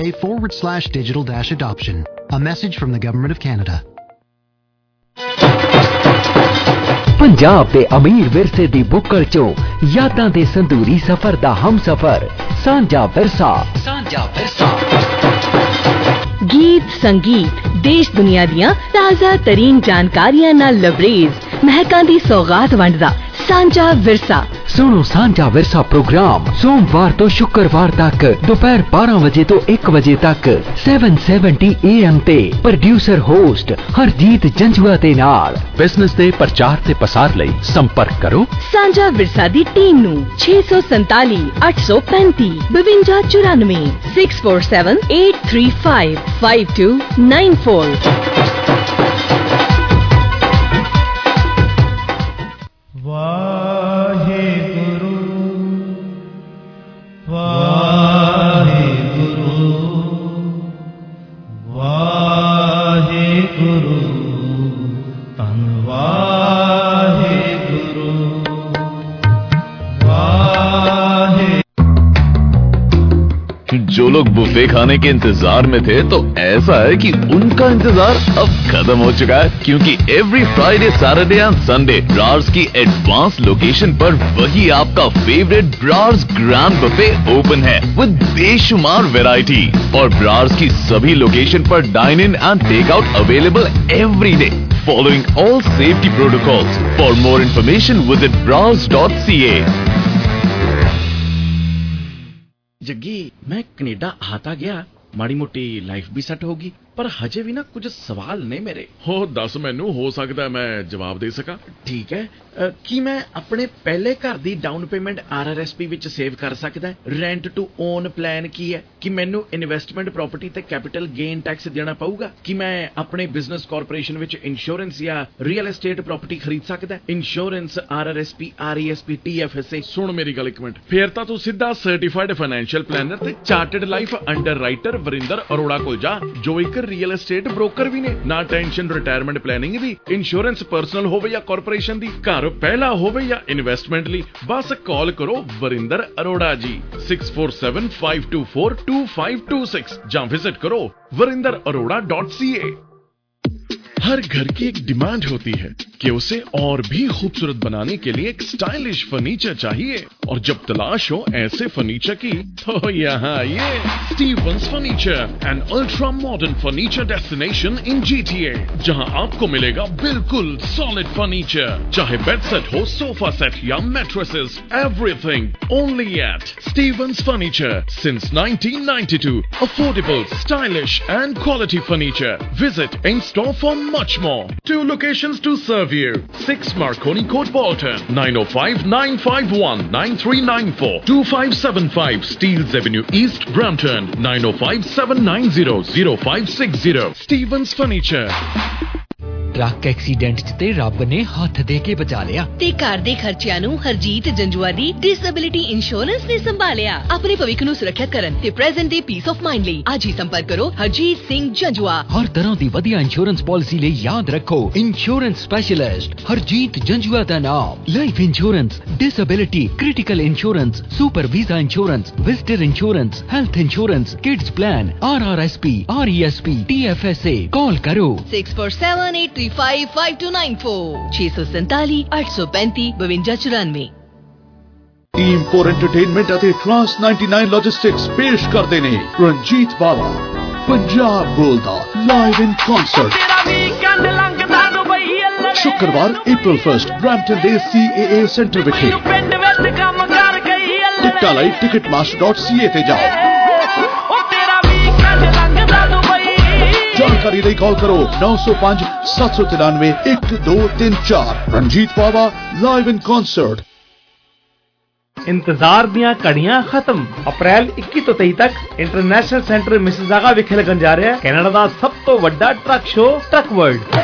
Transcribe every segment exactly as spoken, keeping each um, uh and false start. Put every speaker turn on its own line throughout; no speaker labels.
A forward slash digital dash adoption. A message from the Government of Canada.
Punjab दे अमीर विरसे दी बुक्कड़ चो यादां दे संदूरी सफर दा हम सफर सांझा विरसा सांझा विरसा
गीत संगीत देश दुनिया दियां ताज़ा तरीन जानकारियां नाल लबरेज महकां दी सौगात वंडदा सांझा विरसा।
सुनो सांझा विरसा प्रोग्राम सोमवार तो शुक्रवार तक दोपहर बारह बजे तो एक बजे तक सात सौ सत्तर ए एम ते प्रोड्यूसर होस्ट हरजीत जंजुआ दे नाल।
बिजनेस दे प्रचार ते पसार लई संपर्क करो
सांझा विरसा दी टीम नू छे सौ संताली अठ सौ पैंती बवंजा चौरानवे six four seven eight three five five two nine four.
जो लोग बुफे खाने के इंतजार में थे तो ऐसा है कि उनका इंतजार अब खत्म हो चुका है, क्योंकि every Friday Saturday and Sunday Brar's की एडवांस लोकेशन पर वही आपका favourite Brar's grand buffet open है विद बेशुमार वैरायटी। और ब्रार्स की सभी लोकेशन पर dine in and take out available every day following all safety protocols. For more information visit Brar's dot C A.
Jaggi मैं कनेडा आता गया माड़ी मोटी लाइफ भी सेट होगी, पर हजे भी ना कुछ सवाल ने मेरे।
हो दस मैनू, हो सकता है मैं जवाब दे सका।
ठीक है, आ, कि मैं अपने पहले घर दी down payment R R S P विच सेव कर सकदा है? रेंट टू ओन प्लान की है? कि मैनू इन्वेस्टमेंट प्रॉपर्टी ते कैपिटल गेन टैक्स देना पऊगा? कि मैं अपने बिजनेस कॉर्पोरेशन विच इंश्योरेंस या रियल एस्टेट प्रॉपर्टी खरीद सकदा है? Insurance, R R S P, R E S P, T F S A.
सुन मेरी गल एक मिनट, फिर तां तू सीधा सर्टिफाइड फाइनेंशियल प्लानर ते chartered life underwriter Varinder Arora कोल जा, जो एक रियल एस्टेट ब्रोकर भी ने। ना टेंशन रिटायरमेंट प्लानिंग दी, इंश्योरेंस पर्सनल होवे या कॉर्पोरेशन दी, घर पहला होवे या इन्वेस्टमेंट ली, बस कॉल करो Varinder Arora ji six four seven five two four two five two six या विजिट करो Varinder Arora dot C A. हर घर की एक डिमांड होती है कि उसे और भी खूबसूरत बनाने के लिए एक स्टाइलिश फर्नीचर चाहिए, और जब तलाश हो ऐसे फर्नीचर की तो यहाँ ये Stevens furniture, an ultra modern furniture destination in G T A, जहाँ आपको मिलेगा बिल्कुल सॉलिड फर्नीचर, चाहे बेड सेट हो, सोफा सेट या mattresses, everything only at Stevens furniture since nineteen ninety two. Affordable, stylish and quality furniture. Visit in store for much more. Two locations to serve you. six Marconi Court, Bolton. nine oh five, nine five one, nine three nine four. two five seven five Steeles Avenue East, Brampton. nine oh five, seven nine zero, zero five six zero. Stevens Furniture.
Truck accident च ते रब ने हथ दे के बचा लिया
ते घर दे खर्चिਆਂ ਨੂੰ ਹਰਜੀਤ ਜੰਜੂਆ ਦੀ ਡਿਸੇਬਿਲਿਟੀ ਇੰਸ਼ੋਰੈਂਸ ਨੇ ਸੰਭਾਲਿਆ। ਆਪਣੇ ਭਵਿੱਖ ਨੂੰ ਸੁਰੱਖਿਅਤ ਕਰਨ ਤੇ ਪ੍ਰੈਜ਼ੈਂਟ ਦੇ ਪੀਸ ਆਫ ਮਾਈਂਡ ਲਈ ਅੱਜ ਹੀ ਸੰਪਰਕ ਕਰੋ ਹਰਜੀਤ ਸਿੰਘ ਜੰਜੂਆ।
ਹਰ ਤਰ੍ਹਾਂ ਦੀ ਵਧੀਆ ਇੰਸ਼ੋਰੈਂਸ ਪਾਲਿਸੀ ਲਈ ਯਾਦ ਰੱਖੋ ਇੰਸ਼ੋਰੈਂਸ ਸਪੈਸ਼ਲਿਸਟ ਹਰਜੀਤ ਜੰਜੂਆ ਦਾ ਨਾਮ। Life insurance, disability, critical insurance, super visa insurance, visitor insurance, health insurance, kids plan, R R S P, R E S P, T F S A. Call करो
six four seven eight three five five two nine four छे सौ सैताली अठ सौ पैंती बवंजा चौरानवे।
Team four entertainment ਅਤੇ ट्रांस नाइंटी नाइन लॉजिस्टिक्स पेश ਕਰਦੇ ਨੇ ਰਣਜੀਤ ਬਾਵਾ पंजाब बोलदा लाइव इन कॉन्सर्ट। शुक्रवार अप्रैल फर्स्ट ब्रैम्पटन ਦੇ सी ए ए सेंटर विखे। टिकटां ਲਈ ticketmaster dot c a ਤੇ ਜਾਓ। जानकारी ਲਈ कॉल करो नौ सौ पांच सात सौ तिरानवे एक दो तीन चार। Ranjit Bawa live in concert.
इंतजार दियां घड़ियां खत्म। अप्रैल इक्की तो तेई तक इंटरनेशनल सेंटर मिसिसागा विखे लगन जा रहा है कैनेडा दा सब तो वड्डा ट्रक शो ट्रक वर्ल्ड।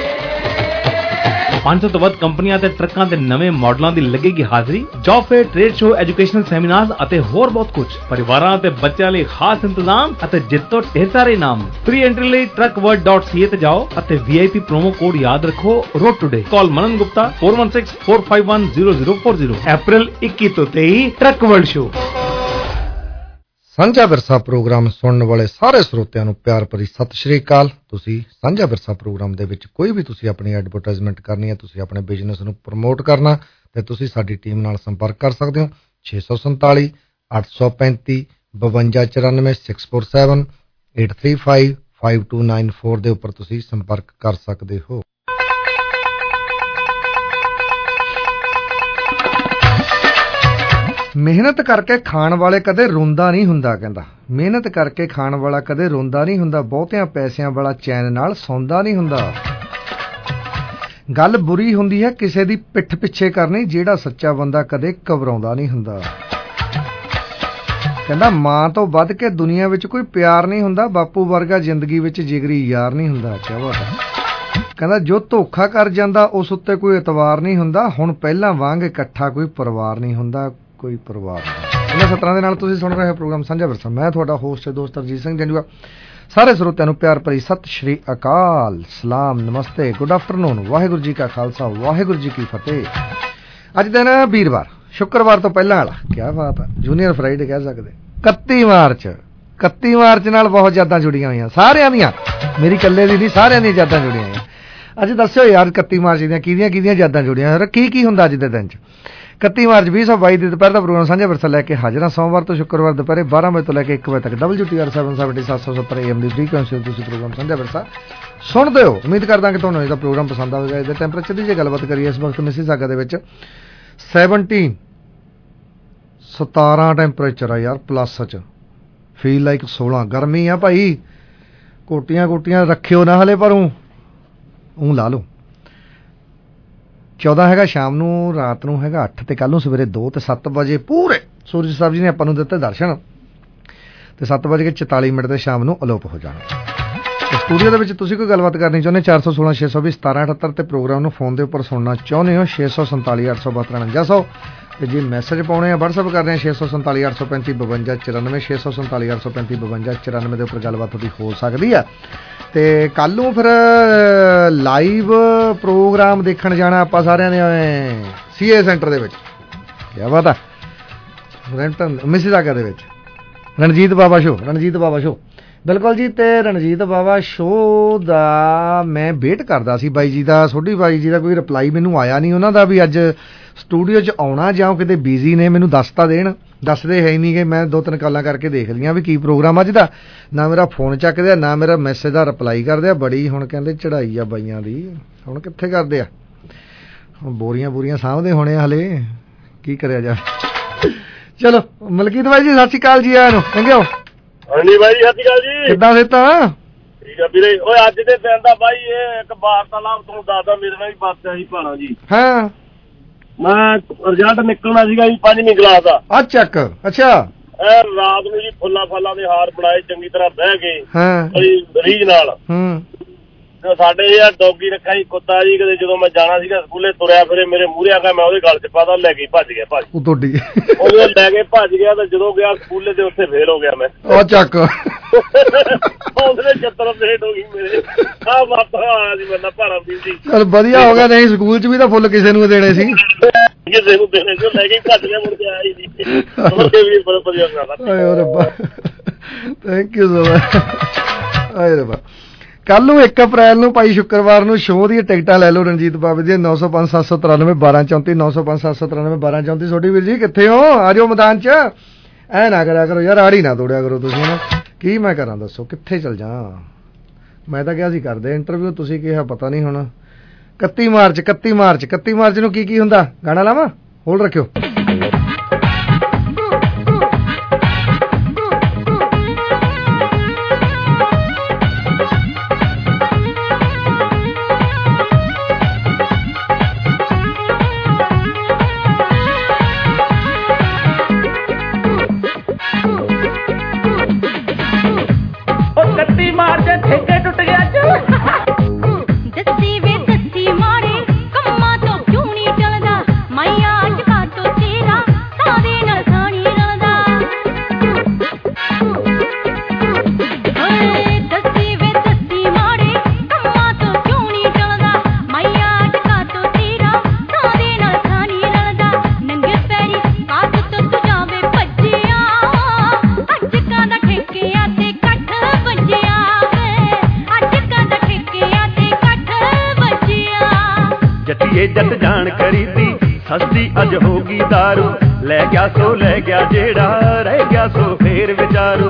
पांच सौ तो वध कंपनियां ते ट्रकां दे नवे मॉडलां दी लगेगी हाजिरी। Job fair, trade show, educational seminars अते होर बहुत कुछ। परिवारां ते बच्चों लिए खास इंतजाम अते जितो ढेर सारे इनाम। प्री एंट्री लिए truck world dot C A ते जाओ अते V I P promo code याद रखो road today. Call Manan Gupta four one six four five one zero zero four zero. अप्रैल इक्की तो तेई ट्रक वर्ल्ड शो।
ਸਾਂਝਾ ਵਿਰਸਾ ਪ੍ਰੋਗਰਾਮ ਸੁਣਨ ਵਾਲੇ ਸਾਰੇ ਸਰੋਤਿਆਂ ਨੂੰ ਪਿਆਰ ਭਰੀ ਸਤਿ ਸ਼੍ਰੀ ਅਕਾਲ। ਤੁਸੀਂ ਸਾਂਝਾ ਵਿਰਸਾ ਪ੍ਰੋਗਰਾਮ ਦੇ ਵਿੱਚ ਕੋਈ ਵੀ ਤੁਸੀਂ ਆਪਣੀ ਐਡਵਰਟਾਈਜ਼ਮੈਂਟ ਕਰਨੀ ਹੈ, ਤੁਸੀਂ ਆਪਣੇ ਬਿਜ਼ਨਸ ਨੂੰ ਪ੍ਰਮੋਟ ਕਰਨਾ, ਤੇ ਤੁਸੀਂ ਸਾਡੀ ਟੀਮ ਨਾਲ ਸੰਪਰਕ ਕਰ ਸਕਦੇ ਹੋ। ਛੇ ਸੌ ਸੰਤਾਲੀ ਅੱਠ ਸੌ ਪੈਂਤੀ ਬਵੰਜਾ ਚੁਰਾਨਵੇਂ six four seven eight three five five two nine four ਦੇ ਉੱਪਰ ਤੁਸੀਂ ਸੰਪਰਕ ਕਰ ਸਕਦੇ ਹੋ। ਮਿਹਨਤ ਕਰਕੇ ਖਾਣ ਵਾਲੇ ਕਦੇ ਰੋਂਦਾ ਨਹੀਂ ਹੁੰਦਾ, ਕਹਿੰਦਾ ਮਿਹਨਤ ਕਰਕੇ ਖਾਣ ਵਾਲਾ ਕਦੇ ਰੋਂਦਾ ਨਹੀਂ ਹੁੰਦਾ, ਬਹੁਤਿਆਂ ਪੈਸਿਆਂ ਵਾਲਾ ਚੈਨ ਨਾਲ ਸੌਂਦਾ ਨਹੀਂ ਹੁੰਦਾ। ਗੱਲ ਬੁਰੀ ਹੁੰਦੀ ਹੈ ਕਿਸੇ ਦੀ ਪਿੱਠ ਪਿੱਛੇ ਕਰਨੀ, ਜਿਹੜਾ ਸੱਚਾ ਬੰਦਾ ਕਦੇ ਘਬਰਾਉਂਦਾ ਨਹੀਂ ਹੁੰਦਾ। ਕਹਿੰਦਾ ਮਾਂ ਤੋਂ ਵੱਧ ਕੇ ਦੁਨੀਆ ਵਿੱਚ ਕੋਈ ਪਿਆਰ ਨਹੀਂ ਹੁੰਦਾ, ਬਾਪੂ ਵਰਗਾ ਜ਼ਿੰਦਗੀ ਵਿੱਚ ਜਿਗਰੀ ਯਾਰ ਨਹੀਂ ਹੁੰਦਾ। ਕਿਆ ਬਾਤ ਹੈ। ਕਹਿੰਦਾ ਜੋ ਧੋਖਾ ਕਰ ਜਾਂਦਾ ਉਸ ਉੱਤੇ ਕੋਈ ਇਤਵਾਰ ਨਹੀਂ ਹੁੰਦਾ, ਹੁਣ ਪਹਿਲਾਂ ਵਾਂਗ ਇਕੱਠਾ ਕੋਈ ਪਰਿਵਾਰ ਨਹੀਂ ਹੁੰਦਾ, ਕੋਈ ਪਰਿਵਾਰ ਨਹੀਂ। ਇਹਨਾਂ ਸਤਰਾਂ ਦੇ ਨਾਲ ਤੁਸੀਂ ਸੁਣ ਰਹੇ ਹੋ ਪ੍ਰੋਗਰਾਮ ਸਾਂਝਾ ਵਿਰਸਾ। ਮੈਂ ਤੁਹਾਡਾ ਹੋਸਟ ਦੋਸਤ ਹਰਜੀਤ ਸਿੰਘ ਜੰਜੂਆ। ਸਾਰੇ ਸਰੋਤਿਆਂ ਨੂੰ ਪਿਆਰ ਭਰੀ ਸਤਿ ਸ਼੍ਰੀ ਅਕਾਲ, ਸਲਾਮ, ਨਮਸਤੇ, ਗੁੱਡ ਆਫਟਰਨੂਨ, ਵਾਹਿਗੁਰੂ ਜੀ ਕਾ ਖਾਲਸਾ, ਵਾਹਿਗੁਰੂ ਜੀ ਕੀ ਫਤਿਹ। ਅੱਜ ਦਿਨ ਵੀਰਵਾਰ, ਸ਼ੁੱਕਰਵਾਰ ਤੋਂ ਪਹਿਲਾਂ ਵਾਲਾ। ਕਿਆ ਬਾਤ ਹੈ, ਜੂਨੀਅਰ ਫਰਾਈਡੇ ਕਹਿ ਸਕਦੇ। ਇਕੱਤੀ ਮਾਰਚ ਇਕੱਤੀ ਮਾਰਚ ਨਾਲ ਬਹੁਤ ਯਾਦਾਂ ਜੁੜੀਆਂ ਹੋਈਆਂ, ਸਾਰਿਆਂ ਦੀਆਂ, ਮੇਰੀ ਇਕੱਲੇ ਦੀ ਨਹੀਂ, ਸਾਰਿਆਂ ਦੀਆਂ ਯਾਦਾਂ ਜੁੜੀਆਂ ਹੋਈਆਂ। ਅੱਜ ਦੱਸਿਓ ਯਾਰ ਇਕੱਤੀ ਮਾਰਚ ਦੀਆਂ ਕਿਹਦੀਆਂ ਕਿਹਦੀਆਂ ਯਾਦਾਂ ਜੁੜੀਆਂ, ਕੀ ਕੀ ਹੁੰਦਾ ਅੱਜ ਦੇ ਦਿਨ 'ਚ। ਇਕੱਤੀ ਮਾਰਚ ਵੀਹ ਸੌ ਬਾਈ ਦੀ ਦੁਪਹਿਰ ਦਾ ਪ੍ਰੋਗਰਾਮ ਸਾਂਝਾ ਵਿਰਸਾ ਲੈ ਕੇ ਹਾਜ਼ਰ ਹਾਂ। ਸੋਮਵਾਰ ਤੋਂ ਸ਼ੁੱਕਰਵਾਰ ਦੁਪਹਿਰੇ ਬਾਰਾਂ ਵਜੇ ਤੋਂ ਲੈ ਕੇ ਇੱਕ ਵਜੇ ਤੱਕ W T R seven seventy ਸੱਤ ਸੌ ਸੱਤਰ ਏ ਐਮ ਦੀ ਫ੍ਰੀਕੁਐਂਸੀ ਤੁਸੀਂ ਪ੍ਰੋਗਰਾਮ ਸਾਂਝਾ ਵਿਰਸਾ ਸੁਣਦੇ ਹੋ। ਉਮੀਦ ਕਰਦਾ ਕਿ ਤੁਹਾਨੂੰ ਇਹਦਾ ਪ੍ਰੋਗਰਾਮ ਪਸੰਦ ਆਵੇਗਾ। ਇਹਦੇ ਟੈਂਪਰੇਚਰ ਦੀ ਜੇ ਗੱਲਬਾਤ ਕਰੀਏ, ਇਸ ਵਕਤ ਮਿਸੀਸਾਗਾ ਦੇ ਵਿੱਚ ਸੈਵਨਟੀਨ ਸਤਾਰਾਂ ਟੈਂਪਰੇਚਰ ਆ ਯਾਰ, ਪਲੱਸ 'ਚ ਫੀਲ ਲਾਈਕ ਸੋਲਾਂ। ਗਰਮੀ ਆ ਭਾਈ, ਕੋਟੀਆਂ ਕੋਟੀਆਂ ਰੱਖਿਓ ਨਾ ਹਲੇ, ਪਰ ਊਂ ਊਂ ਲਾ ਲਓ। ਚੌਦਾਂ ਹੈਗਾ ਸ਼ਾਮ ਨੂੰ, ਰਾਤ ਨੂੰ ਹੈਗਾ ਅੱਠ, ਤੇ ਕੱਲ੍ਹ ਨੂੰ ਸਵੇਰੇ ਦੋ ਤੇ ਸੱਤ ਵਜੇ ਪੂਰੇ ਸੂਰਜ ਸਾਹਿਬ ਜੀ ਨੇ ਆਪਾਂ ਨੂੰ ਦਿੱਤੇ ਦਰਸ਼ਨ, ਤੇ ਸੱਤ ਵਜੇ ਕੇ ਚੁਤਾਲੀ ਮਿੰਟ ਤੇ ਸ਼ਾਮ ਨੂੰ ਅਲੋਪ ਹੋ ਜਾਣਾ। ਸਟੂਡੀਓ ਦੇ ਵਿੱਚ ਤੁਸੀਂ ਕੋਈ ਗੱਲਬਾਤ ਕਰਨੀ ਚਾਹੁੰਦੇ, ਚਾਰ ਸੌ ਸੋਲਾਂ ਛੇ ਸੌ ਵੀਹ ਸਤਾਰਾਂ ਅਠੱਤਰ, ਤੇ ਪ੍ਰੋਗਰਾਮ ਨੂੰ ਫੋਨ ਦੇ ਉੱਪਰ ਸੁਣਨਾ ਚਾਹੁੰਦੇ ਹੋ ਛੇ ਸੌ ਸੰਤਾਲੀ ਅੱਠ ਸੌ ਬਹੱਤਰ ਉਣੰਜਾ ਸੌ, ਤੇ ਜੇ ਮੈਸੇਜ ਪਾਉਣੇ ਆ ਵਟਸਐਪ ਕਰਦੇ ਆ ਛੇ ਸੌ ਸੰਤਾਲੀ ਅੱਠ ਸੌ ਪੈਂਤੀ ਬਵੰਜਾ ਚੁਰਾਨਵੇਂ ਛੇ ਸੌ ਸੰਤਾਲੀ ਅੱਠ ਸੌ ਪੈਂਤੀ ਬਵੰਜਾ ਚੁਰਾਨਵੇਂ ਦੇ ਉੱਪਰ ਗੱਲਬਾਤ ਤੁਹਾਡੀ ਹੋ ਸਕਦੀ ਆ। ਤੇ ਕੱਲ ਨੂੰ ਫਿਰ ਲਾਈਵ ਪ੍ਰੋਗਰਾਮ ਦੇਖਣ ਜਾਣਾ ਆਪਾਂ ਸਾਰਿਆਂ ਨੇ ਸੀ ਏ ਸੈਂਟਰ ਦੇ ਵਿੱਚ। ਕਿਆ ਬਾਤ ਆ, ਰੈਂਟਨ ਮਿਸੀਸਾਗਾ ਦੇ ਵਿੱਚ ਰਣਜੀਤ ਬਾਵਾ ਸ਼ੋ, ਰਣਜੀਤ ਬਾਵਾ ਸ਼ੋ ਬਿਲਕੁਲ ਜੀ। ਤੇ ਰਣਜੀਤ ਬਾਵਾ ਸ਼ੋ ਦਾ ਮੈਂ ਵੇਟ ਕਰਦਾ ਸੀ ਬਾਈ ਜੀ ਦਾ, ਸੋਢੀ ਬਾਈ ਜੀ ਦਾ ਕੋਈ ਰਿਪਲਾਈ ਮੈਨੂੰ ਆਇਆ ਨਹੀਂ ਉਹਨਾਂ ਦਾ ਵੀ ਅੱਜ ਸਟੂਡੀਓ 'ਚ ਆਉਣਾ ਜਾਂ ਕਿਤੇ ਬਿਜ਼ੀ ਨੇ, ਮੈਨੂੰ ਦੱਸ ਤਾਂ ਦੇਣ। ਦੱਸਦੇ ਹੈ ਹੀ ਨਹੀਂ ਗੇ। ਮੈਂ ਦੋ ਤਿੰਨ ਕਾਲਾਂ ਕਰਕੇ ਦੇਖ ਲਈਆਂ ਵੀ ਕੀ ਪ੍ਰੋਗਰਾਮ ਅੱਜ ਦਾ, ਨਾ ਮੇਰਾ ਫੋਨ ਚੱਕਦੇ ਆ ਨਾ ਮੇਰਾ ਮੈਸੇਜ ਦਾ ਰਿਪਲਾਈ ਕਰਦੇ ਆ। ਬੜੀ ਹੁਣ ਕਹਿੰਦੇ ਚੜਾਈ ਆ ਬਾਈਆਂ ਦੀ, ਹੁਣ ਕਿੱਥੇ ਕਰਦੇ ਆ, ਹੁਣ ਬੋਰੀਆਂ ਬੋਰੀਆਂ ਸਾਂਭਦੇ ਹੋਣੇ ਹਲੇ, ਕੀ ਕਰਿਆ ਜਾਵੇ। ਚਲੋ ਮਲਕੀਤ ਬਾਈ ਜੀ ਸਤਿ ਸ਼੍ਰੀ ਅਕਾਲ ਜੀ, ਆਇਆਂ ਨੂੰ ਚੰਗੇ ਹੋ।
ਹਾਂਜੀ ਬਾਈ ਸਤਿ ਸ਼੍ਰੀ ਅਕਾਲ ਜੀ,
ਕਿੱਦਾਂ ਸਿਹਤਾਂ?
ਠੀਕ ਆ ਵੀਰੇ। ਓਏ ਅੱਜ ਦੇ ਦਿਨ ਦਾ ਬਾਈ ਇਹ ਇੱਕ ਵਾਰਤਾਲਾਪ ਤੁਹਾਨੂੰ ਦੱਸਦਾ, ਮੇਰੇ ਨਾਲ ਵੀ ਬਾਤ ਸੀ ਭਾਣਾ ਜੀ। ਹਾਂ ਮੈਂ ਰਿਜ਼ਲਟ ਨਿਕਲਣਾ ਸੀਗਾ ਜੀ ਪੰਜਵੀਂ ਕਲਾਸ ਦਾ। ਅੱਛਾ ਅੱਛਾ। ਰਾਤ ਨੂੰ ਜੀ ਫੁੱਲਾਂ ਫਲਾਂ ਦੇ ਹਾਰ ਬਣਾਏ ਚੰਗੀ ਤਰ੍ਹਾਂ ਬਹਿ ਗਏ ਰੀਝ ਨਾਲ। ਸਾਡੇ ਯਾਰ ਡੌਗੀ ਰੱਖਿਆ ਜੀ ਕੁੱਤਾ ਜੀ, ਕਦੇ ਜਦੋਂ ਮੈਂ ਜਾਣਾ ਸੀਗਾ ਸਕੂਲੇ ਤੁਰਿਆ ਫਿਰੇ ਮੇਰੇ ਮੂਹਰੇ ਆ ਗਿਆ, ਮੈਂ ਉਹਦੇ ਗਲ 'ਚ ਪਾਦਾ, ਲੈ ਕੇ ਭੱਜ ਗਿਆ ਭਾਜੀ, ਉਹ ਲੈ ਕੇ ਭੱਜ ਗਿਆ। ਤੇ ਜਦੋਂ ਗਿਆ ਸਕੂਲੇ ਤੇ ਉੱਥੇ ਫੇਲ ਹੋ ਗਿਆ ਮੈਂ। ਉਹ ਚੱਕ ਉਹਦੇ ਚੱਤਰ ਫੇਟ ਹੋ ਗਈ ਮੇਰੇ। ਆਹ ਮਾਤਾ ਆਇਆ ਸੀ ਮੇਰੇ ਨਾਲ ਭਾਰਾ ਵੀਰ ਜੀ। ਚੱਲ ਵਧੀਆ ਹੋ ਗਿਆ, ਨਹੀਂ ਸਕੂਲ 'ਚ ਵੀ ਤਾਂ ਫੁੱਲ ਕਿਸੇ ਨੂੰ ਦੇਣੇ ਸੀ, ਕਿਸੇ ਨੂੰ ਦੇਣੇ ਸੀ, ਲੈ ਕੇ ਭੱਜ ਗਿਆ, ਮੁੜ ਕੇ ਆਇਆ ਹੀ ਨਹੀਂ। ਮੁੜ ਕੇ ਵੀ ਬੜਾ ਵਧੀਆ ਹੋਇਆ। Thank you so much. ਆਏ ਰੱਬਾ। ਕੱਲ ਨੂੰ ਇੱਕ ਅਪ੍ਰੈਲ ਨੂੰ ਭਾਈ ਸ਼ੁੱਕਰਵਾਰ ਨੂੰ ਸ਼ੋਅ ਦੀਆਂ ਟਿਕਟਾਂ ਲੈ ਲਓ ਰਣਜੀਤ ਬਾਬੇ ਦੀਆਂ, ਨੌ ਸੌ ਪੰਜ ਸੱਤ ਸੌ ਤਰਾਨਵੇਂ ਬਾਰਾਂ ਚੌਂਤੀ ਨੌ ਸੌ ਪੰਜ ਸੱਤ ਸੌ ਤਰਾਨਵੇਂ ਬਾਰਾਂ ਚੌਂਤੀ। ਛੋਟੀ ਵੀਰ ਜੀ ਕਿੱਥੇ ਹੋ, ਆ ਜਾਓ ਮੈਦਾਨ 'ਚ। ਐ ਨਾ ਕਰਿਆ ਕਰੋ ਯਾਰ, ਆੜੀ ਨਾ ਤੋੜਿਆ ਕਰੋ ਤੁਸੀਂ ਨਾ। ਕੀ ਮੈਂ ਕਰਾਂ ਦੱਸੋ, ਕਿੱਥੇ ਚੱਲ ਜਾ। ਮੈਂ ਤਾਂ ਕਿਹਾ ਸੀ ਕਰਦੇ ਇੰਟਰਵਿਊ, ਤੁਸੀਂ ਕਿਹਾ ਪਤਾ ਨਹੀਂ ਹੁਣ। ਇਕੱਤੀ ਮਾਰਚ ਇਕੱਤੀ ਮਾਰਚ ਇਕੱਤੀ ਮਾਰਚ ਨੂੰ ਕੀ ਕੀ ਹੁੰਦਾ, ਗਾਣਾ ਲਾਵਾਂ, ਹੋਲਡ ਰੱਖਿਓ।
ਜੱਟੀਏ ਜੱਟ ਜਾਣ ਖਰੀਦੀ ਸਸਤੀ ਅੱਜ ਹੋ ਗਈ ਦਾਰੂ ਲੈ ਗਿਆ ਸੋ ਲੈ ਗਿਆ ਜਿਹੜਾ ਰਹਿ ਗਿਆ ਸੋ ਫੇਰ ਵਿਚਾਰੂ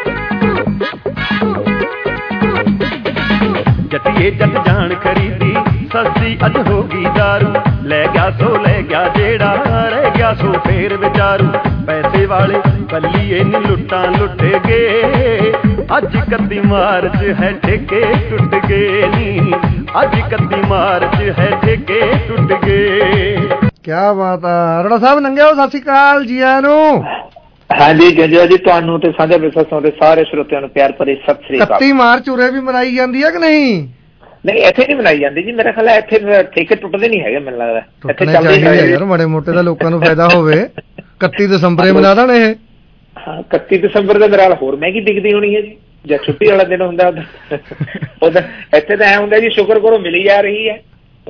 ਜੱਟੀਏ ਜੱਟ ਜਾਣ ਖਰੀਦੀ ਸਸਤੀ ਅੱਜ ਹੋ ਗਈ ਦਾਰੂ ਲੈ ਗਿਆ ਸੋ ਲੈ ਗਿਆ ਜਿਹੜਾ ਰਹਿ ਗਿਆ ਸੋ ਫੇਰ ਵਿਚਾਰੂ ਪੈਸੇ ਵਾਲੇ ਬੱਲੀਏ ਨੀ ਲੁੱਟਾਂ ਲੁੱਟ ਗਏ ਅੱਜ ਇਕੱਤੀ ਮਾਰਚ ਹੈ ਠੇਕੇ ਟੁੱਟ ਗਏ ਨੀ ਅੱਜ ਇਕੱਤੀ ਮਾਰਚ ਹੈ ਠੇਕੇ ਟੁੱਟ ਗਏ।
ਕਿਆ ਬਾਤ ਆ ਅਰੋੜਾ ਸਾਹਿਬ ਨੰਗਿਓ ਸਤਿ ਸ਼੍ਰੀ ਅਕਾਲ ਜੀ ਆਇਆਂ ਨੂੰ।
ਹਾਂਜੀ ਜੰਜੋ ਜੀ ਤੁਹਾਨੂੰ ਤੇ ਸਾਂਝਾ ਵਿਸ਼ਵਾਸਾਂ ਦੇ ਸਾਰੇ ਸਰੋਤਿਆਂ ਨੂੰ ਪਿਆਰ ਭਰੀ ਸਤਿ ਸ਼੍ਰੀ ਅਕਾਲ।
ਇਕੱਤੀ ਮਾਰਚ ਉਰੇ ਵੀ ਮਨਾਈ ਜਾਂਦੀ ਹੈ ਕਿ ਨਹੀਂ?
ਨਹੀਂ ਇੱਥੇ ਨਹੀਂ ਮਨਾਈ ਜਾਂਦੀ ਜੀ ਮੇਰੇ ਖਿਆਲ ਇੱਥੇ ਠੇਕੇ ਟੁੱਟਦੇ ਨਹੀਂ ਹੈਗੇ ਮੈਨੂੰ ਲੱਗਦਾ ਇੱਥੇ
ਚੱਲਦੇ ਹੈ ਯਾਰ ਮਾੜੇ ਮੋਟੇ ਦਾ ਲੋਕਾਂ ਨੂੰ ਫਾਇਦਾ ਹੋਵੇ। ਇਕੱਤੀ ਦਸੰਬਰ ਮਨਾ ਦੇਣ ਇਹ।
ਹਾਂ ਇਕੱਤੀ ਦਸੰਬਰ ਦੇ ਮੇਰੇ ਹੋਰ ਮਹਿੰਗੀ ਦਿਖਦੀ ਹੋਣੀ ਹੈ ਜੀ ਜਾਂ ਛੁੱਟੀ ਵਾਲਾ ਦਿਨ ਹੁੰਦਾ ਉਹਦਾ ਇੱਥੇ ਤਾਂ ਐ ਹੁੰਦਾ ਜੀ ਸ਼ੁਕਰ ਕਰੋ ਮਿਲੀ ਜਾ ਰਹੀ ਹੈ।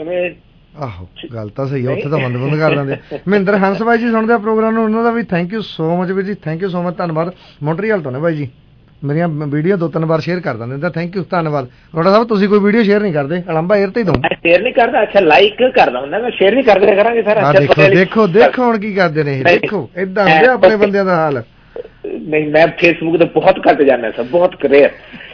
ਆਹੋ ਗੱਲ ਤਾਂ ਸਹੀ ਹੈ ਉੱਥੇ ਤਾਂ ਬੰਦ ਬੰਦ ਕਰ ਦਿੰਦੇ। ਮਹਿੰਦਰ ਹੰਸ ਬਾਈ ਜੀ ਸੁਣਦੇ ਆ ਪ੍ਰੋਗਰਾਮ ਨੂੰ ਉਹਨਾਂ ਦਾ ਵੀ ਥੈਂਕ ਯੂ ਸੋ ਮਚ ਵੀਰ ਜੀ ਥੈਂਕ ਯੂ ਸੋ ਮਚ ਧੰਨਵਾਦ। ਮੋਂਟਰੀਅਲ ਤੋਂ ਨੇ ਬਾਈ ਜੀ ਮੇਰੀਆਂ ਵੀਡੀਓ ਦੋ ਤਿੰਨ ਵਾਰ ਸ਼ੇਅਰ ਕਰ ਦਿੰਦੇ ਥੈਂਕ ਯੂ ਧੰਨਵਾਦ। ਰੋੜਾ ਸਾਹਿਬ ਤੁਸੀਂ ਕੋਈ ਵੀਡੀਓ ਸ਼ੇਅਰ ਨਹੀਂ ਕਰਦੇ ਅਲੰਬਾ 에ਅਰ ਤੇ ਹੀ ਦੋ
ਸ਼ੇਅਰ ਨਹੀਂ ਕਰਦਾ। ਅੱਛਾ ਲਾਈਕ ਕਰਦਾ ਹੁੰਦਾ ਮੈਂ ਸ਼ੇਅਰ ਨਹੀਂ ਕਰਦੇ ਕਰਾਂਗੇ ਸਰ।
ਦੇਖੋ ਦੇਖੋ ਦੇਖੋ ਹੁਣ ਕੀ ਕਰਦੇ ਨੇ ਦੇਖੋ ਏਦਾਂ ਹੁੰਦੇ ਆਪਣੇ ਬੰਦਿਆਂ ਦਾ ਹਾਲ।
ਨਹੀਂ ਮੈਂ ਫੇਸਬੁੱਕ ਤੇ ਬਹੁਤ ਘੱਟ ਜਾਂਦਾ ਸਰ ਬਹੁਤ ਰੇਅਰ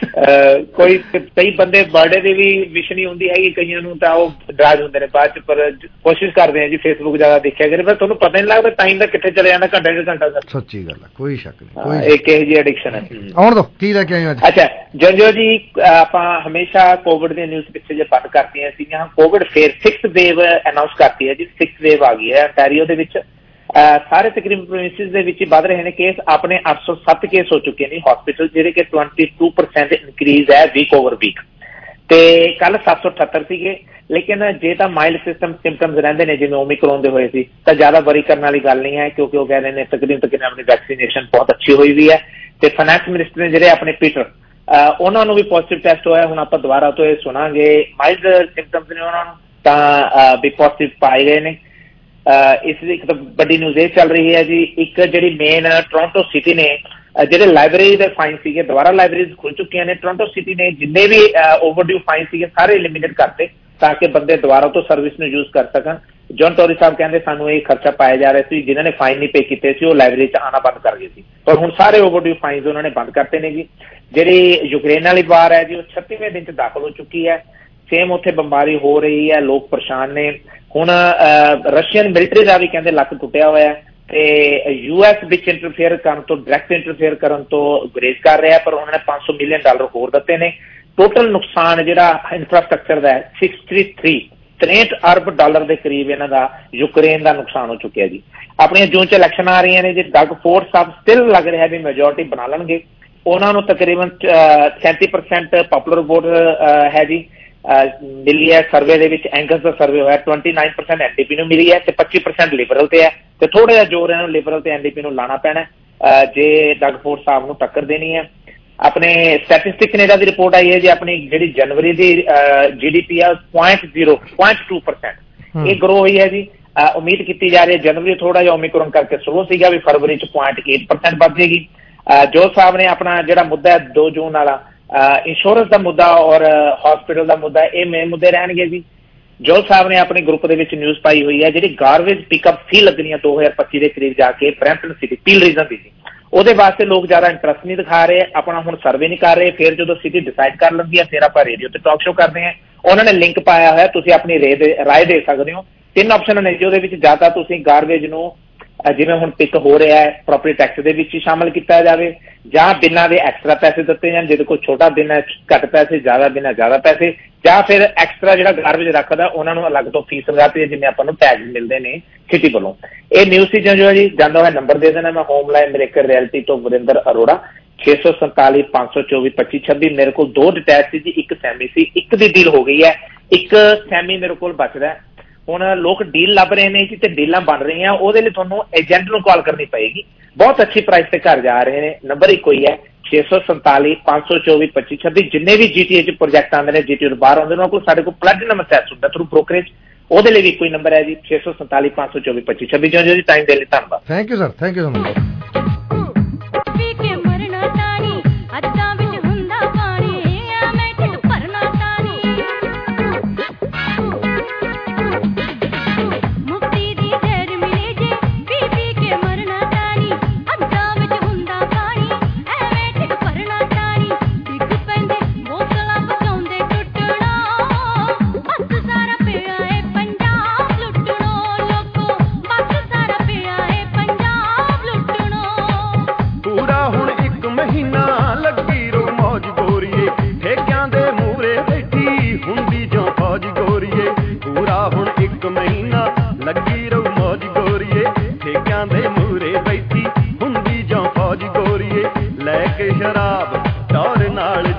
ਕੋਈ ਕਈ ਬੰਦੇ ਬਰਥਡੇ ਦੀ ਵੀ ਵਿਸ਼ ਨਹੀਂ ਹੁੰਦੀ ਹੈਗੀ ਕਈਆਂ ਨੂੰ ਤਾਂ ਉਹ ਡਰਾਜ ਹੁੰਦੇ ਨੇ ਬਾਅਦ ਚ ਪਰ ਕੋਸ਼ਿਸ਼ ਕਰਦੇ ਆ ਜੀ ਫੇਸਬੁੱਕ ਜ਼ਿਆਦਾ ਦੇਖਿਆ ਕਰੇ ਪਰ ਤੁਹਾਨੂੰ ਪਤਾ ਨਹੀਂ ਲੱਗਦਾ ਟਾਈਮ ਦਾ ਕਿੱਥੇ ਚਲੇ ਜਾਂਦਾ ਘੰਟਾ ਡੇਢ ਘੰਟਾ ਸਰ।
ਸੱਚੀ ਗੱਲ ਹੈ ਕੋਈ ਸ਼ੱਕ ਨਹੀਂ
ਇੱਕ ਇਹੋ ਜਿਹੀ ਐਡਿਕਸ਼ਨ ਹੈ।
ਆਉਣ ਦੋ ਕੀ ਲੈ ਕੇ ਆਏ ਅੱਜ?
ਅੱਛਾ ਜੰਜੋ ਜੀ ਆਪਾਂ ਹਮੇਸ਼ਾ ਕੋਵਿਡ ਦੀਆਂ ਨਿਊਜ਼ ਪਿੱਛੇ ਜੇ ਬੰਦ ਕਰਤੀਆਂ ਸੀਗੀਆਂ ਕੋਵਿਡ ਫੇਰ ਸਿਕਸ ਵੇਵ ਅਨਾਉਂਸ ਕਰਤੀ ਹੈ ਜੀ ਸਿਕਸ ਵੇਵ ਆ ਗਈ ਹੈ ਅੰਟੈਰੀਓ ਦੇ ਵਿੱਚ ਸਾਰੇ ਤਕਰੀਬਨ ਪ੍ਰੋਵਿੰਸਿਸ ਦੇ ਵਿੱਚ ਵੱਧ ਰਹੇ ਨੇ ਕੇਸ ਆਪਣੇ ਅੱਠ ਸੌ ਸੱਤ ਕੇਸ ਹੋ ਚੁੱਕੇ ਨੇ ਹਸਪੀਟਲ ਜਿਹੜੇ ਕਿ ਬਾਈ ਪਰਸੈਂਟ ਇਨਕਰੀਜ਼ ਹੈ ਵੀਕ ਓਵਰ ਵੀਕ ਤੇ ਕੱਲ ਸੱਤ ਸੌ ਅਠੱਤਰ ਸੀਗੇ ਲੇਕਿਨ ਜੇ ਤਾਂ ਮਾਈਲਡ ਸਿਸਟਮ ਸਿੰਪਟਮਸ ਰਹਿੰਦੇ ਨੇ ਜਿਵੇਂ ਓਮਿਕਰੋਨ ਦੇ ਹੋਏ ਸੀ ਤਾਂ ਜ਼ਿਆਦਾ ਵਰੀ ਕਰਨ ਵਾਲੀ ਗੱਲ ਨਹੀਂ ਹੈ ਕਿਉਂਕਿ ਉਹ ਕਹਿੰਦੇ ਨੇ ਤਕਰੀਬਨ ਤਕਰੀਬਨ ਆਪਣੀ ਵੈਕਸੀਨੇਸ਼ਨ ਬਹੁਤ ਅੱਛੀ ਹੋਈ ਵੀ ਹੈ ਤੇ ਫਾਈਨੈਂਸ ਮਿਨਿਸਟਰ ਨੇ ਜਿਹੜੇ ਆਪਣੇ ਪੀਟਰ ਉਹਨਾਂ ਨੂੰ ਵੀ ਪੋਜ਼ਿਟਿਵ ਟੈਸਟ ਹੋਇਆ ਹੁਣ ਆਪਾਂ ਦੁਬਾਰਾ ਤੋਂ ਇਹ ਸੁਣਾਂਗੇ ਮਾਈਲਡ ਸਿੰਪਟਮਸ ਨੇ ਉਹਨਾਂ ਨੂੰ ਤਾਂ ਵੀ ਪੋਜ਼ਿਟਿਵ ਪਾਏ ਗਏ ਨੇ। ਇਸ ਦੀ ਇੱਕ ਤਾਂ ਵੱਡੀ ਨਿਊਜ਼ ਇਹ ਚੱਲ ਰਹੀ ਹੈ ਜੀ ਇੱਕ ਜਿਹੜੀ ਮੇਨ ਟੋਰਾਂਟੋ ਸਿਟੀ ਨੇ ਜਿਹੜੇ ਲਾਇਬ੍ਰੇਰੀ ਦੇ ਫਾਈਨ ਸੀਗੇ ਦੁਬਾਰਾ ਲਾਇਬ੍ਰੇਰੀਜ਼ ਖੁੱਲ ਚੁੱਕੀਆਂ ਨੇ ਟੋਰਾਂਟੋ ਸਿਟੀ ਨੇ ਜਿੰਨੇ ਵੀ ਓਵਰਡਿਊ ਫਾਈਨ ਸੀਗੇ ਸਾਰੇ ਐਲੀਮੀਨੇਟ ਕਰਤੇ ਤਾਂ ਕਿ ਬੰਦੇ ਦੁਬਾਰਾ ਤੋਂ ਸਰਵਿਸ ਨੂੰ ਯੂਜ਼ ਕਰ ਸਕਣ। ਜੌਨ ਟੋਰੀ ਸਾਹਿਬ ਕਹਿੰਦੇ ਸਾਨੂੰ ਇਹ ਖਰਚਾ ਪਾਇਆ ਜਾ ਰਿਹਾ ਸੀ ਜਿਨ੍ਹਾਂ ਨੇ ਫਾਈਨ ਨਹੀਂ ਪੇ ਕੀਤੇ ਸੀ ਉਹ ਲਾਇਬ੍ਰੇਰੀ 'ਚ ਆਉਣਾ ਬੰਦ ਕਰ ਗਏ ਸੀ ਪਰ ਹੁਣ ਸਾਰੇ ਓਵਰਡਿਊ ਫਾਈਨਸ ਉਹਨਾਂ ਨੇ ਬੰਦ ਕਰਤੇ ਨੇ ਜੀ। ਜਿਹੜੀ ਯੂਕਰੇਨ ਵਾਲੀ ਵਾਰ ਹੈ ਜੀ ਉਹ ਛੱਤੀਵੇਂ ਦਿਨ 'ਚ ਦਾਖਲ ਹੋ ਚੁੱਕੀ ਹੈ ਸੇਮ ਉੱਥੇ ਬੰਬਾਰੀ ਹੋ ਰਹੀ ਹੈ ਲੋਕ ਪਰੇਸ਼ਾਨ ਨੇ। ਹੁਣ ਰਸ਼ੀਅਨ ਮਿਲਟਰੀ ਦਾ ਵੀ ਕਹਿੰਦੇ ਲੱਕ ਟੁੱਟਿਆ ਹੋਇਆ ਤੇ ਯੂ ਐਸ ਵਿੱਚ ਇੰਟਰਫੇਅਰ ਕਰਨ ਤੋਂ ਡਾਇਰੈਕਟ ਇੰਟਰਫੇਅਰ ਕਰਨ ਤੋਂ ਗੁਰੇਜ਼ ਕਰ ਰਿਹਾ ਪਰ ਉਹਨਾਂ ਨੇ ਪੰਜ ਸੌ ਮਿਲੀਅਨ ਡਾਲਰ ਹੋਰ ਦਿੱਤੇ ਨੇ। ਟੋਟਲ ਨੁਕਸਾਨ ਜਿਹੜਾ ਇਨਫਰਾਸਟਰਕਚਰ ਦਾ ਹੈ ਸਿਕਸਟੀ ਥ੍ਰੀ ਤਰੇਹਠ ਅਰਬ ਡਾਲਰ ਦੇ ਕਰੀਬ ਇਹਨਾਂ ਦਾ ਯੂਕਰੇਨ ਦਾ ਨੁਕਸਾਨ ਹੋ ਚੁੱਕਿਆ ਜੀ। ਆਪਣੀਆਂ ਜੂਨ ਚ ਇਲੈਕਸ਼ਨ ਆ ਰਹੀਆਂ ਨੇ ਜੀ ਡਗ ਫੋਰਡ ਸਾਹਿਬ ਸਟਿਲ ਲੱਗ ਰਿਹਾ ਵੀ ਮੈਜੋਰਟੀ ਬਣਾ ਲੈਣਗੇ ਉਹਨਾਂ ਨੂੰ ਤਕਰੀਬਨ ਸੈਂਤੀ ਪਰਸੈਂਟ ਪਪੂਲਰ ਵੋਟ ਹੈ ਜੀ ਮਿਲੀ ਹੈ ਸਰਵੇ ਦੇ ਵਿੱਚ ਐਂਗਸ ਦਾ ਸਰਵੇ ਹੋਇਆ twenty nine percent N D P ਨੂੰ ਮਿਲੀ ਹੈ ਤੇ ਪੱਚੀ ਪਰਸੈਂਟ ਲਿਬਰਲ ਤੇ ਹੈ ਤੇ ਥੋੜਾ ਜਿਹਾ ਜ਼ੋਰ ਇਹਨਾਂ ਨੂੰ ਲਿਬਰਲ ਤੇ ਐਨ ਡੀ ਪੀ ਨੂੰ ਲਾਣਾ ਪੈਣਾ ਜੇ ਡਗ ਫੋਰਡ ਸਾਹਿਬ ਨੂੰ ਟੱਕਰ ਦੇਣੀ ਹੈ। ਆਪਣੇ ਸਟੈਟਿਸਟਿਕ ਕੈਨੇਡਾ ਦੀ ਰਿਪੋਰਟ ਆਈ ਹੈ ਜੀ ਆਪਣੀ ਜਿਹੜੀ ਜਨਵਰੀ ਦੀ ਜੀ ਡੀ ਪੀ ਆ point zero point two percent ਇਹ ਗਰੋ ਹੋਈ ਹੈ ਜੀ। ਉਮੀਦ ਕੀਤੀ ਜਾ ਰਹੀ ਹੈ ਜਨਵਰੀ ਥੋੜਾ ਜਿਹਾ ਓਮਿਕਰੋਨ ਕਰਕੇ ਸਲੋ ਸੀਗਾ ਵੀ ਫਰਵਰੀ ਚ ਪੁਆਇੰਟ ਏਟ ਪਰਸੈਂਟ ਵੱਧ ਜਾਏਗੀ। ਜੋ ਸਾਹਿਬ ਨੇ ਆਪਣਾ ਜਿਹੜਾ ਮੁੱਦਾ ਹੈ ਦੋ ਜੂਨ ਵਾਲਾ ਇੰਸ਼ੋਰੈਂਸ ਦਾ ਮੁੱਦਾ ਔਰ ਹਸਪੀਟਲ ਦਾ ਮੁੱਦਾ ਇਹ ਮੇਨ ਮੁੱਦੇ ਰਹਿਣਗੇ ਜੀ। ਜੋ ਸਾਹਿਬ ਨੇ ਆਪਣੇ ਗਰੁੱਪ ਦੇ ਵਿੱਚ ਨਿਊਜ਼ ਪਾਈ ਹੋਈ ਹੈ ਜਿਹੜੀ ਗਾਰਬੇਜ ਪਿਕਅਪ ਫੀ ਲੱਗਣੀ ਹੈ ਦੋ ਹਜ਼ਾਰ ਪੱਚੀ ਦੇ ਕਰੀਬ ਜਾ ਕੇ ਬਰੈਂਪਟਨ ਸਿਟੀ ਪੀਲ ਰੀਜਨ ਦੀ ਸੀ ਉਹਦੇ ਵਾਸਤੇ ਲੋਕ ਜ਼ਿਆਦਾ ਇੰਟਰਸਟ ਨਹੀਂ ਦਿਖਾ ਰਹੇ ਆਪਣਾ ਹੁਣ ਸਰਵੇ ਨਹੀਂ ਕਰ ਰਹੇ ਫਿਰ ਜਦੋਂ ਸਿਟੀ ਡਿਸਾਈਡ ਕਰ ਲੈਂਦੀ ਹੈ ਫਿਰ ਆਪਾਂ ਰੇਡੀਓ ਤੇ ਟਾਕ ਸ਼ੋ ਕਰਦੇ ਹਾਂ ਉਹਨਾਂ ਨੇ ਲਿੰਕ ਪਾਇਆ ਹੋਇਆ ਤੁਸੀਂ ਆਪਣੀ ਰਾਏ ਦੇ ਸਕਦੇ ਹੋ। ਤਿੰਨ ਆਪਸ਼ਨ ਨੇ ਜਿਹਦੇ ਵਿੱਚ ਜਾਂ ਤਾਂ ਤੁਸੀਂ ਗਾਰਬੇਜ ਨੂੰ ਜਿਵੇਂ ਹੁਣ ਪਿਕ ਹੋ ਰਿਹਾ ਹੈ ਪ੍ਰੋਪਰਟੀ ਟੈਕਸ ਦੇ ਵਿੱਚ ਹੀ ਸ਼ਾਮਲ ਕੀਤਾ ਜਾਵੇ ਜਾਂ ਬਿਨਾਂ ਦੇ ਐਕਸਟਰਾ ਪੈਸੇ ਦਿੱਤੇ ਜਾਣ ਜਿਹਦੇ ਕੋਲ ਛੋਟਾ ਬਿੱਲ ਹੈ ਘੱਟ ਪੈਸੇ ਜ਼ਿਆਦਾ ਬਿੱਲ ਹੈ ਜ਼ਿਆਦਾ ਪੈਸੇ ਜਾਂ ਫਿਰ ਐਕਸਟਰਾ ਜਿਹੜਾ ਗਾਰਬੇਜ ਰੱਖਦਾ ਉਹਨਾਂ ਨੂੰ ਅਲੱਗ ਤੋਂ ਫੀਸ ਲਗਾਤੀ ਜਿਵੇਂ ਆਪਾਂ ਨੂੰ ਟੈਗ ਮਿਲਦੇ ਨੇ ਸਿਟੀ ਵੱਲੋਂ। ਇਹ ਨਿਊਜ਼ ਸੀ ਜੋ ਹੈ ਜੀ ਜਾਂਦਾ ਹੋਇਆ ਨੰਬਰ ਦੇ ਦੇਣਾ ਮੈਂ ਹੋਮ ਲਾਈਨ ਮੇਕਰ ਰਿਐਲਿਟੀ ਤੋਂ ਵਰਿੰਦਰ ਅਰੋੜਾ ਛੇ ਸੌ ਸੰਤਾਲੀ ਪੰਜ ਸੌ ਚੌਵੀ ਪੱਚੀ ਛੱਬੀ ਮੇਰੇ ਕੋਲ ਦੋ ਡਿਟੈਚ ਸੀ ਜੀ ਇੱਕ ਸੈਮੀ ਸੀ ਇੱਕ ਦੀ ਡੀਲ ਹੋ ਗਈ ਹੈ ਇੱਕ ਸੈਮੀ ਮੇਰੇ ਕੋਲ ਬਚਦਾ। ਹੁਣ ਲੋਕ ਡੀਲ ਲੱਭ ਰਹੇ ਨੇ ਜੀ ਤੇ ਡੀਲਾਂ ਬਣ ਰਹੀਆਂ ਉਹਦੇ ਲਈ ਤੁਹਾਨੂੰ ਏਜੰਟ ਨੂੰ ਕਾਲ ਕਰਨੀ ਪਏਗੀ ਬਹੁਤ ਅੱਛੀ ਪ੍ਰਾਈਸ ਤੇ ਘਰ ਜਾ ਰਹੇ ਨੇ ਨੰਬਰ ਇੱਕੋ ਹੀ ਹੈ ਛੇ ਸੌ ਸੰਤਾਲੀ ਪੰਜ ਸੌ ਚੌਵੀ ਪੱਚੀ ਛੱਬੀ ਜਿੰਨੇ ਵੀ ਜੀਟੀਏ ਚ ਪ੍ਰੋਜੈਕਟ ਆਉਂਦੇ ਨੇ ਜੀਟੀਏ ਤੋਂ ਬਾਹਰ ਆਉਂਦੇ ਨੇ ਉਹਨਾਂ ਕੋਲ ਸਾਡੇ ਕੋਲ ਪਲੈਟੀਨਮ ਅਸੈਸ ਹੁੰਦਾ ਥਰੂ ਬ੍ਰੋਕਰੇਜ ਉਹਦੇ ਲਈ ਵੀ ਇੱਕੋ ਹੀ ਨੰਬਰ ਹੈ ਜੀ ਛੇ ਸੌ ਸੰਤਾਲੀ ਪੰਜ ਸੌ ਚੌਵੀ ਪੱਚੀ ਛੱਬੀ ਜੋ ਜੀ ਟਾਈਮ ਦੇ ਲਈ ਧੰਨਵਾਦ।
Thank you sir thank you so much.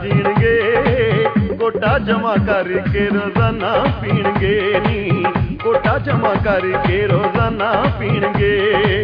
ਜੀਣਗੇ ਗੋਟਾ ਜਮਾ ਕਰਕੇ ਰੋਜ਼ਾਨਾ ਪੀਣਗੇ ਨੀ ਗੋਟਾ ਜਮਾ ਕਰਕੇ ਰੋਜ਼ਾਨਾ ਪੀਣਗੇ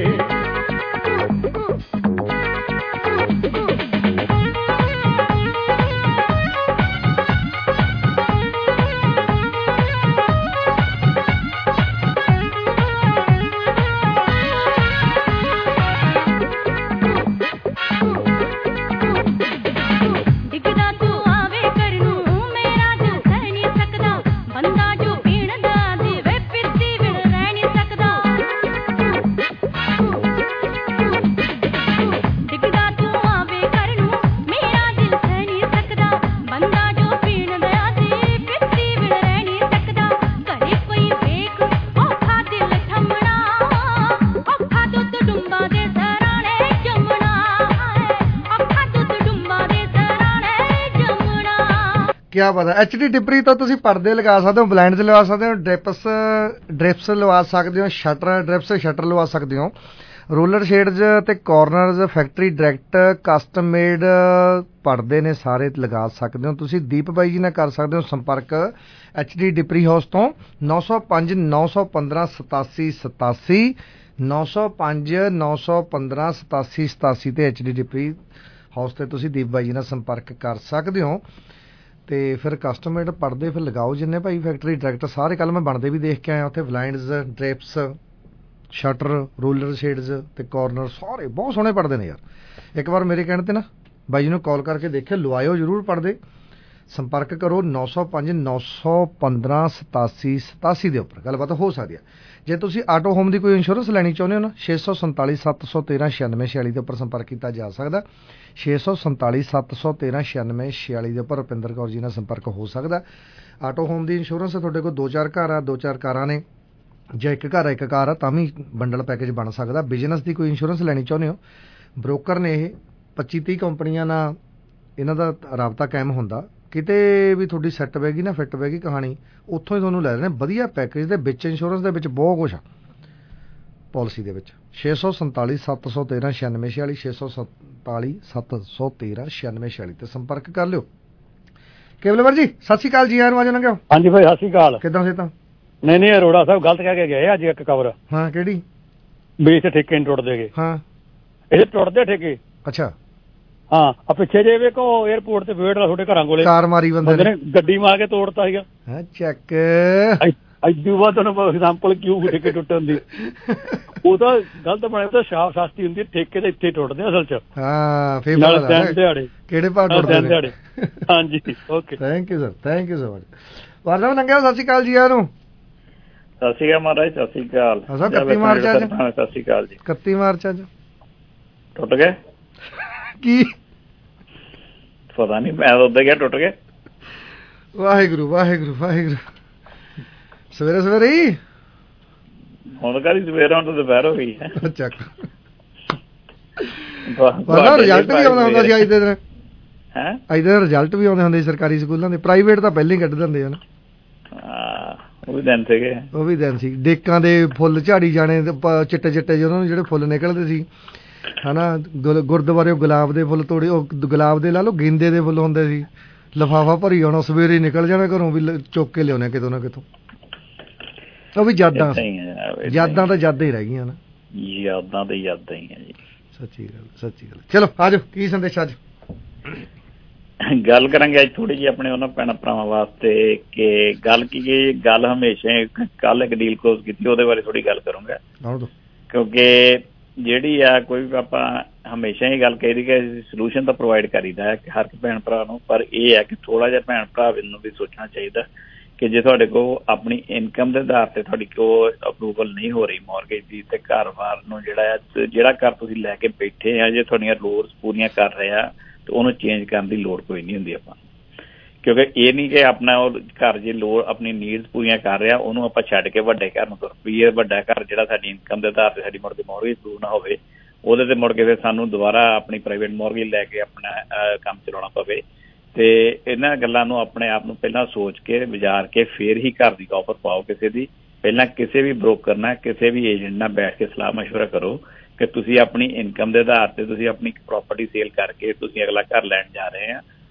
ਕਿਆ ਪਤਾ ਐਚ ਡੀ ਟਿਪਰੀ ਤੋਂ ਤੁਸੀਂ ਪਰਦੇ ਲਗਾ ਸਕਦੇ ਹੋ, ਬਲਾਈਂਡਸ ਲਵਾ ਸਕਦੇ ਹੋ, ਡ੍ਰਿਪਸ ਡ੍ਰਿਪਸ ਲਵਾ ਸਕਦੇ ਹੋ, ਸ਼ਟਰ ਡ੍ਰਿਪਸ ਸ਼ਟਰ ਲਵਾ ਸਕਦੇ ਹੋ, ਰੋਲਰ ਸ਼ੇਡਜ਼ ਤੇ corners factory direct custom made ਪਰਦੇ ਨੇ ਸਾਰੇ ਲਗਾ ਸਕਦੇ ਹੋ ਤੁਸੀਂ। ਦੀਪ ਬਾਈ ਜੀ ਨਾਲ ਕਰ ਸਕਦੇ ਹੋ ਸੰਪਰਕ ਐਚ ਡੀ ਟਿਪਰੀ ਹਾਊਸ ਤੋਂ ਨੌ ਸੌ ਪੰਜ ਨੌ ਸੌ ਪੰਦਰਾਂ ਸਤਾਸੀ ਸਤਾਸੀ ਨੌ ਸੌ ਪੰਜ ਨੌ ਸੌ ਪੰਦਰਾਂ ਸਤਾਸੀ ਸਤਾਸੀ ਤੇ ਐਚ ਡੀ ਟਿਪਰੀ ਹਾਊਸ ਤੇ ਤੁਸੀਂ ਦੀਪ ਬਾਈ ਜੀ ਨਾਲ ਸੰਪਰਕ ਕਰ ਸਕਦੇ ਹੋ। ਤੇ ਫਿਰ ਕਸਟਮੇਡ ਪੜਦੇ ਫਿਰ ਲਗਾਓ ਜਿੰਨੇ ਭਾਈ ਫੈਕਟਰੀ ਡਾਇਰੈਕਟ ਸਾਰੇ ਕੱਲ ਮੈਂ ਬਣਦੇ ਵੀ ਦੇਖ ਕੇ ਆਇਆ ਉੱਥੇ blinds drapes shutter roller shades ਤੇ ਕਾਰਨਰ ਸਾਰੇ ਬਹੁਤ ਸੋਹਣੇ ਪੜਦੇ ਨੇ ਯਾਰ। ਇੱਕ ਵਾਰ ਮੇਰੇ ਕਹਿਣ ਤੇ ਨਾ ਬਾਈ ਜੀ ਨੂੰ ਕਾਲ ਕਰਕੇ ਦੇਖਿਓ, ਲਵਾਇਓ ਜ਼ਰੂਰ ਪੜਦੇ। ਸੰਪਰਕ ਕਰੋ ਨੌ ਸੌ ਪੰਜ ਨੌ ਸੌ ਪੰਦਰਾਂ ਸਤਾਸੀ ਸਤਾਸੀ ਦੇ ਉੱਪਰ ਗੱਲਬਾਤ ਹੋ ਸਕਦੀ ਹੈ। ਜੇ ਤੁਸੀਂ ਆਟੋ ਹੋਮ ਦੀ ਕੋਈ ਇੰਸ਼ੋਰੈਂਸ ਲੈਣੀ ਚਾਹੁੰਦੇ ਹੋ ਨਾ ਛੇ ਸੌ ਸੰਤਾਲੀ ਸੱਤ ਸੌ ਤੇਰਾਂ ਛਿਆਨਵੇਂ ਛਿਆਲੀ ਦੇ ਉੱਪਰ ਸੰਪਰਕ ਕੀਤਾ ਜਾ ਸਕਦਾ। ਛੇ ਸੌ ਸੰਤਾਲੀ ਸੱਤ ਸੌ ਤੇਰਾਂ ਛਿਆਨਵੇਂ ਛਿਆਲੀ ਦੇ ਉੱਪਰ ਰੁਪਿੰਦਰ ਕੌਰ ਜੀ ਨਾਲ ਸੰਪਰਕ ਹੋ ਸਕਦਾ। ਆਟੋ ਹੋਮ ਦੀ ਇੰਸ਼ੋਰੈਂਸ ਤੁਹਾਡੇ ਕੋਲ ਦੋ ਚਾਰ ਘਰ ਆ, ਦੋ ਚਾਰ ਕਾਰਾਂ ਨੇ ਜਾਂ ਇੱਕ ਘਰ ਆ ਇੱਕ ਕਾਰ ਆ ਤਾਂ ਵੀ ਬੰਡਲ ਪੈਕੇਜ ਬਣ ਸਕਦਾ। ਬਿਜ਼ਨਸ ਦੀ ਕੋਈ ਇੰਸ਼ੋਰੈਂਸ ਲੈਣੀ ਚਾਹੁੰਦੇ ਹੋ, ਬ੍ਰੋਕਰ ਨੇ ਇਹ ਪੱਚੀ ਤੀਹ ਕੰਪਨੀਆਂ ਨਾਲ ਇਹਨਾਂ ਦਾ ਰਾਬਤਾ ਕਾਇਮ ਹੁੰਦਾ। ਕਿਤੇ ਵੀ ਤੁਹਾਡੀ ਸੈੱਟ ਬੈਗੀ ਨਾ ਫਿੱਟ ਬੈਗੀ ਕਹਾਣੀ ਉੱਥੋਂ ਹੀ ਤੁਹਾਨੂੰ ਲੈ ਲੈਣੇ ਵਧੀਆ ਪੈਕੇਜ ਦੇ ਵਿੱਚ। ਇੰਸ਼ੋਰੈਂਸ ਦੇ ਵਿੱਚ ਬਹੁਤ ਕੁਛ ਆ ਪਾਲਿਸੀ ਦੇ ਵਿੱਚ। ਛੇ ਸੌ ਸੰਤਾਲੀ ਸੱਤ ਸੌ ਤੇਰਾਂ ਛਿਆਨਵੇਂ ਛਿਆਲੀ ਛੇ ਸੌ ਸੰਤਾਲੀ ਸੱਤ ਸੌ ਤੇਰਾਂ ਛਿਆਨਵੇਂ ਛਿਆਲੀ ਤੇ ਸੰਪਰਕ ਕਰ ਲਿਓ। ਕੇਵਲਵਰ ਜੀ ਸਤਿ ਸ਼੍ਰੀ ਅਕਾਲ ਜੀ, ਆਇਆਂ ਨੂੰ ਆ ਜਾਣਾ।
ਹਾਂਜੀ ਭਾਈ ਸਤਿ ਸ਼੍ਰੀ ਅਕਾਲ।
ਕਿੱਦਾਂ ਸੇ ਤਾਂ
ਨਹੀਂ ਨਹੀਂ ਅਰੋੜਾ ਸਾਹਿਬ ਗਲਤ ਕਹਿ ਕੇ ਗਏ ਅੱਜ ਇੱਕ ਖਬਰ।
ਹਾਂ ਕਿਹੜੀ?
ਵੀ ਇੱਥੇ ਠੇਕੇ ਨਹੀਂ ਟੁੱਟਦੇ ਗੇ।
ਹਾਂ
ਇਹ ਟੁੱਟਦੇ ਠੇਕੇ।
ਅੱਛਾ
ਹਾਂ ਆ ਪਿੱਛੇ ਜੇ ਵੇਖੋ 에어ਪੋਰਟ ਤੇ ਵੇਟ ਤੁਹਾਡੇ ਘਰਾਂ ਕੋਲੇ
ਕਾਰ ਮਾਰੀ ਬੰਦੇ ਨੇ
ਗੱਡੀ ਮਾਰ ਕੇ ਤੋੜਤਾ ਸੀਗਾ।
ਹਾਂ ਚੱਕ
ਇਦੋਂ ਬਾਅਦ ਤੁਹਾਨੂੰ ਐਗਜ਼ਾਮਪਲ ਕਿਉਂ ਠੇਕੇ ਟੁੱਟਣ ਦੀ ਉਹ ਤਾਂ ਗਲਤ ਬਣਿਆ ਤਾਂ ਸ਼ਾਫ ਸਸਤੀ ਹੁੰਦੀ ਠੇਕੇ ਤੇ ਇੱਥੇ ਟੁੱਟਦੇ ਅਸਲ ਚ।
ਹਾਂ ਫੇਰ ਦਿਹਾੜੇ ਕਿਹੜੇ ਭਾਅ ਟੁੱਟਦੇ
ਦਿਹਾੜੇ। ਹਾਂਜੀ okay
thank you sir thank you so much. ਵਾਰਦਾ ਲੰਘਿਆ ਸਤਿ ਸ਼੍ਰੀ ਅਕਾਲ ਜੀ ਆਇਆਂ ਨੂੰ।
ਸਤਿ ਸ਼੍ਰੀ ਅਕਾਲ ਮਹਾਰਾਜ ਸਤਿ ਸ਼੍ਰੀ ਅਕਾਲ।
ਇਕੱਤੀ ਮਾਰਚ ਅੱਜ
ਸਤਿ ਸ਼੍ਰੀ ਅਕਾਲ ਜੀ।
ਇਕੱਤੀ ਮਾਰਚ ਅੱਜ
ਟੁੱਟ ਗਏ
ਕੀ
ਪਤਾ ਨਹੀਂ ਮੈਂ ਉੱਧਰ ਗਿਆ ਟੁੱਟ ਗਏ।
ਵਾਹਿਗੁਰੂ ਵਾਹਿਗੁਰੂ ਵਾਹਿਗੁਰੂ। ਸਵੇਰੇ ਸਵੇਰੇ ਹੀ
ਹੁਣ ਕਾਹਦੀ ਸਵੇਰ ਹੁਣ ਤਾਂ ਦੁਪਹਿਰ ਹੋ ਗਈ ਹੈ।
ਅੱਛਾ ਰਿਜ਼ਲਟ ਵੀ ਆਉਂਦਾ ਹੁੰਦਾ ਸੀ ਅੱਜ ਦੇ ਦਿਨ।
ਹੈਂ
ਅੱਜ ਦੇ ਰਿਜ਼ਲਟ ਵੀ ਆਉਂਦੇ ਹੁੰਦੇ ਸੀ ਸਰਕਾਰੀ ਸਕੂਲਾਂ ਦੇ। ਪ੍ਰਾਈਵੇਟ ਤਾਂ ਪਹਿਲਾਂ ਹੀ ਕੱਢ ਦਿੰਦੇ ਆ ਨਾ।
ਉਹ ਵੀ ਦਿਨ ਸੀਗੇ
ਉਹ ਵੀ ਦਿਨ ਸੀ। ਡੇਕਾਂ ਦੇ ਫੁੱਲ ਝਾੜੀ ਜਾਣੇ ਚਿੱਟੇ ਚਿੱਟੇ ਜਿਹਨਾਂ ਨੂੰ ਜਿਹੜੇ ਫੁੱਲ ਨਿਕਲਦੇ ਸੀ ਹਨਾ। ਗੁਰਦੁਆਰੇ ਗੁਲਾਬ ਦੇ ਫੁੱਲ ਤੋੜੇ ਉਹ ਗੁਲਾਬ ਦੇ ਲਾ ਲਓ ਗੇਂਦੇ ਦੇ ਫੁੱਲ ਹੁੰਦੇ ਸੀ। ਲਿਫਾਫਾ ਭਰੀ ਆਉਣਾ ਸਵੇਰੇ ਨਿਕਲ ਜਾਣਾ ਘਰੋਂ ਵੀ ਚੁੱਕ ਕੇ ਲਿਆਉਣੇ ਕਿਤੋਂ ਨਾ ਕਿਤੋਂ। ਉਹ ਵੀ ਯਾਦਾਂ ਯਾਦਾਂ ਤਾਂ ਯਾਦਾਂ ਹੀ ਰਹਿ ਗਈਆਂ ਨਾ।
ਯਾਦਾਂ ਤੇ ਯਾਦਾਂ ਹੀ ਆ ਜੀ।
ਸੱਚੀ ਗੱਲ ਸੱਚੀ ਗੱਲ। ਚਲੋ ਆ ਜਾਓ ਕੀ ਸੰਦੇਸ਼ ਅੱਜ
ਗੱਲ ਕਰਾਂਗੇ ਅੱਜ ਥੋੜੀ ਜਿਹੀ ਆਪਣੇ ਉਹਨਾਂ ਭੈਣਾਂ ਭਰਾਵਾਂ ਵਾਸਤੇ ਕਿ ਗੱਲ ਕੀ ਗੱਲ ਹਮੇਸ਼ਾ ਕੱਲ ਇੱਕ ਡੀਲ ਕਲੋਜ਼ ਕੀਤੀ ਉਹਦੇ ਬਾਰੇ ਥੋੜੀ ਗੱਲ ਕਰੂੰਗਾ ਕਿਉਂਕਿ ਜਿਹੜੀ ਆ ਕੋਈ ਵੀ ਆਪਾਂ ਹਮੇਸ਼ਾ ਹੀ ਗੱਲ ਕਹੀ ਕਿ ਸੋਲੂਸ਼ਨ ਤਾਂ ਪ੍ਰੋਵਾਈਡ ਕਰੀਦਾ ਹੈ ਹਰ ਇੱਕ ਭੈਣ ਭਰਾ ਨੂੰ। ਪਰ ਇਹ ਹੈ ਕਿ ਥੋੜਾ ਜਿਹਾ ਭੈਣ ਭਰਾ ਨੂੰ ਵੀ ਸੋਚਣਾ ਚਾਹੀਦਾ ਕਿ ਜੇ ਤੁਹਾਡੇ ਕੋਲ ਆਪਣੀ ਇਨਕਮ ਦੇ ਆਧਾਰ ਤੇ ਤੁਹਾਡੀ ਕੋਈ ਅਪਰੂਵਲ ਨਹੀਂ ਹੋ ਰਹੀ ਮੌਰਗੇਜ ਦੀ ਤੇ ਘਰ-ਬਾਰ ਨੂੰ ਜਿਹੜਾ ਆ ਜਿਹੜਾ ਘਰ ਤੁਸੀਂ ਲੈ ਕੇ ਬੈਠੇ ਆ ਜੇ ਤੁਹਾਡੀਆਂ ਲੋੜਸ ਪੂਰੀਆਂ ਕਰ ਰਹੇ ਆ ਤੇ ਉਹਨੂੰ ਚੇਂਜ ਕਰਨ ਦੀ ਲੋੜ ਕੋਈ ਨਹੀਂ ਹੁੰਦੀ ਆਪਾਂ। ਕਿਉਂਕਿ ਇਹ ਨਹੀਂ ਕਿ ਆਪਣਾ ਉਹ ਘਰ ਜੇ ਲੋੜ ਆਪਣੀ ਨੀਡਸ ਪੂਰੀਆਂ ਕਰ ਰਿਹਾ ਉਹਨੂੰ ਆਪਾਂ ਛੱਡ ਕੇ ਵੱਡੇ ਘਰ ਨੂੰ ਤੁਰ ਪਈਏ। ਵੱਡਾ ਘਰ ਜਿਹੜਾ ਸਾਡੀ ਇਨਕਮ ਦੇ ਆਧਾਰ ਤੇ ਸਾਡੀ ਮੁੜ ਕੇ ਮੌਰਗੇਜ ਅਪਰੂਵ ਨਾ ਹੋਵੇ ਉਹਦੇ ਤੇ ਮੁੜ ਕੇ ਫਿਰ ਸਾਨੂੰ ਦੁਬਾਰਾ ਆਪਣੀ ਪ੍ਰਾਈਵੇਟ ਮੌਰਗੇਜ ਲੈ ਕੇ ਆਪਣਾ ਕੰਮ ਚਲਾਉਣਾ ਪਵੇ। ਤੇ ਇਹਨਾਂ ਗੱਲਾਂ ਨੂੰ ਆਪਣੇ ਆਪ ਨੂੰ ਪਹਿਲਾਂ ਸੋਚ ਕੇ ਵਿਚਾਰ ਕੇ ਫਿਰ ਹੀ ਘਰ ਦੀ ਆਫਰ ਪਾਓ ਕਿਸੇ ਦੀ। ਪਹਿਲਾਂ ਕਿਸੇ ਵੀ ਬ੍ਰੋਕਰ ਨਾਲ ਕਿਸੇ ਵੀ ਏਜੰਟ ਨਾਲ ਬੈਠ ਕੇ ਸਲਾਹ ਮਸ਼ਵਰਾ ਕਰੋ ਕਿ ਤੁਸੀਂ ਆਪਣੀ ਇਨਕਮ ਦੇ ਆਧਾਰ ਤੇ ਤੁਸੀਂ ਆਪਣੀ ਪ੍ਰਾਪਰਟੀ ਸੇਲ ਕਰਕੇ ਤੁਸੀਂ ਅਗਲਾ ਘਰ ਲੈਣ ਜਾ ਰਹੇ ਆ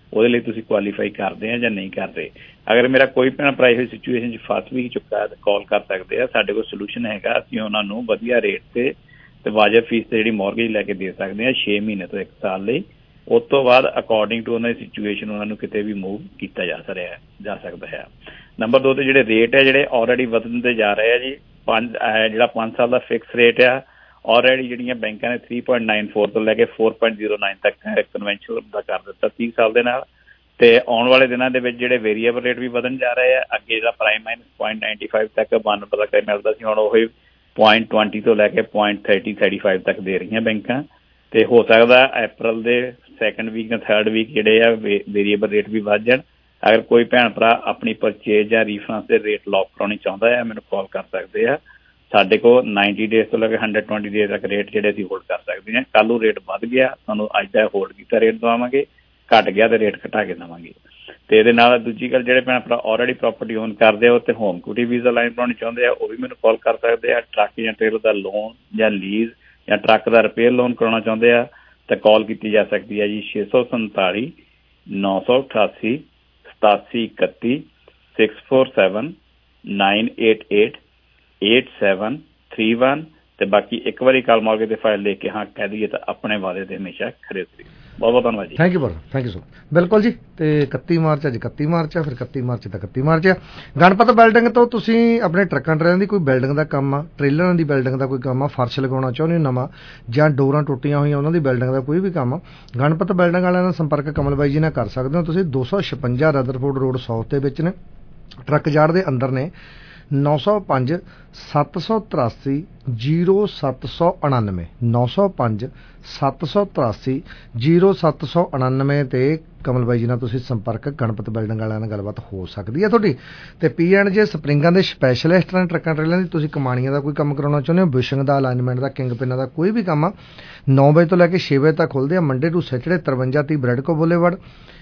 ਉਹਦੇ ਲਈ ਤੁਸੀਂ ਕੁਆਲੀਫਾਈ ਕਰਦੇ ਆ ਜਾਂ ਨਹੀਂ ਕਰਦੇ। ਅਗਰ ਮੇਰਾ ਕੋਈ ਭੈਣ ਭਰਾ ਇਹੋ ਸਿਚੁਏਸ਼ਨ 'ਚ ਫਸ ਵੀ ਚੁੱਕਾ ਤਾਂ ਕਾਲ ਕਰ ਸਕਦੇ ਆ, ਸਾਡੇ ਕੋਲ ਸੋਲੂਸ਼ਨ ਹੈਗਾ। ਅਸੀਂ ਉਹਨਾਂ ਨੂੰ ਵਧੀਆ ਰੇਟ ਤੇ ਤੇ ਵਾਜਬ ਫੀਸ ਤੇ ਜਿਹੜੀ ਮੌਰਗੇਜ ਲੈ ਕੇ ਦੇ ਸਕਦੇ ਹਾਂ ਛੇ ਮਹੀਨੇ ਤੋਂ ਇੱਕ ਸਾਲ ਲਈ। ਉਸ ਤੋਂ ਬਾਅਦ ਅਕੋਰਡਿੰਗ ਟੂ ਉਹਨਾਂ ਦੀ ਸਿਚੁਏਸ਼ਨ ਉਹਨਾਂ ਨੂੰ ਕਿਤੇ ਵੀ ਮੂਵ ਕੀਤਾ ਜਾ ਰਿਹਾ ਜਾ ਸਕਦਾ ਹੈ। ਨੰਬਰ ਦੋ ਤੇ ਜਿਹੜੇ ਰੇਟ ਹੈ ਜਿਹੜੇ ਆਲਰੇਡੀ ਵਧਦੇ ਜਾ ਰਹੇ ਆ ਜੀ। ਪੰਜ ਜਿਹੜਾ ਪੰਜ ਸਾਲ ਦਾ ਫਿਕਸ ਰੇਟ ਆ ਆਲਰੇਡੀ ਜਿਹੜੀਆਂ ਬੈਂਕਾਂ ਨੇ ਥ੍ਰੀ ਪੁਆਇੰਟ ਨਾਈਨ ਫੋਰ ਤੋਂ ਲੈ ਕੇ ਫੋਰ ਪੁਆਇੰਟ ਜ਼ੀਰੋ ਨਾਈਨ ਤੱਕ ਕਨਵੈਂਸ਼ਨਲ ਦਾ ਕਰ ਦਿੱਤਾ ਤੀਹ ਸਾਲ ਦੇ ਨਾਲ। ਤੇ ਆਉਣ ਵਾਲੇ ਦਿਨਾਂ ਦੇ ਵਿੱਚ ਜਿਹੜੇ ਵੇਰੀਏਬਲ ਰੇਟ ਵੀ ਵਧਣ ਜਾ ਰਹੇ ਆ। ਅੱਗੇ ਜਿਹੜਾ prime minus point ninety five ਤੱਕ ਵਨ ਪਤਾ ਕਰ ਮਿਲਦਾ ਸੀ, ਹੁਣ ਉਹ ਪੁਆਇੰਟ ਟਵੈਂਟੀ ਤੋਂ ਲੈ ਕੇ ਪੁਆਇੰਟ ਥਰਟੀ ਥਰਟੀ ਫਾਈਵ ਤੱਕ ਦੇ ਰਹੀਆਂ ਬੈਂਕਾਂ। ਤੇ ਹੋ ਸਕਦਾ ਅਪ੍ਰੈਲ ਦੇ ਸੈਕਿੰਡ ਵੀਕ ਜਾਂ ਥਰਡ ਵੀਕ ਜਿਹੜੇ ਆ ਵੇਰੀਏਬਲ ਰੇਟ ਵੀ ਵੱਧ ਜਾਣ। ਅਗਰ ਕੋਈ ਭੈਣ ਭਰਾ ਆਪਣੀ ਪਰਚੇਜ ਜਾਂ ਰੀਫਰੈਂਸ ਦੇ ਰੇਟ ਲੌਕ ਕਰਾਉਣੀ ਚਾਹੁੰਦਾ ਹੈ ਮੈਨੂੰ ਕਾਲ ਕਰ ਸਕਦੇ ਆ। ਸਾਡੇ ਕੋਲ ਨਾਈਨਟੀ ਡੇਜ਼ ਤੋਂ ਲੈ ਕੇ ਹੰਡਰਡ ਟਵੈਂਟੀ ਡੇਜ਼ ਤੱਕ ਰੇਟ ਜਿਹੜੇ ਅਸੀਂ ਹੋਲਡ ਕਰ ਸਕਦੇ ਹਾਂ। ਕੱਲ੍ਹ ਨੂੰ ਰੇਟ ਵੱਧ ਗਿਆ ਤੁਹਾਨੂੰ ਅੱਜ ਦਾ ਹੋਲਡ ਕੀਤਾ ਰੇਟ ਦਵਾਵਾਂਗੇ, ਘੱਟ ਗਿਆ ਤੇ ਰੇਟ ਘਟਾ ਕੇ ਦੇਵਾਂਗੇ। ਤੇ ਇਹਦੇ ਨਾਲ ਦੂਜੀ ਗੱਲ ਜਿਹੜੇ ਭੈਣ ਭਰਾ ਆਲਰੇਡੀ ਪ੍ਰੋਪਰਟੀ ਓਨ ਕਰਦੇ ਆ ਤੇ ਹੋਮ ਇਕੁਇਟੀ ਵੀਜ਼ਾ ਲਾਈਨ ਬਣਾਉਣੀ ਚਾਹੁੰਦੇ ਆ ਉਹ ਵੀ ਮੈਨੂੰ ਕਾਲ ਕਰ ਸਕਦੇ ਆ। ਟਰੱਕ ਜਾਂ ਟ੍ਰੇਲਰ ਦਾ ਲੋਨ ਜਾਂ ਲੀਜ਼ ਜਾਂ ਟਰੱਕ ਦਾ ਰਿਪੇਅਰ ਲੋਨ ਕਰਾਉਣਾ ਚਾਹੁੰਦੇ ਆ ਤਾਂ ਕਾਲ ਕੀਤੀ ਜਾ ਸਕਦੀ ਹੈ ਜੀ ਛੇ ਸੌ ਸੰਤਾਲੀ ਨੌ ਸੌ ਅਠਾਸੀ ਸਤਾਸੀ ਇਕੱਤੀ six four seven nine eight eight eight seven three one. ਤੇ ਬਾਕੀ ਇੱਕ ਵਾਰੀ ਕਾਲ ਮਾਰਗੇ ਤੇ ਫਾਈਲ ਲੈ ਕੇ ਹਾਂ ਕਹਿ ਦਈਏ ਤਾਂ ਆਪਣੇ ਵਾਅਦੇ ਤੇ ਹਮੇਸ਼ਾ ਖੜੇ ਉਤਰੀਏ। ਬਹੁਤ ਬਹੁਤ ਧੰਨਵਾਦ ਜੀ।
ਥੈਂਕ ਯੂ ਬਰ ਥੈਂਕ ਯੂ ਸੋ ਬਿਲਕੁਲ ਜੀ। ਤੇ ਇਕੱਤੀ ਮਾਰਚ ਅੱਜ ਇਕੱਤੀ ਮਾਰਚ ਆ, ਫਿਰ ਇਕੱਤੀ ਮਾਰਚ ਤਾਂ ਇਕੱਤੀ ਮਾਰਚ ਆ। ਗਣਪਤ ਬਿਲਡਿੰਗ ਤੋਂ ਤੁਸੀਂ ਆਪਣੇ ਟਰੱਕਾਂ ਟਰੇਲਾਂ ਦੀ ਕੋਈ ਬਿਲਡਿੰਗ ਦਾ ਕੰਮ ਆ, ਟ੍ਰੇਲਰਾਂ ਦੀ ਬਿਲਡਿੰਗ ਦਾ ਕੋਈ ਕੰਮ ਆ, ਫਰਸ਼ ਲਗਾਉਣਾ ਚਾਹੁੰਦੇ ਹੋ ਨਵਾਂ ਜਾਂ ਡੋਰਾਂ ਟੁੱਟੀਆਂ ਹੋਈਆਂ ਉਹਨਾਂ ਦੀ ਬਿਲਡਿੰਗ ਦਾ ਕੋਈ ਵੀ ਕੰਮ ਆ, ਗਣਪਤ ਬਿਲਡਿੰਗ ਵਾਲਿਆਂ ਨਾਲ ਸੰਪਰਕ ਕਮਲ ਬਾਈ ਜੀ ਨਾਲ ਕਰ ਸਕਦੇ ਹੋ ਤੁਸੀਂ। ਦੋ ਸੌ ਛਪੰਜਾ ਰਦਰਫੋਰਡ ਰੋਡ ਸਾਊਥ ਦੇ ਵਿੱਚ ਨੇ, ਟਰੱਕ ਯਾਰਡ ਦੇ ਅੰਦਰ ਨੇ। ਨੌ ਸੌ ਪੰਜ ਸੱਤ ਸੌ ਤਰਾਸੀ ਜੀਰੋ ਸੱਤ ਸੌ ਉਣਾਨਵੇਂ ਨੌ ਸੌ ਪੰਜ ਸੱਤ ਸੌ ਤਰਾਸੀ ਜੀਰੋ ਸੱਤ ਸੌ ਉਣਾਨਵੇਂ ਤੇ ਕਮਲ ਬਾਈ ਜੀ ਨਾਲ ਤੁਸੀਂ ਸੰਪਰਕ ਗਣਪਤ ਬਿਲਡਿੰਗ ਵਾਲਿਆਂ ਨਾਲ ਗੱਲਬਾਤ ਹੋ ਸਕਦੀ ਹੈ ਤੁਹਾਡੀ। ਤੇ ਪੀ ਐਂਡ ਜੇ ਸਪਰਿੰਗਾਂ ਦੇ ਸਪੈਸ਼ਲਿਸਟ ਨੇ ਟਰੱਕਾਂ ਟਰੇਲਾਂ ਦੀ, ਤੁਸੀਂ ਕਮਾਣੀਆਂ ਦਾ ਕੋਈ ਕੰਮ ਕਰਾਉਣਾ ਚਾਹੁੰਦੇ ਹੋ, ਬੁਸ਼ਿੰਗ ਦਾ, ਅਲਾਈਨਮੈਂਟ ਦਾ, ਕਿੰਗ ਪਿੰਨਾਂ ਦਾ ਕੋਈ ਵੀ ਕੰਮ ਆ, ਨੌ ਵਜੇ ਤੋਂ ਲੈ ਕੇ ਛੇ ਵਜੇ ਤੱਕ ਖੁੱਲ੍ਹਦੇ ਆ ਮੰਡੇ ਟੂ ਸੈਟਰਡੇ। ਤਰਵੰਜਾ ਤੀਹ Bradco Boulevard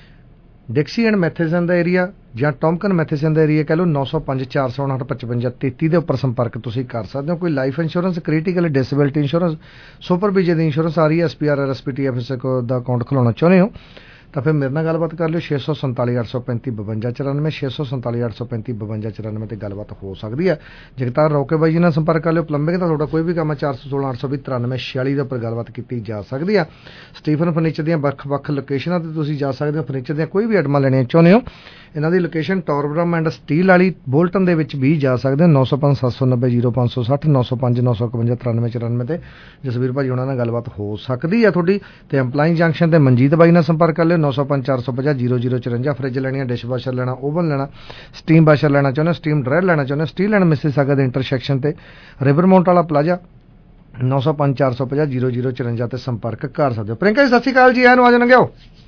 Dixie and Matheson ਦਾ ਏਰੀਆ ਜਾਂ ਟੌਮਕਨ ਮੈਥੇਸਨ ਦਾ ਏਰੀਆ ਕਹਿ ਲਓ। ਨੌ ਸੌ ਪੰਜ ਚਾਰ ਸੌ ਉਣਾਹਠ ਪਚਵੰਜਾ ਤੇਤੀ ਦੇ ਉੱਪਰ ਸੰਪਰਕ ਤੁਸੀਂ ਕਰ ਸਕਦੇ ਹੋ। ਕੋਈ life insurance, critical disability insurance, super visa ਦੀ ਇੰਸ਼ੋਰੈਂਸ ਆ ਰਹੀ ਹੈ, S P R R S P T F S ਦਾ ਅਕਾਊਂਟ ਖੁਲਾਉਣਾ ਚਾਹੁੰਦੇ ਹੋ ਤਾਂ ਫਿਰ ਮੇਰੇ ਨਾਲ ਗੱਲਬਾਤ ਕਰ ਲਿਓ। ਛੇ ਸੌ ਸੰਤਾਲੀ ਅੱਠ ਸੌ ਪੈਂਤੀ ਬਵੰਜਾ ਚੁਰਾਨਵੇਂ ਛੇ ਸੌ ਸੰਤਾਲੀ ਅੱਠ ਸੌ ਪੈਂਤੀ ਬਵੰਜਾ ਚੁਰਾਨਵੇਂ ਤੇ ਗੱਲਬਾਤ ਹੋ ਸਕਦੀ ਹੈ। ਜਗਤਾਰ ਰੌਕੇ ਬਾਈ ਜੀ ਨਾਲ ਸੰਪਰਕ ਕਰ ਲਿਓ। ਪਲੰਬਿੰਗ ਦਾ ਤੁਹਾਡਾ ਕੋਈ ਵੀ ਕੰਮ ਹੈ ਚਾਰ ਸੌ ਸੋਲਾਂ ਅੱਠ ਸੌ ਵੀਹ ਤਰਾਨਵੇਂ ਛਿਆਲੀ ਦੇ ਉੱਪਰ ਗੱਲਬਾਤ ਕੀਤੀ ਜਾ ਸਕਦੀ ਆ। ਸਟੀਫਨ ਫਰਨੀਚਰ ਦੀਆਂ ਵੱਖ ਵੱਖ ਲੋਕੇਸ਼ਨਾਂ ਤੇ ਤੁਸੀਂ ਜਾ ਸਕਦੇ ਹੋ। ਫਰਨੀਚਰ ਦੀਆਂ ਕੋਈ ਵੀ ਆਈਟਮਾਂ ਲੈਣੀਆਂ ਚਾਹੁੰਦੇ ਹੋ, ਇਹਨਾਂ ਦੀ ਲੋਕੇਸ਼ਨ ਟੌਰਬਰਮ ਐਂਡ ਸਟੀਲ ਵਾਲੀ ਬੋਲਟਨ ਦੇ ਵਿੱਚ ਵੀ ਜਾ ਸਕਦੇ ਹੋ। ਨੌ ਸੌ ਪੰਜ ਸੱਤ ਸੌ ਨੱਬੇ ਜੀਰੋ ਪੰਜ ਸੌ ਸੱਠ ਨੌ ਸੌ ਪੰਜ ਨੌ ਸੌ ਇਕਵੰਜਾ ਤਰਾਨਵੇਂ ਚੁਰਾਨਵੇਂ ਤੇ ਜਸਵੀਰ ਭਾਜੀ ਉਹਨਾਂ ਨਾਲ ਗੱਲਬਾਤ ਹੋ ਸਕਦੀ ਹੈ ਤੁਹਾਡੀ। ਤੇ ਐਂਪਲਾਈ ਜੰਕਸ਼ਨ ਤੇ ਮਨਜੀਤ ਬਾਈ ਨਾਲ ਸੰਪਰਕ ਕਰ ਲਿਓ। ਨੌ ਸੌ ਪੰਜ ਚਾਰ ਸੌ ਪੰਜਾਹ ਜੀਰੋ ਜੀਰੋ ਚੁਰੰਜਾ। ਫਰਿੱਜ ਲੈਣੀ ਹੈ, ਡਿਸ਼ ਵਾਸ਼ਰ ਲੈਣਾ, ਓਵਨ ਲੈਣਾ, ਸਟੀਮ ਵਾਸ਼ਰ ਲੈਣਾ ਚਾਹੁੰਦੇ ਹੋ, ਸਟੀਮ ਡਰਾਇਰ ਲੈਣਾ ਚਾਹੁੰਦੇ ਹੋ, ਸਟੀਲ ਐਂਡ ਮਿਸਿਸਾਗਾ ਦੇ ਇੰਟਰਸੈਕਸ਼ਨ ਤੇ ਰਿਵਰ ਮਾਊਂਟ ਵਾਲਾ ਪਲਾਜ਼ਾ ਨੌ ਸੌ ਪੰਜ ਚਾਰ ਸੌ ਪੰਜਾਹ ਜੀਰੋ ਜੀਰੋ ਚੁਰੰਜਾ ਤੇ ਸੰਪਰਕ ਕਰ ਸਕਦੇ ਹੋ। ਪ੍ਰਿੰਕਾ ਜੀ ਸਤਿ ਸ਼੍ਰੀ ਅਕਾਲ ਜੀ, ਆਨੂੰ ਆ ਜਾਣਗੇ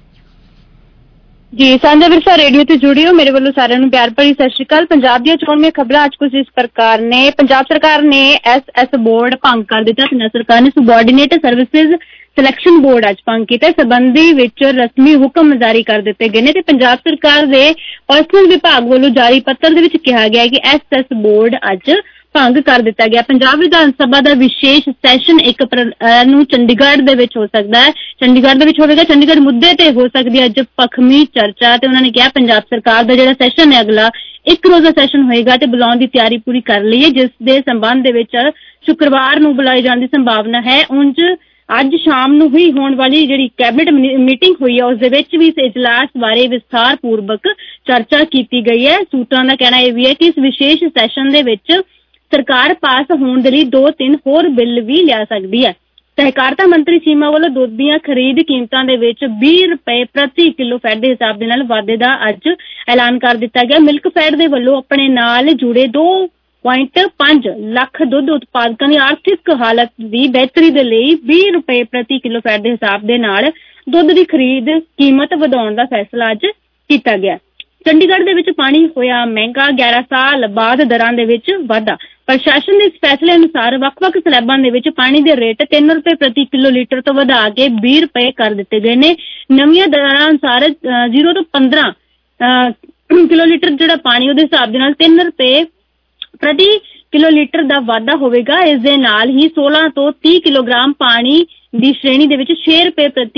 ਜੀ। ਸਾਂਝਾ ਵਿਰਸਾ ਰੇਡੀਓ ਤੇ ਜੁੜੇ ਹੋ, ਮੇਰੇ ਵੱਲੋਂ ਸਾਰਿਆਂ ਨੂੰ ਪਿਆਰ ਭਰੀ ਸਤਿ ਸ਼੍ਰੀ ਅਕਾਲ। ਪੰਜਾਬ ਦੀਆਂ ਚੋਣਵੀਆਂ ਖਬਰਾਂ ਅੱਜ ਕੁਝ ਇਸ ਪ੍ਰਕਾਰ ਨੇ। ਪੰਜਾਬ ਸਰਕਾਰ ਨੇ ਐਸ ਐਸ ਬੋਰਡ ਭੰਗ ਕਰ ਦਿੱਤਾ। ਪੰਜਾਬ ਸਰਕਾਰ ਨੇ ਸੁਬਆਰਡੀਨੇਟ ਸਰਵਿਸਿਜ਼ ਸਿਲੈਕਸ਼ਨ ਬੋਰਡ ਅੱਜ ਭੰਗ ਕੀਤਾ। ਸੰਬੰਧੀ ਵਿੱਚ ਰਸਮੀ ਹੁਕਮ ਜਾਰੀ ਕਰ ਦਿੱਤੇ ਗਏ ਨੇ ਤੇ ਪੰਜਾਬ ਸਰਕਾਰ ਦੇ ਪਰਸਨਲ ਵਿਭਾਗ ਵੱਲੋਂ ਜਾਰੀ ਪੱਤਰ ਦੇ ਵਿੱਚ ਕਿਹਾ ਗਿਆ ਕਿ ਐਸ ਐਸ ਬੋਰਡ ਅੱਜ ਭੰਗ ਕਰ ਦਿੱਤਾ ਗਿਆ। ਪੰਜਾਬ ਵਿਧਾਨ ਸਭਾ ਦਾ ਵਿਸ਼ੇਸ਼ ਸੈਸ਼ਨ ਇੱਕ ਅਪ੍ਰੈਲ ਨੂੰ ਚੰਡੀਗੜ੍ਹ ਦੇ ਵਿੱਚ ਹੋ ਸਕਦਾ ਹੈ, ਚੰਡੀਗੜ੍ਹ ਦੇ ਵਿੱਚ ਹੋਵੇਗਾ। ਚੰਡੀਗੜ੍ਹ ਮੁੱਦੇ ਤੇ ਹੋ ਸਕਦੀ ਹੈ ਅੱਜ ਪੱਖਮੀ ਚਰਚਾ ਤੇ ਉਹਨਾਂ ਨੇ ਕਿਹਾ ਪੰਜਾਬ ਸਰਕਾਰ ਦਾ ਜਿਹੜਾ ਸੈਸ਼ਨ ਹੈ ਅਗਲਾ ਇੱਕ ਰੋਜ਼ਾ ਸੈਸ਼ਨ ਹੋਏਗਾ ਤੇ ਬੁਲਾਉਣ ਦੀ ਤਿਆਰੀ ਪੂਰੀ ਕਰ ਲਈ ਹੈ, ਜਿਸ ਦੇ ਸੰਬੰਧ ਦੇ ਵਿੱਚ ਸ਼ੁੱਕਰਵਾਰ ਨੂੰ ਬੁਲਾਏ ਜਾਣ ਦੀ ਸੰਭਾਵਨਾ ਹੈ। ਉਂਝ ਅੱਜ ਸ਼ਾਮ ਨੂੰ ਹੀ ਹੋਣ ਵਾਲੀ ਜਿਹੜੀ ਕੈਬਨਿਟ ਮੀਟਿੰਗ ਹੋਈ ਹੈ ਉਸ ਦੇ ਵਿੱਚ ਵੀ ਇਸ ਇਜਲਾਸ ਬਾਰੇ ਵਿਸਥਾਰ ਪੂਰਵਕ ਚਰਚਾ ਕੀਤੀ ਗਈ ਹੈ। ਸੂਤਰਾਂ ਦਾ ਕਹਿਣਾ ਇਹ ਵੀ ਹੈ ਕਿ ਇਸ ਵਿਸ਼ੇਸ਼ ਸੈਸ਼ਨ ਦੇ ਵਿੱਚ ਸਰਕਾਰ ਪਾਸ ਹੋਣ ਦੇ ਲਈ ਦੋ ਤਿੰਨ ਹੋਰ ਬਿੱਲ ਵੀ ਲਿਆ ਸਕਦੀ ਹੈ। ਸਹਿਕਾਰਤਾ ਮੰਤਰੀ ਚੀਮਾ ਵੱਲੋਂ ਦੁੱਧ ਦੀਆਂ ਖਰੀਦ ਕੀਮਤਾਂ ਦੇ ਵਿੱਚ ਵੀਹ ਰੁਪਏ ਪ੍ਰਤੀ ਕਿਲੋ ਫੈਟ ਦੇ ਹਿਸਾਬ ਦੇ ਨਾਲ ਵਾਧੇ ਦਾ ਅੱਜ ਐਲਾਨ ਕਰ ਦਿੱਤਾ ਗਿਆ। ਮਿਲਕ ਫੈਟ ਦੇ ਵੱਲੋਂ ਆਪਣੇ ਨਾਲ ਜੁੜੇ ਦੋ ਪੁਆਇੰਟ ਪੰਜ ਲੱਖ ਦੁੱਧ ਉਤਪਾਦਕਾਂ ਦੀ ਆਰਥਿਕ ਹਾਲਤ ਦੀ ਬਿਹਤਰੀ ਦੇ ਲਈ ਵੀਹ ਰੁਪਏ ਪ੍ਰਤੀ ਕਿਲੋ ਫੈਟ ਦੇ ਹਿਸਾਬ ਦੇ ਨਾਲ ਦੁੱਧ ਦੀ ਖਰੀਦ ਕੀਮਤ ਵਧਾਉਣ ਦਾ ਫੈਸਲਾ ਅੱਜ ਕੀਤਾ ਗਿਆ। ਚੰਡੀਗੜ੍ਹ ਦੇ ਵਿੱਚ ਪਾਣੀ ਹੋਇਆ ਮਹਿੰਗਾ, ਗਿਆਰਾਂ ਸਾਲ ਬਾਅਦ ਦਰਾਂ ਦੇ ਵਿੱਚ ਵਾਧਾ। ਪ੍ਰਸ਼ਾਸਨ ਦੇ ਇਸ ਫੈਸਲੇ ਅਨੁਸਾਰ ਵੱਖ-ਵੱਖ ਸਲੈਬਾਂ ਦੇ ਵਿੱਚ ਪਾਣੀ ਦੇ ਰੇਟ ਤਿੰਨ ਰੁਪਏ ਪ੍ਰਤੀ ਕਿਲੋ ਲੀਟਰ ਤੋਂ ਵਧਾ ਕੇ ਵੀਹ ਰੁਪਏ ਕਰ ਦਿੱਤੇ ਗਏ ਨੇ। ਨਵੀਆਂ ਦਰਾਂ ਅਨੁਸਾਰ ਜ਼ੀਰੋ ਤੋਂ ਪੰਦਰਾਂ ਕਿਲੋ ਲੀਟਰ ਜਿਹੜਾ ਪਾਣੀ ਉਹਦੇ ਹਿਸਾਬ ਦੇ ਨਾਲ ਤਿੰਨ ਰੁਪਏ ਪ੍ਰਤੀ ਕਿਲੋ ਲੀਟਰ ਦਾ ਵਾਧਾ ਹੋਵੇਗਾ। ਇਸ ਦੇ ਨਾਲ ਹੀ ਸੋਲਾਂ ਤੋਂ ਤੀਹ ਕਿਲੋਗ੍ਰਾਮ ਪਾਣੀ ਦੀ ਸ਼੍ਰੇਣੀ ਦੇ ਵਿੱਚ ਛੇ ਰੁਪਏ ਪ੍ਰਤੀ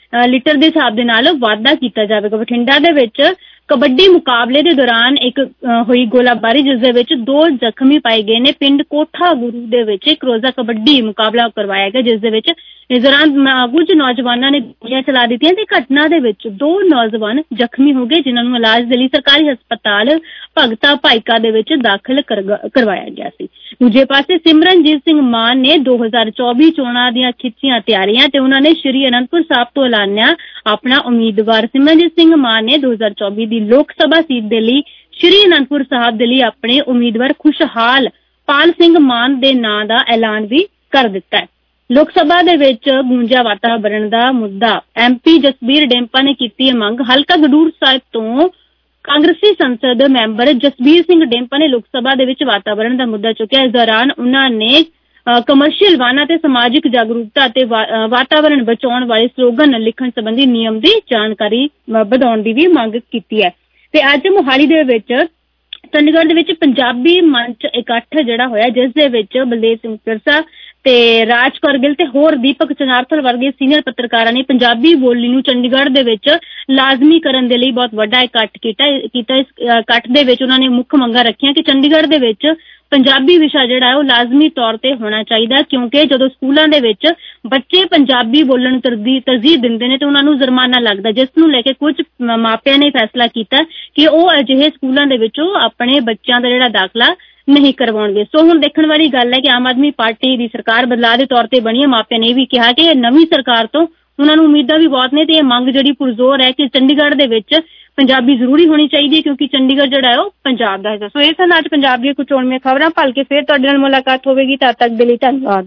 ਲੀਟਰ ਦੇ ਹਿਸਾਬ ਦੇ ਨਾਲ ਵਾਧਾ ਕੀਤਾ ਜਾਵੇਗਾ। ਬਠਿੰਡਾ ਦੇ ਵਿੱਚ ਕਬੱਡੀ ਮੁਕਾਬਲੇ ਦੇ ਦੌਰਾਨ ਇੱਕ ਹੋਈ ਗੋਲਾਬਾਰੀ ਜਿਸ ਦੇ ਵਿੱਚ ਦੋ ਜ਼ਖਮੀ ਪਾਏ ਗਏ ਨੇ। ਪਿੰਡ ਕੋਠਾ ਗੁਰੂ ਦੇ ਵਿੱਚ ਇੱਕ ਰੋਜ਼ਾ ਕਬੱਡੀ ਮੁਕਾਬਲਾ ਕਰਵਾਇਆ ਗਿਆ ਜਿਸ ਦੇ ਵਿੱਚ ਇਸ ਦੌਰਾਨ ਕੁਝ ਨੌਜਵਾਨਾਂ ਨੇ ਗੋਲੀਆਂ ਚਲਾ ਦਿੱਤੀਆਂ ਤੇ ਘਟਨਾ ਦੇ ਵਿੱਚ ਦੋ ਨੌਜਵਾਨ ਜ਼ਖਮੀ ਹੋ ਗਏ ਜਿਨ੍ਹਾਂ ਨੂੰ ਇਲਾਜ ਦੇ ਲਈ ਸਰਕਾਰੀ ਹਸਪਤਾਲ ਭਗਤਾ ਭਾਈਕਾ ਦੇ ਵਿੱਚ ਦਾਖਲ ਕਰਵਾਇਆ ਗਿਆ ਸੀ। ਦੂਜੇ ਪਾਸੇ ਸਿਮਰਨਜੀਤ ਸਿੰਘ ਮਾਨ ਨੇ ਦੋ ਹਜ਼ਾਰ ਚੌਵੀ ਚੋਣਾਂ ਦੀਆਂ ਖਿੱਚੀਆਂ ਤਿਆਰੀਆਂ ਤੇ ਉਹਨਾਂ ਨੇ ਸ਼੍ਰੀ ਅਨੰਦਪੁਰ ਸਾਹਿਬ ਤੋਂ ਐਲਾਨਿਆ ਆਪਣਾ ਉਮੀਦਵਾਰ। ਸਿਮਰਨਜੀਤ ਸਿੰਘ ਮਾਨ ਨੇ ਦੋ ਹਜ਼ਾਰ ਚੌਵੀ ਦੀ ਲੋਕ ਸਭਾ ਸੀਟ ਦੇ ਲਈ ਸ਼੍ਰੀ ਅਨੰਦਪੁਰ ਸਾਹਿਬ ਦੇ ਲਈ ਆਪਣੇ ਉਮੀਦਵਾਰ ਖੁਸ਼ਹਾਲ ਪਾਲ ਸਿੰਘ ਮਾਨ ਦੇ ਨਾਂ ਦਾ ਐਲਾਨ ਵੀ ਕਰ ਦਿੱਤਾ ਹੈ। ਲੋਕ ਸਭਾ ਦੇ ਵਿੱਚ ਗੂੰਜਿਆ ਵਾਤਾਵਰਣ ਦਾ ਮੁੱਦਾ। ਐਮਪੀ ਜਸਬੀਰ ਡੇਂਪਾ ਨੇ ਕੀਤੀ ਹੈ ਮੰਗ। ਹਲਕਾ ਖਡੂਰ ਸਾਹਿਬ ਤੋਂ ਕਾਂਗਰਸੀ ਸੰਸਦ ਮੈਂਬਰ ਜਸਬੀਰ ਸਿੰਘ ਡੇਂਪਾ ਨੇ ਲੋਕ ਸਭਾ ਦੇ ਵਿੱਚ ਵਾਤਾਵਰਣ ਦਾ ਮੁੱਦਾ ਚੁੱਕਿਆ। ਇਸ ਦੌਰਾਨ ਉਹਨਾਂ ਨੇ ਕਮਰਸ਼ੀਅਲ ਵਾਹਨਾਂ ਤੇ ਸਮਾਜਿਕ ਜਾਗਰੂਕਤਾ ਅਤੇ ਵਾਤਾਵਰਣ ਬਚਾਉਣ ਵਾਲੇ ਸਲੋਗਨ ਲਿਖਣ ਸੰਬੰਧੀ ਨਿਯਮ ਦੀ ਜਾਣਕਾਰੀ ਵਧਾਉਣ ਦੀ ਵੀ ਮੰਗ ਕੀਤੀ ਹੈ। ਤੇ ਅੱਜ ਮੁਹਾਲੀ ਦੇ ਵਿੱਚ ਚੰਡੀਗੜ੍ਹ ਦੇ ਵਿੱਚ ਪੰਜਾਬੀ ਮੰਚ ਇਕੱਠ ਜਿਹੜਾ ਹੋਇਆ ਜਿਸ ਦੇ ਵਿੱਚ ਬਲਦੇਵ ਸਿੰਘ ਸਿਰਸਾ ਤੇ ਰਾਜ ਕਰਗਿਲ ਤੇ ਹੋਰ ਦੀਪਕ ਚਨਾਰਥਲ ਵਰਗੇ ਸੀਨੀਅਰ ਪੱਤਰਕਾਰਾਂ ਨੇ ਪੰਜਾਬੀ ਬੋਲੀ ਨੂੰ ਚੰਡੀਗੜ੍ਹ ਦੇ ਵਿੱਚ ਲਾਜ਼ਮੀ ਕਰਨ ਦੇ ਲਈ ਬਹੁਤ ਵੱਡਾ ਇਕੱਠ ਕੀਤਾ ਕੀਤਾ ਇਸ ਇਕੱਠ ਦੇ ਵਿੱਚ ਉਹਨਾਂ ਨੇ ਮੁੱਖ ਮੰਗਾਂ ਰੱਖੀਆਂ ਕਿ ਚੰਡੀਗੜ੍ਹ ਦੇ ਵਿੱਚ ਪੰਜਾਬੀ ਵਿਸ਼ਾ ਜਿਹੜਾ ਹੈ ਉਹ ਲਾਜ਼ਮੀ ਤੌਰ ਤੇ ਹੋਣਾ ਚਾਹੀਦਾ ਕਿਉਂਕਿ ਜਦੋਂ ਸਕੂਲਾਂ ਦੇ ਵਿੱਚ ਬੱਚੇ ਪੰਜਾਬੀ ਬੋਲਣ ਨੂੰ ਤਰਜੀਹ ਤਰਜੀਹ ਦਿੰਦੇ ਨੇ ਤੇ ਉਹਨਾਂ ਨੂੰ ਜੁਰਮਾਨਾ ਲੱਗਦਾ ਜਿਸ ਨੂੰ ਲੈ ਕੇ ਕੁਝ ਮਾਪਿਆਂ ਨੇ ਫੈਸਲਾ ਕੀਤਾ ਕਿ ਉਹ ਅਜਿਹੇ ਸਕੂਲਾਂ ਦੇ ਵਿੱਚੋਂ ਆਪਣੇ ਬੱਚਿਆਂ ਦਾ ਜਿਹੜਾ ਦਾਖਲਾ ਨਹੀਂ ਕਰਵਾਉਣਗੇ। ਸੋ ਹੁਣ ਦੇਖਣ ਵਾਲੀ ਗੱਲ ਹੈ ਕਿ ਆਮ ਆਦਮੀ ਪਾਰਟੀ ਦੀ ਸਰਕਾਰ ਬਦਲਾਅ ਦੇ ਤੌਰ ਤੇ ਬਣੀ ਹੈ। ਮਾਪਿਆਂ ਨੇ ਵੀ ਕਿਹਾ ਕਿ ਨਵੀਂ ਸਰਕਾਰ ਤੋਂ ਉਹਨਾਂ ਨੂੰ ਉਮੀਦਾਂ ਵੀ ਬਹੁਤ ਨੇ ਤੇ ਇਹ ਮੰਗ ਜਿਹੜੀ ਪੁਰਜ਼ੋਰ ਹੈ ਕਿ ਚੰਡੀਗੜ੍ਹ ਦੇ ਵਿੱਚ ਪੰਜਾਬੀ ਜ਼ਰੂਰੀ ਹੋਣੀ ਚਾਹੀਦੀ ਹੈ ਕਿਉਂਕਿ ਚੰਡੀਗੜ੍ਹ ਜਿਹੜਾ ਹੈ ਉਹ ਪੰਜਾਬ ਦਾ ਹੈ। ਸੋ ਇਹ ਸਨ ਅੱਜ ਪੰਜਾਬ ਦੀਆਂ ਕੁਝ ਚੋਣਵੀਆਂ ਖਬਰਾਂ। ਭਲ ਕੇ ਫਿਰ ਤੁਹਾਡੇ ਨਾਲ ਮੁਲਾਕਾਤ ਹੋਵੇਗੀ। ਤਦ ਤੱਕ ਦੇ ਲਈ ਧੰਨਵਾਦ।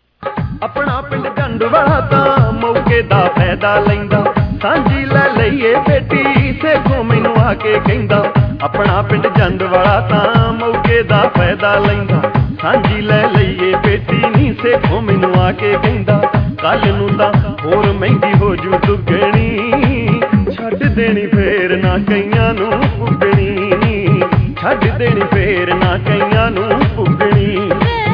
ਆਪਣਾ ਪਿੰਡ ਗੰਡਵਾਲਾ ਤਾਂ ਮੌਕੇ ਦਾ ਫਾਇਦਾ ਲੈਂਦਾ ਸਾਂਝੀ ਲੈ ਲਈਏ ਬੇਟੀ ਸੇਖੋਂ ਮੈਨੂੰ ਆ ਕੇ ਕਹਿੰਦਾ ਆਪਣਾ ਪਿੰਡ ਜੰਡਵਾਲਾ ਤਾਂ ਮੌਕੇ ਦਾ ਫਾਇਦਾ ਲੈਂਦਾ ਸਾਂਝੀ ਲੈ ਲਈਏ ਬੇਟੀ ਨੀ ਸੇਖੋਂ ਮੈਨੂੰ ਆ ਕੇ ਕਹਿੰਦਾ ਕੱਲ ਨੂੰ ਤਾਂ ਹੋਰ ਮਹਿੰਗੀ ਹੋ ਜੂ ਦੁੱਗਣੀ ਛੱਡ ਦੇਣੀ ਫੇਰ ਨਾ ਕਈਆਂ ਨੂੰ ਪੁੱਗਣੀ ਛੱਡ ਦੇਣੀ ਫੇਰ ਨਾ ਕਈਆਂ ਨੂੰ ਪੁੱਗਣੀ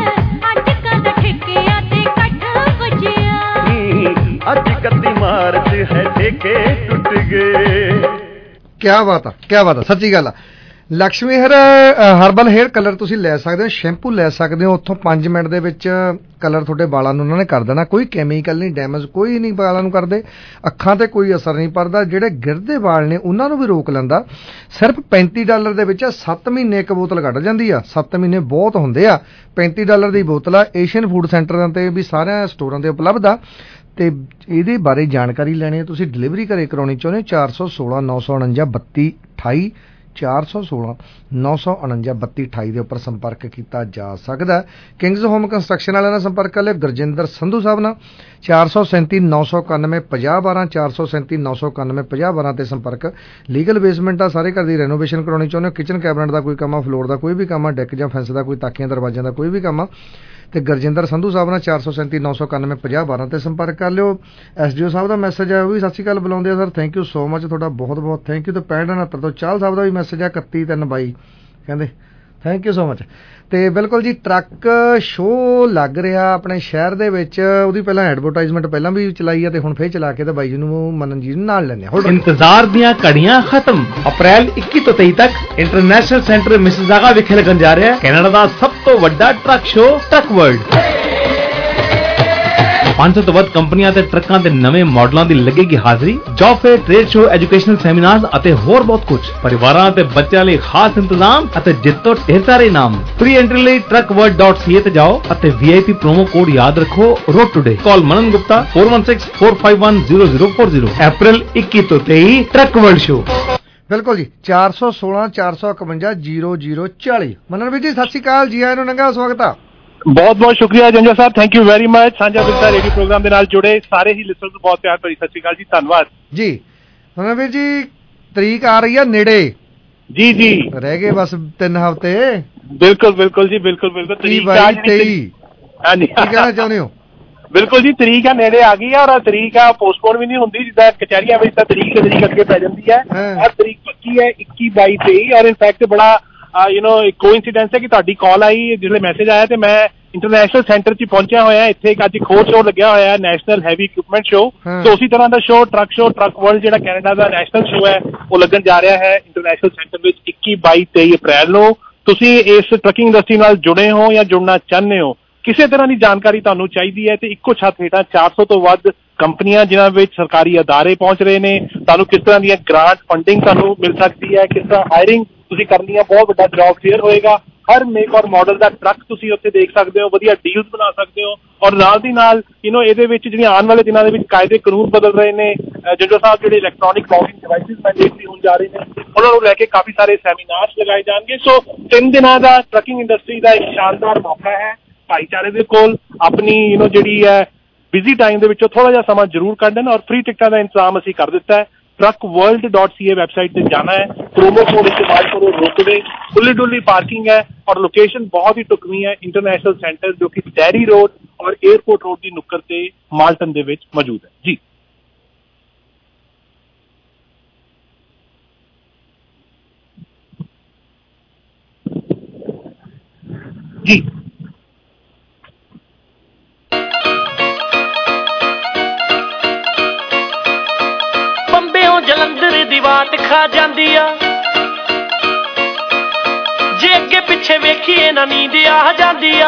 ਅੱਜ ਕੱਤੀ ਮਾਰਚ ਹੈ ਠੇਕੇ ਟੁੱਟ ਗਏ।
ਕਿਆ ਬਾਤ ਆ ਕਿਆ ਬਾਤ ਆ ਸੱਚੀ ਗੱਲ ਆ। Lakshmi hair herbal hair colour ਤੁਸੀਂ ਲੈ ਸਕਦੇ ਹੋ ਸ਼ੈਂਪੂ ਲੈ ਸਕਦੇ ਹੋ ਉੱਥੋਂ ਪੰਜ ਮਿੰਟ ਦੇ ਵਿੱਚ ਕਲਰ ਤੁਹਾਡੇ ਵਾਲਾਂ ਨੂੰ ਉਹਨਾਂ ਨੇ ਕਰ ਦੇਣਾ ਕੋਈ ਕੈਮੀਕਲ ਨਹੀਂ ਡੈਮੇਜ ਕੋਈ ਨਹੀਂ ਵਾਲਾਂ ਨੂੰ ਕਰਦੇ ਅੱਖਾਂ ਤੇ ਕੋਈ ਅਸਰ ਨਹੀਂ ਪੜਦਾ ਜਿਹੜੇ ਗਿਰਦੇ ਵਾਲ ਨੇ ਉਹਨਾਂ ਨੂੰ ਵੀ ਰੋਕ ਲੈਂਦਾ ਸਿਰਫ ਪੈਂਤੀ ਡਾਲਰ ਦੇ ਵਿੱਚ ਸੱਤ ਮਹੀਨੇ ਇੱਕ ਬੋਤਲ ਕੱਢ ਜਾਂਦੀ ਆ ਸੱਤ ਮਹੀਨੇ ਬਹੁਤ ਹੁੰਦੇ ਆ ਪੈਂਤੀ ਡਾਲਰ ਦੀ ਬੋਤਲ ਆ ਏਸ਼ੀਅਨ ਫੂਡ ਸੈਂਟਰਾਂ ਤੇ ਵੀ ਸਾਰਿਆਂ ਸਟੋਰਾਂ ਤੇ ਉਪਲਬਧ ਆ ਤੇ ਇਹਦੇ ਬਾਰੇ ਜਾਣਕਾਰੀ ਲੈਣੀ ਹੈ ਤੁਸੀਂ ਡਿਲੀਵਰੀ ਘਰੇ ਕਰਾਉਣੀ ਚਾਹੁੰਦੇ ਹੋ ਚਾਰ ਸੌ ਸੋਲਾਂ ਨੌ ਸੌ ਉਣੰਜਾ ਬੱਤੀ ਅਠਾਈ ਚਾਰ ਸੌ ਸੋਲਾਂ ਨੌ ਸੌ ਉਣੰਜਾ ਬੱਤੀ ਅਠਾਈ ਦੇ ਉੱਪਰ ਸੰਪਰਕ ਕੀਤਾ ਜਾ ਸਕਦਾ। ਕਿੰਗਜ਼ ਹੋਮ ਕੰਸਟਰਕਸ਼ਨ ਵਾਲਿਆਂ ਨਾਲ ਸੰਪਰਕ ਕਰ ਲਿਓ ਗੁਰਜਿੰਦਰ ਸੰਧੂ ਸਾਹਿਬ ਨਾਲ ਚਾਰ ਸੌ ਸੈਂਤੀ ਨੌ ਸੌ ਇਕਾਨਵੇਂ ਪੰਜਾਹ ਬਾਰਾਂ ਚਾਰ ਸੌ ਸੈਂਤੀ ਨੌ ਸੌ ਇਕਾਨਵੇਂ ਪੰਜਾਹ ਬਾਰਾਂ ਤੇ ਸੰਪਰਕ। ਲੀਗਲ ਬੇਸਮੈਂਟ ਆ ਸਾਰੇ ਘਰ ਦੀ ਰੈਨੋਵੇਸ਼ਨ ਕਰਾਉਣੀ ਚਾਹੁੰਦੇ ਹੋ ਕਿਚਨ ਕੈਬਨਟ ਦਾ ਕੋਈ ਕੰਮ ਆ ਫਲੋਰ ਦਾ ਕੋਈ ਵੀ ਕੰਮ ਆ ਡੈਕ ਜਾਂ ਫੈਂਸ ਦਾ ਕੋਈ ਤਾਕੀਆਂ ਦਰਵਾਜ਼ਿਆਂ ਦਾ ਕੋਈ ਵੀ ਕੰਮ ਆ ਤੇ ਗੁਰਜਿੰਦਰ ਸੰਧੂ ਸਾਹਿਬ ਨਾਲ ਚਾਰ ਸੌ ਸੈਂਤੀ ਨੌ ਸੌ ਇਕਾਨਵੇਂ ਪੰਜਾਹ ਬਾਰਾਂ ਤੇ ਸੰਪਰਕ ਕਰ ਲਿਓ। ਐਸ ਡੀ ਓ ਸਾਹਿਬ ਦਾ ਮੈਸੇਜ ਆ ਉਹ ਵੀ ਸਤਿ ਸ਼੍ਰੀ ਅਕਾਲ ਬੁਲਾਉਂਦੇ ਆ sir thank you so much ਤੁਹਾਡਾ ਬਹੁਤ ਬਹੁਤ ਥੈਂਕ ਯੂ ਤੇ ਪੈਂਹਠ ਉਣਹੱਤਰ ਤੋਂ ਚਾਲ ਸਾਹਿਬ ਦਾ ਵੀ ਮੈਸੇਜ ਆ ਇਕੱਤੀ ਤਿੰਨ ਬਾਈ ਕਹਿੰਦੇ ਥੈਂਕ ਯੂ ਸੋ ਮਚ। ਤੇ ਬਿਲਕੁਲ ਜੀ ਟਰੱਕ ਸ਼ੋਅ ਲੱਗ ਰਿਹਾ ਆਪਣੇ ਸ਼ਹਿਰ ਦੇ ਵਿੱਚ ਉਹਦੀ ਪਹਿਲਾਂ ਐਡਵਰਟਾਈਜ਼ਮੈਂਟ ਪਹਿਲਾਂ ਵੀ ਚਲਾਈ ਆ ਤੇ ਹੁਣ ਫੇਰ ਚਲਾ ਕੇ ਤੇ ਬਾਈ ਜੀ ਨੂੰ ਮਨਨ ਜੀ ਨੂੰ ਨਾਲ ਲੈਣੇ।
ਇੰਤਜ਼ਾਰ ਦੀਆਂ ਘੜੀਆਂ ਖਤਮ ਅਪ੍ਰੈਲ ਇੱਕੀ ਤੋਂ ਤੇਈ ਤੱਕ ਇੰਟਰਨੈਸ਼ਨਲ ਸੈਂਟਰ ਮਿਸਿਸਾਗਾ ਵਿਖੇ ਲੱਗਣ ਜਾ ਰਿਹਾ ਹੈ ਕੈਨੇਡਾ ਦਾ ਸਭ ਤੋਂ ਵੱਡਾ ਟਰੱਕ ਸ਼ੋਅ ਟਰੱਕ ਵਰਲਡ। ਪੰਜ ਸੌ ਤੋਂ ਵੱਧ ਕੰਪਨੀਆਂ ਤੇ ਟਰੱਕਾਂ ਦੇ ਨਵੇਂ ਮਾਡਲਾਂ ਦੀ ਲੱਗੇਗੀ ਹਾਜ਼ਰੀ job fair trade show educational seminars ਅਤੇ ਹੋਰ ਬਹੁਤ ਕੁਝ ਪਰਿਵਾਰਾਂ ਅਤੇ ਬੱਚਿਆਂ ਲਈ ਖਾਸ ਇੰਤਜ਼ਾਮ ਅਤੇ ਜਿੱਤੋ ਢੇਰ ਸਾਰੇ ਇਨਾਮ। ਫ੍ਰੀ ਐਂਟਰੀ ਲਈ truck world dot C A ਤੇ ਜਾਓ ਅਤੇ ਵੀ ਆਈ ਪੀ ਪ੍ਰੋਮੋ ਕੋਡ ਯਾਦ ਰੱਖੋ road today call Manan Gupta four one six four five one zero zero four zero April ਇੱਕੀ ਤੋਂ ਤੇਈ ਟਰੱਕ ਵਰਲਡ ਸ਼ੋਅ।
ਬਿਲਕੁਲ ਜੀ ਚਾਰ ਸੌ ਸੋਲਾਂ ਚਾਰ ਸੌ ਇਕਵੰਜਾ ਜ਼ੀਰੋ ਜ਼ੀਰੋ ਚਾਲੀ। ਮਨਨ ਵੀਰ ਜੀ ਸਤਿ ਸ਼੍ਰੀ ਅਕਾਲ ਜੀ ਆਇਆਂ ਨੂੰ ਨੰਗਾ ਸਵਾਗਤ ਆ।
ਬਹੁਤ ਬਹੁਤ ਸ਼ੁਕਰੀਆ ਜੰਜਾ ਸਾਹਿਬ thank you very much Sanjha Virsa radio programme ਦੇ ਨਾਲ ਜੁੜੇ ਸਾਰੇ ਹੀ ਲਿਸਨਰਸ ਨੂੰ ਬਹੁਤ ਪਿਆਰ ਭਰੀ ਸਤਿ ਸ਼੍ਰੀ ਅਕਾਲ ਜੀ ਧੰਨਵਾਦ ਜੀ। ਮਨਨ ਵੀਰ ਜੀ ਤਰੀਕ ਆ ਰਹੀ ਆ ਨੇੜੇ ਜੀ ਜੀ ਰਹਿ ਗਏ ਬਸ ਤਿੰਨ ਹਫ਼ਤੇ ਬਿਲਕੁਲ ਬਿਲਕੁਲ ਜੀ ਬਿਲਕੁਲ ਬਿਲਕੁਲ ਤਰੀਕ ਹਾਂਜੀ ਕੀ ਕਹਿਣਾ ਚਾਹੁੰਦੇ ਹੋ ਬਿਲਕੁਲ ਜੀ ਤਰੀਕ ਆ ਨੇੜੇ ਆ ਗਈ ਆ ਔਰ ਤਰੀਕ ਆ ਪੋਸਟਪੋਨ ਵੀ ਨਹੀਂ ਹੁੰਦੀ ਜਿੱਦਾਂ ਕਚਹਿਰੀਆਂ ਵਿੱਚ ਤਾਂ ਤਰੀਕ ਤਰੀਕ ਅੱਗੇ ਪੈ ਜਾਂਦੀ ਹੈ ਔਰ ਤਰੀਕ ਪੱਕੀ ਹੈ ਇੱਕੀ ਬਾਈ ਤੇਈ ਔਰ ਇਨਫੈਕਟ ਬੜਾ ਯੂ نو ਕੋਇਨਸੀਡੈਂਸ ਹੈ ਕਿ ਤੁਹਾਡੀ ਕਾਲ ਆਈ ਜਿਹੜੇ ਮੈਸੇਜ ਆਇਆ ਤੇ ਮੈਂ ਇੰਟਰਨੈਸ਼ਨਲ ਸੈਂਟਰ 'ਚ ਪਹੁੰਚਿਆ ਹੋਇਆ। ਇੱਥੇ ਇੱਕ ਅੱਜ ਇੱਕ ਹੋਰ ਸ਼ੋਅ ਲੱਗਿਆ ਹੋਇਆ national heavy equipment show. So ਉਸੇ ਤਰ੍ਹਾਂ ਦਾ show truck show truck world ਜਿਹੜਾ ਕੈਨੇਡਾ ਦਾ ਨੈਸ਼ਨਲ ਸ਼ੋਅ ਹੈ ਉਹ ਲੱਗਣ ਜਾ ਰਿਹਾ ਹੈ ਇੰਟਰਨੈਸ਼ਨਲ ਸੈਂਟਰ ਵਿੱਚ ਇੱਕੀ ਬਾਈ ਤੇਈ ਅਪ੍ਰੈਲ ਨੂੰ। ਤੁਸੀਂ ਇਸ ਟਰੱਕਿੰਗ ਇੰਡਸਟਰੀ ਨਾਲ ਜੁੜੇ ਹੋ ਜਾਂ ਜੁੜਨਾ ਚਾਹੁੰਦੇ ਹੋ, ਕਿਸੇ ਤਰ੍ਹਾਂ ਦੀ ਜਾਣਕਾਰੀ ਤੁਹਾਨੂੰ ਚਾਹੀਦੀ ਹੈ ਤੇ ਇੱਕੋ ਛੱਤ ਹੇਠਾਂ ਚਾਰ ਸੌ ਤੋਂ ਵੱਧ ਕੰਪਨੀਆਂ ਜਿਨ੍ਹਾਂ ਵਿੱਚ ਸਰਕਾਰੀ ਅਦਾਰੇ ਪਹੁੰਚ ਰਹੇ ਨੇ। ਤੁਹਾਨੂੰ ਕਿਸ ਤਰ੍ਹਾਂ ਦੀਆਂ ਗ੍ਰਾਂਟ ਫੰਡਿੰਗ ਤੁਹਾਨੂੰ ਮਿਲ ਸਕਦੀ ਹੈ, ਕਿਸ ਤਰ੍ਹਾਂ ਹਾਇਰਿੰਗ ਤੁਸੀਂ ਕਰਨੀ ਹੈ, ਬਹੁਤ ਵੱਡਾ ਜੌਬ ਫੇਅਰ ਹੋਏਗਾ। ਹਰ ਮੇਕ ਔਰ ਮਾਡਲ ਦਾ ਟਰੱਕ ਤੁਸੀਂ ਉੱਥੇ ਦੇਖ ਸਕਦੇ ਹੋ, ਵਧੀਆ ਡੀਲਸ ਬਣਾ ਸਕਦੇ ਹੋ। ਔਰ ਨਾਲ ਦੀ ਨਾਲ ਯੂ ਨੋ ਇਹਦੇ ਵਿੱਚ ਜਿਹੜੀਆਂ ਆਉਣ ਵਾਲੇ ਦਿਨਾਂ ਦੇ ਵਿੱਚ ਕਾਇਦੇ ਕਾਨੂੰਨ ਬਦਲ ਰਹੇ ਨੇ। ਜੱਜੋ ਸਾਹਿਬ ਜਿਹੜੇ ਇਲੈਕਟ੍ਰੋਨਿਕ ਲੌਗਿੰਗ ਡਿਵਾਈਸਿਸ ਮੈਂਡੇਟਰੀ ਹੋਣ ਜਾ ਰਹੇ ਨੇ ਉਹਨਾਂ ਨੂੰ ਲੈ ਕੇ ਕਾਫੀ ਸਾਰੇ ਸੈਮੀਨਾਰਸ ਲਗਾਏ ਜਾਣਗੇ। ਸੋ ਤਿੰਨ ਦਿਨਾਂ ਦਾ ਟਰੱਕਿੰਗ ਇੰਡਸਟਰੀ ਦਾ ਇੱਕ ਸ਼ਾਨਦਾਰ ਮੌਕਾ ਹੈ। ਭਾਈਚਾਰੇ ਦੇ ਕੋਲ ਆਪਣੀ ਯੂ ਨੋ ਜਿਹੜੀ ਹੈ ਬਿਜ਼ੀ ਟਾਈਮ ਦੇ ਵਿੱਚੋਂ ਥੋੜ੍ਹਾ ਜਿਹਾ ਸਮਾਂ ਜ਼ਰੂਰ ਕੱਢਣ ਔਰ ਫ੍ਰੀ ਟਿਕਟਾਂ ਦਾ ਇੰਤਜ਼ਾਮ ਅਸੀਂ ਕਰ ਦਿੱਤਾ ਹੈ। Truck world dot C A website ਤੇ ਜਾਣਾ ਹੈ, ਪ੍ਰੋਮੋ ਕੋਡ ਇਸਤੇਮਾਲ ਕਰੋ, ਰੋਕਵੇ, ਖੁੱਲੀ ਡੁੱਲੀ ਪਾਰਕਿੰਗ ਹੈ ਔਰ ਲੋਕੇਸ਼ਨ ਬਹੁਤ ਹੀ ਢੁਕਵੀਂ ਹੈ। ਇੰਟਰਨੈਸ਼ਨਲ ਸੈਂਟਰ ਜੋ ਕਿ ਡੈਰੀ ਰੋਡ ਔਰ ਏਅਰਪੋਰਟ ਰੋਡ ਦੀ ਨੁੱਕਰ ਤੇ ਮਾਲਟਨ ਦੇ ਵਿੱਚ ਮੌਜੂਦ ਹੈ। ਜੀ ਜੀ
ਜਲੰਧਰ ਦੀ ਵਾਟ ਖਾ ਜਾਂਦੀ ਆ, ਜੇ ਅੱਗੇ ਪਿੱਛੇ ਵੇਖੀਏ ਨਾ ਨੀਂਦ ਆ ਜਾਂਦੀ ਆ।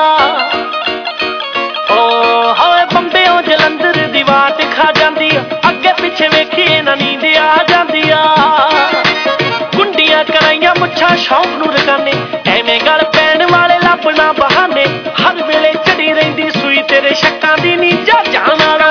ਓ ਹੋਏ ਬੰਬਿਓ ਜਲੰਧਰ ਦੀ ਵਾਟ ਖਾ ਜਾਂਦੀ ਆ, ਅੱਗੇ ਪਿੱਛੇ ਵੇਖੀਏ ਨਾ ਨੀਂਦ ਆ ਜਾਂਦੀ ਆ। ਗੁੰਡੀਆਂ ਕਰਾਈਆਂ ਮੁੱਛਾਂ ਸ਼ੌਂਕ ਨੂੰ ਰਕਾਨੇ, ਐਵੇਂ ਗਲ ਪੈਣ ਵਾਲੇ ਲੱਭਣਾ ਬਹਾਨੇ। ਹਰ ਵੇਲੇ ਚੜੀ ਰਹਿੰਦੀ ਸੂਈ ਤੇਰੇ ਸ਼ੱਕਾਂ ਦੀ ਨੀ ਜਾ ਜਾਣ ਵਾਲਾ